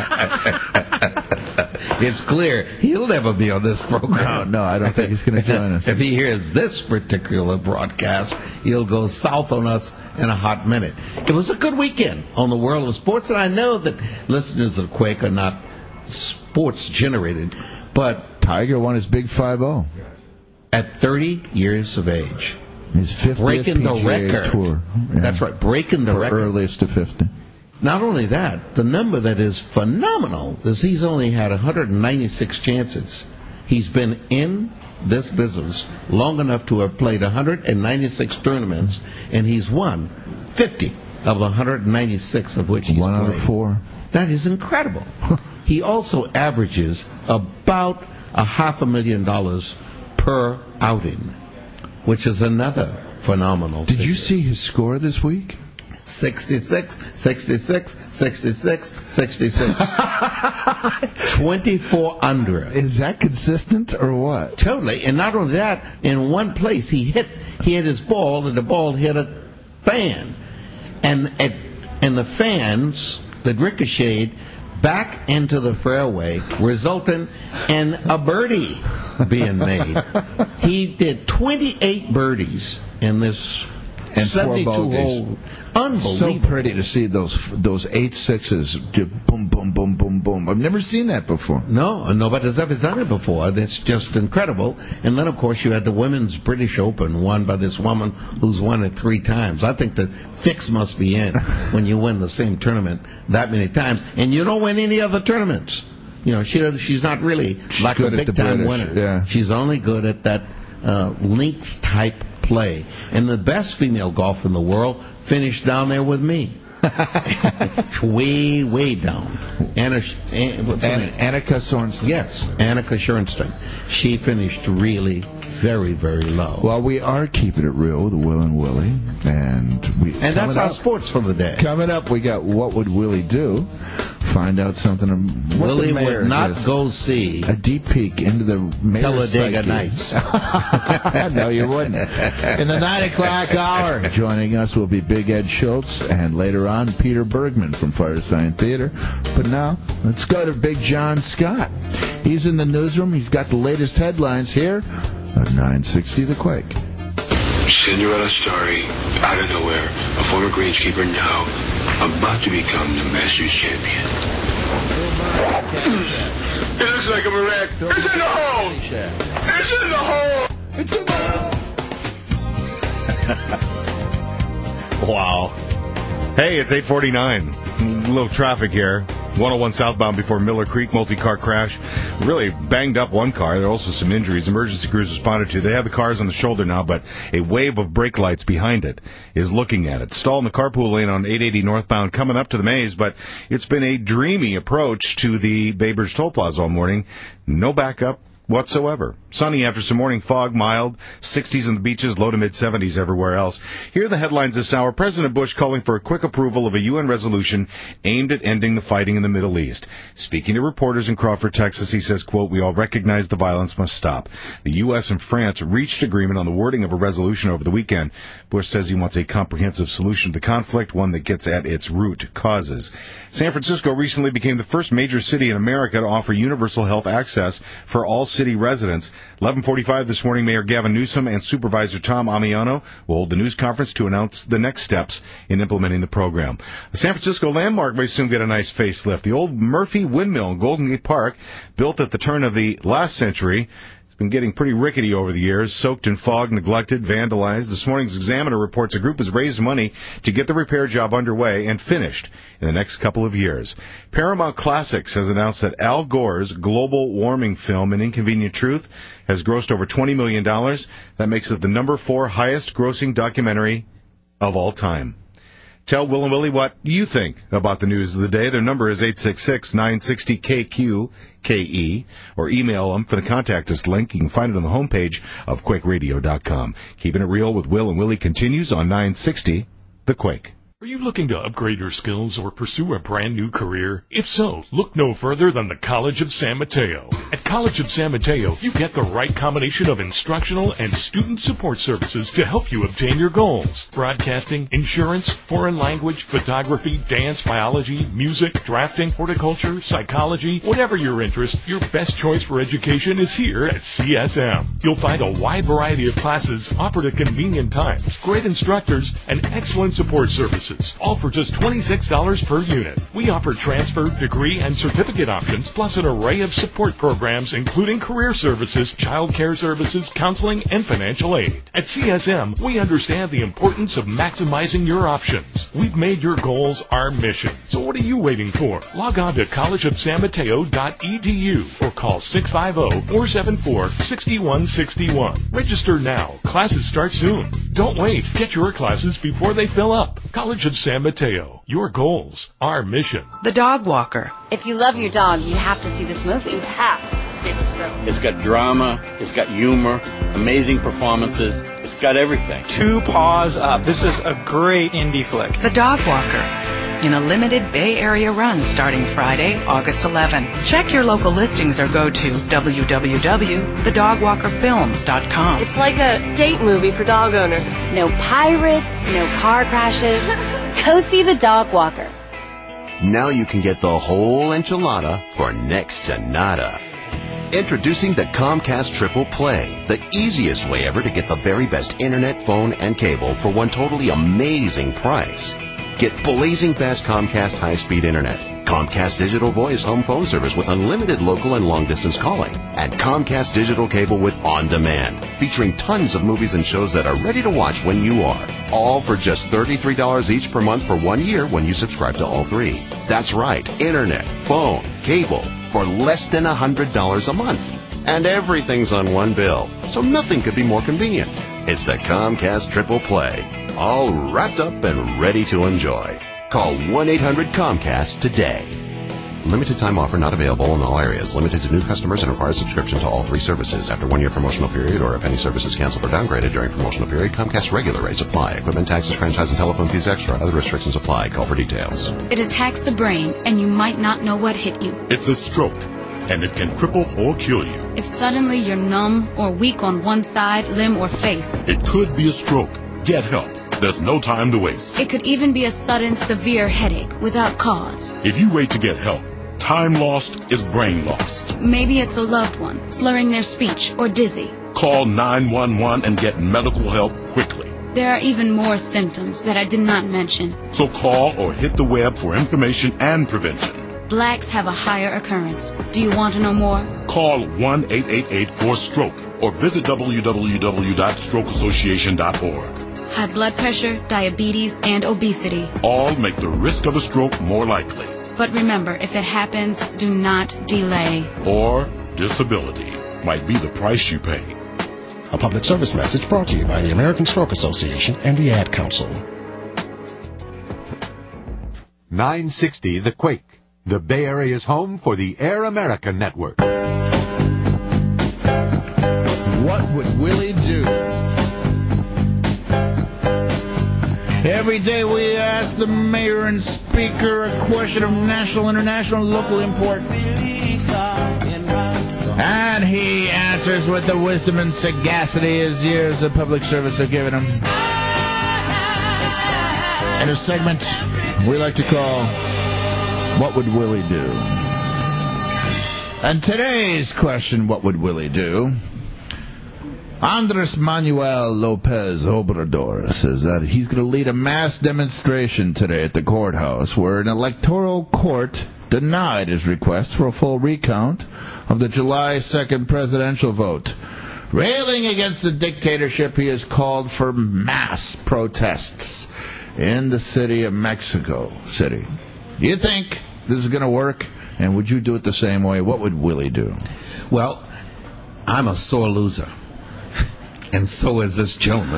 It's clear he'll never be on this program. No, no, I don't think he's going to join us. If he hears this particular broadcast, he'll go south on us in a hot minute. It was a good weekend on the world of sports, and I know that listeners of Quake are not sports generated, but Tiger won his big five oh at thirty years of age. His fiftieth breaking the P G A record. Tour. Yeah. That's right, breaking the For record. earliest to fifty. Not only that, the number that is phenomenal is he's only had one hundred ninety-six chances. He's been in this business long enough to have played one hundred ninety-six tournaments, and he's won fifty of the one hundred ninety-six of which he's One out played. of four. That is incredible. He also averages about a half a million dollars per outing, which is another phenomenal Did figure. you see his score this week? sixty-six, sixty-six, sixty-six, sixty-six. twenty-four under. Is that consistent or what? Totally. And not only that, in one place he hit he hit his ball and the ball hit a fan. And at, and the fans that ricocheted back into the fairway, resulting in a birdie being made. He did twenty-eight birdies in this and seventy-two four bogeys. hole. Unbelievable. So pretty to see those those eight sixes. Boom, boom, boom, boom, boom. I've never seen that before. No, nobody's ever done it before. It's just incredible. And then, of course, you had the Women's British Open won by this woman who's won it three times. I think the fix must be in when you win the same tournament that many times. And you don't win any other tournaments. You know, she she's not really She's like a big-time winner. Yeah. She's only good at that uh, links-type play. And the best female golf in the world finished down there with me. way, way down. Anna, Anna, what's her name? Annika Sorensen. Yes, Annika Schoenstein. She finished really very, very low. Well, we are keeping it real with Will and Willie, and we. And that's our up, sports for the day. Coming up, we got What Would Willie Do? Find out something. What Willie the mayor would not is. go see a deep peek into the mayor's Talladega psyche. Nights. No, you wouldn't. In the nine o'clock hour, joining us will be Big Ed Schultz, and later on, Peter Bergman from Firesign Theater. But now, let's go to Big John Scott. He's in the newsroom. He's got the latest headlines here at nine sixty The Quake. Cinderella story, out of nowhere, a former greenskeeper now about to become the Masters champion. It looks like a miracle. It's in the hole! It's in the hole! It's in the hole! Wow. Hey, it's eight forty-nine. A little traffic here. one oh one southbound before Miller Creek, multi-car crash. Really banged up one car. There are also some injuries. Emergency crews responded to. They have the cars on the shoulder now, but a wave of brake lights behind it is looking at it. Stalled in the carpool lane on eight eighty northbound coming up to the maze, but it's been a dreamy approach to the Babers Toll Plaza all morning. No backup whatsoever. Sunny after some morning fog, mild, sixties on the beaches, low to mid-seventies everywhere else. Here are the headlines this hour. President Bush calling for a quick approval of a U N resolution aimed at ending the fighting in the Middle East. Speaking to reporters in Crawford, Texas, he says, quote, "We all recognize the violence must stop." The U S and France reached agreement on the wording of a resolution over the weekend. Bush says he wants a comprehensive solution to the conflict, one that gets at its root causes. San Francisco recently became the first major city in America to offer universal health access for all city residents. eleven forty-five this morning, Mayor Gavin Newsom and Supervisor Tom Amiano will hold the news conference to announce the next steps in implementing the program. The San Francisco landmark may soon get a nice facelift. The old Murphy Windmill in Golden Gate Park, built at the turn of the last century, it's been getting pretty rickety over the years, soaked in fog, neglected, vandalized. This morning's Examiner reports a group has raised money to get the repair job underway and finished in the next couple of years. Paramount Classics has announced that Al Gore's global warming film, An Inconvenient Truth, has grossed over twenty million dollars. That makes it the number four highest grossing documentary of all time. Tell Will and Willie what you think about the news of the day. Their number is eight six six, nine six zero, K Q K E, or email them for the contact us link. You can find it on the homepage of Quake Radio dot com. Keeping It Real with Will and Willie continues on nine sixty The Quake. Are you looking to upgrade your skills or pursue a brand new career? If so, look no further than the College of San Mateo. At College of San Mateo, you get the right combination of instructional and student support services to help you obtain your goals. Broadcasting, insurance, foreign language, photography, dance, biology, music, drafting, horticulture, psychology, whatever your interest, your best choice for education is here at C S M. You'll find a wide variety of classes offered at convenient times, great instructors, and excellent support services, all for just twenty-six dollars per unit. We offer transfer, degree, and certificate options, plus an array of support programs, including career services, child care services, counseling, and financial aid. At C S M, we understand the importance of maximizing your options. We've made your goals our mission. So what are you waiting for? Log on to college of san mateo dot e d u or call six five zero, four seven four, six one six one. Register now. Classes start soon. Don't wait. Get your classes before they fill up. College of San Mateo. Your goals, our mission. The Dog Walker. If you love your dog, you have to see this movie. You have to see this film. It's got drama, it's got humor, amazing performances, it's got everything. Two Paws Up. This is a great indie flick. The Dog Walker. In a limited Bay Area run starting Friday, August eleventh. Check your local listings or go to w w w dot the dog walker film dot com. It's like a date movie for dog owners. No pirates, no car crashes. Go see The Dog Walker. Now you can get the whole enchilada for next to nada. Introducing the Comcast Triple Play, the easiest way ever to get the very best internet, phone, and cable for one totally amazing price. Get blazing fast Comcast high-speed internet, Comcast Digital Voice home phone service with unlimited local and long-distance calling, and Comcast Digital Cable with On Demand, featuring tons of movies and shows that are ready to watch when you are. All for just thirty-three dollars each per month for one year when you subscribe to all three. That's right, internet, phone, cable, for less than one hundred dollars a month. And everything's on one bill, so nothing could be more convenient. It's the Comcast Triple Play, all wrapped up and ready to enjoy. Call one eight hundred Comcast today. Limited time offer not available in all areas. Limited to new customers and requires subscription to all three services. After one year promotional period, or if any service is canceled or downgraded during promotional period, Comcast regular rates apply. Equipment taxes, franchise, and telephone fees extra. Other restrictions apply. Call for details. It attacks the brain, and you might not know what hit you. It's a stroke, and it can cripple or kill you. If suddenly you're numb or weak on one side, limb, or face. It could be a stroke. Get help. There's no time to waste. It could even be a sudden, severe headache without cause. If you wait to get help, time lost is brain lost. Maybe it's a loved one, slurring their speech, or dizzy. Call nine one one and get medical help quickly. There are even more symptoms that I did not mention. So call or hit the web for information and prevention. Blacks have a higher occurrence. Do you want to know more? Call one eight eight eight four stroke or visit w w w dot stroke association dot org. High blood pressure, diabetes, and obesity. All make the risk of a stroke more likely. But remember, if it happens, do not delay. Or disability might be the price you pay. A public service message brought to you by the American Stroke Association and the Ad Council. nine sixty The Quake, the Bay Area's home for the Air America Network. What would Willie do? Every day we ask the mayor and speaker a question of national, international, local importance. And he answers with the wisdom and sagacity his years of public service have given him. In a segment we like to call What Would Willie Do? And today's question, what would Willie do? Andres Manuel Lopez Obrador says that he's going to lead a mass demonstration today at the courthouse where an electoral court denied his request for a full recount of the July second presidential vote. Railing against the dictatorship, he has called for mass protests in the city of Mexico City. Do you think this is going to work? And would you do it the same way? What would Willie do? Well, I'm a sore loser. And so is this gentleman.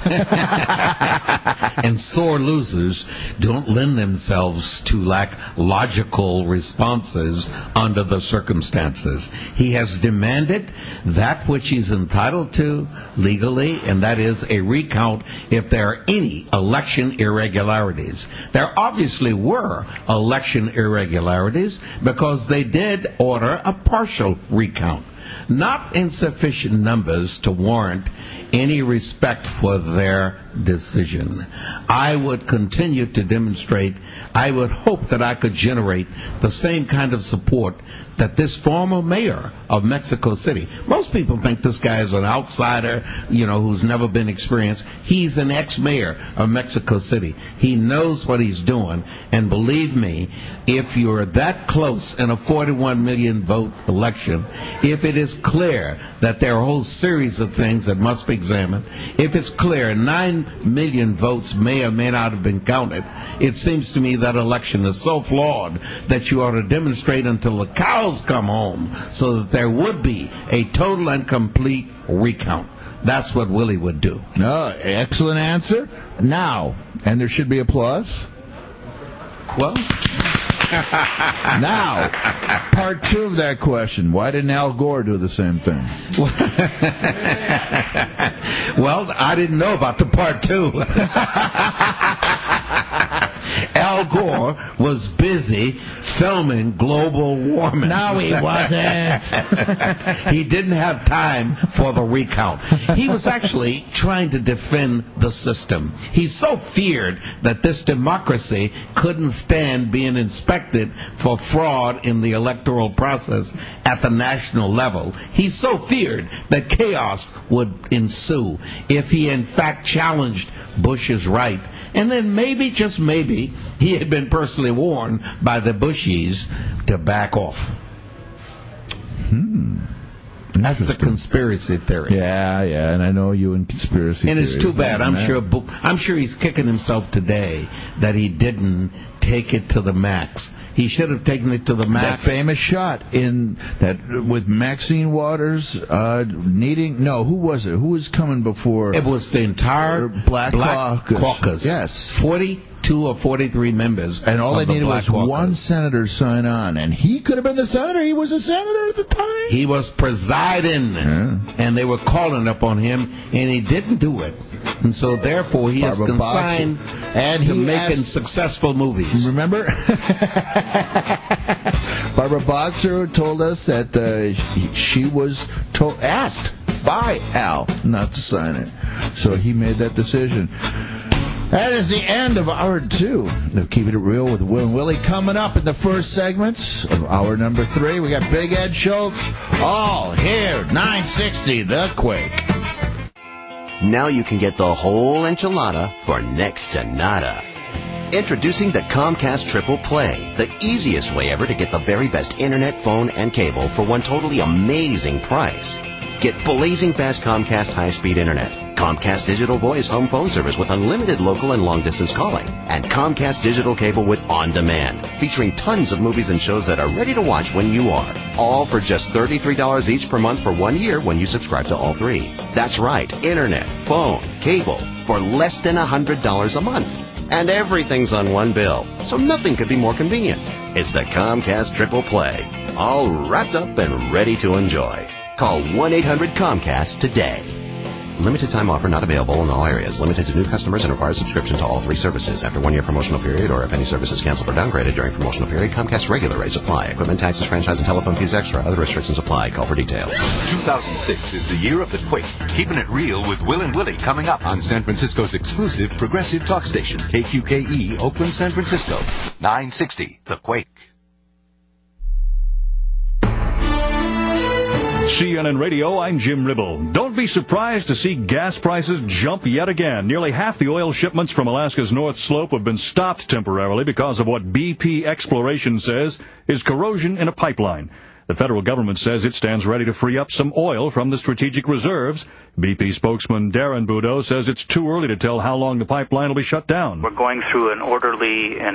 And sore losers don't lend themselves to lack logical responses under the circumstances. He has demanded that which he's entitled to legally, and that is a recount if there are any election irregularities. There obviously were election irregularities because they did order a partial recount. Not in sufficient numbers to warrant any respect for their decision. I would continue to demonstrate, I would hope that I could generate the same kind of support that this former mayor of Mexico City, most people think this guy is an outsider, you know, who's never been experienced. He's an ex-mayor of Mexico City. He knows what he's doing, and believe me, if you're that close in a forty-one million vote election, if it is clear that there are a whole series of things that must be examined, if it's clear nine million votes may or may not have been counted, it seems to me that election is so flawed that you ought to demonstrate until the cows come home so that there would be a total and complete recount. That's what Willie would do. No, excellent answer. Now, and there should be applause. Well, now, part two of that question. Why didn't Al Gore do the same thing? Well, I didn't know about the part two. Al Gore was busy filming global warming. No, he wasn't. He didn't have time for the recount. He was actually trying to defend the system. He so feared that this democracy couldn't stand being inspected for fraud in the electoral process at the national level. He so feared that chaos would ensue if he in fact challenged Bush's right. And then maybe, just maybe, he had been personally warned by the Bushies to back off. Hmm. That's the conspiracy theory. Yeah, yeah, and I know you in conspiracy and theories. And it's too bad. I'm sure I'm sure he's kicking himself today that he didn't take it to the max. He should have taken it to the max. That famous shot in that with Maxine Waters uh, needing no, who was it? Who was coming before? It was the entire Black, Black Caucus. Caucus. Yes, forty-two or forty-three members, and all they the needed was Caucus. one senator sign on, and he could have been the senator. He was a senator at the time. He was presiding, yeah. And they were calling upon him, and he didn't do it, and so therefore he Barbara is consigned and to he making asked, successful movies. Remember? Barbara Boxer told us that uh, she was told, asked by Al not to sign it. So he made that decision. That is the end of hour two of Keeping It Real with Will and Willie. Coming up in the first segments of hour number three, we got Big Ed Schultz. All here, nine sixty, The Quake. Now you can get the whole enchilada for next to nada. Introducing the Comcast Triple Play, the easiest way ever to get the very best internet, phone, and cable for one totally amazing price. Get blazing fast Comcast high-speed internet, Comcast Digital Voice home phone service with unlimited local and long-distance calling, and Comcast Digital Cable with On Demand, featuring tons of movies and shows that are ready to watch when you are. All for just thirty-three dollars each per month for one year when you subscribe to all three. That's right, internet, phone, cable, for less than one hundred dollars a month. And everything's on one bill, so nothing could be more convenient. It's the Comcast Triple Play, all wrapped up and ready to enjoy. Call one eight hundred COMCAST today. Limited time offer not available in all areas. Limited to new customers and requires subscription to all three services. After one year promotional period or if any service is canceled or downgraded during promotional period, Comcast regular rates apply. Equipment taxes, franchise, and telephone fees extra. Other restrictions apply. Call for details. two thousand six is the year of the quake. Keeping it real with Will and Willie coming up on San Francisco's exclusive progressive talk station, K Q K E, Oakland, San Francisco. nine sixty, The Quake. C N N Radio, I'm Jim Ribble. Don't be surprised to see gas prices jump yet again. Nearly half the oil shipments from Alaska's North Slope have been stopped temporarily because of what B P Exploration says is corrosion in a pipeline. The federal government says it stands ready to free up some oil from the strategic reserves. B P spokesman Darren Boudreaux says it's too early to tell how long the pipeline will be shut down. We're going through an orderly and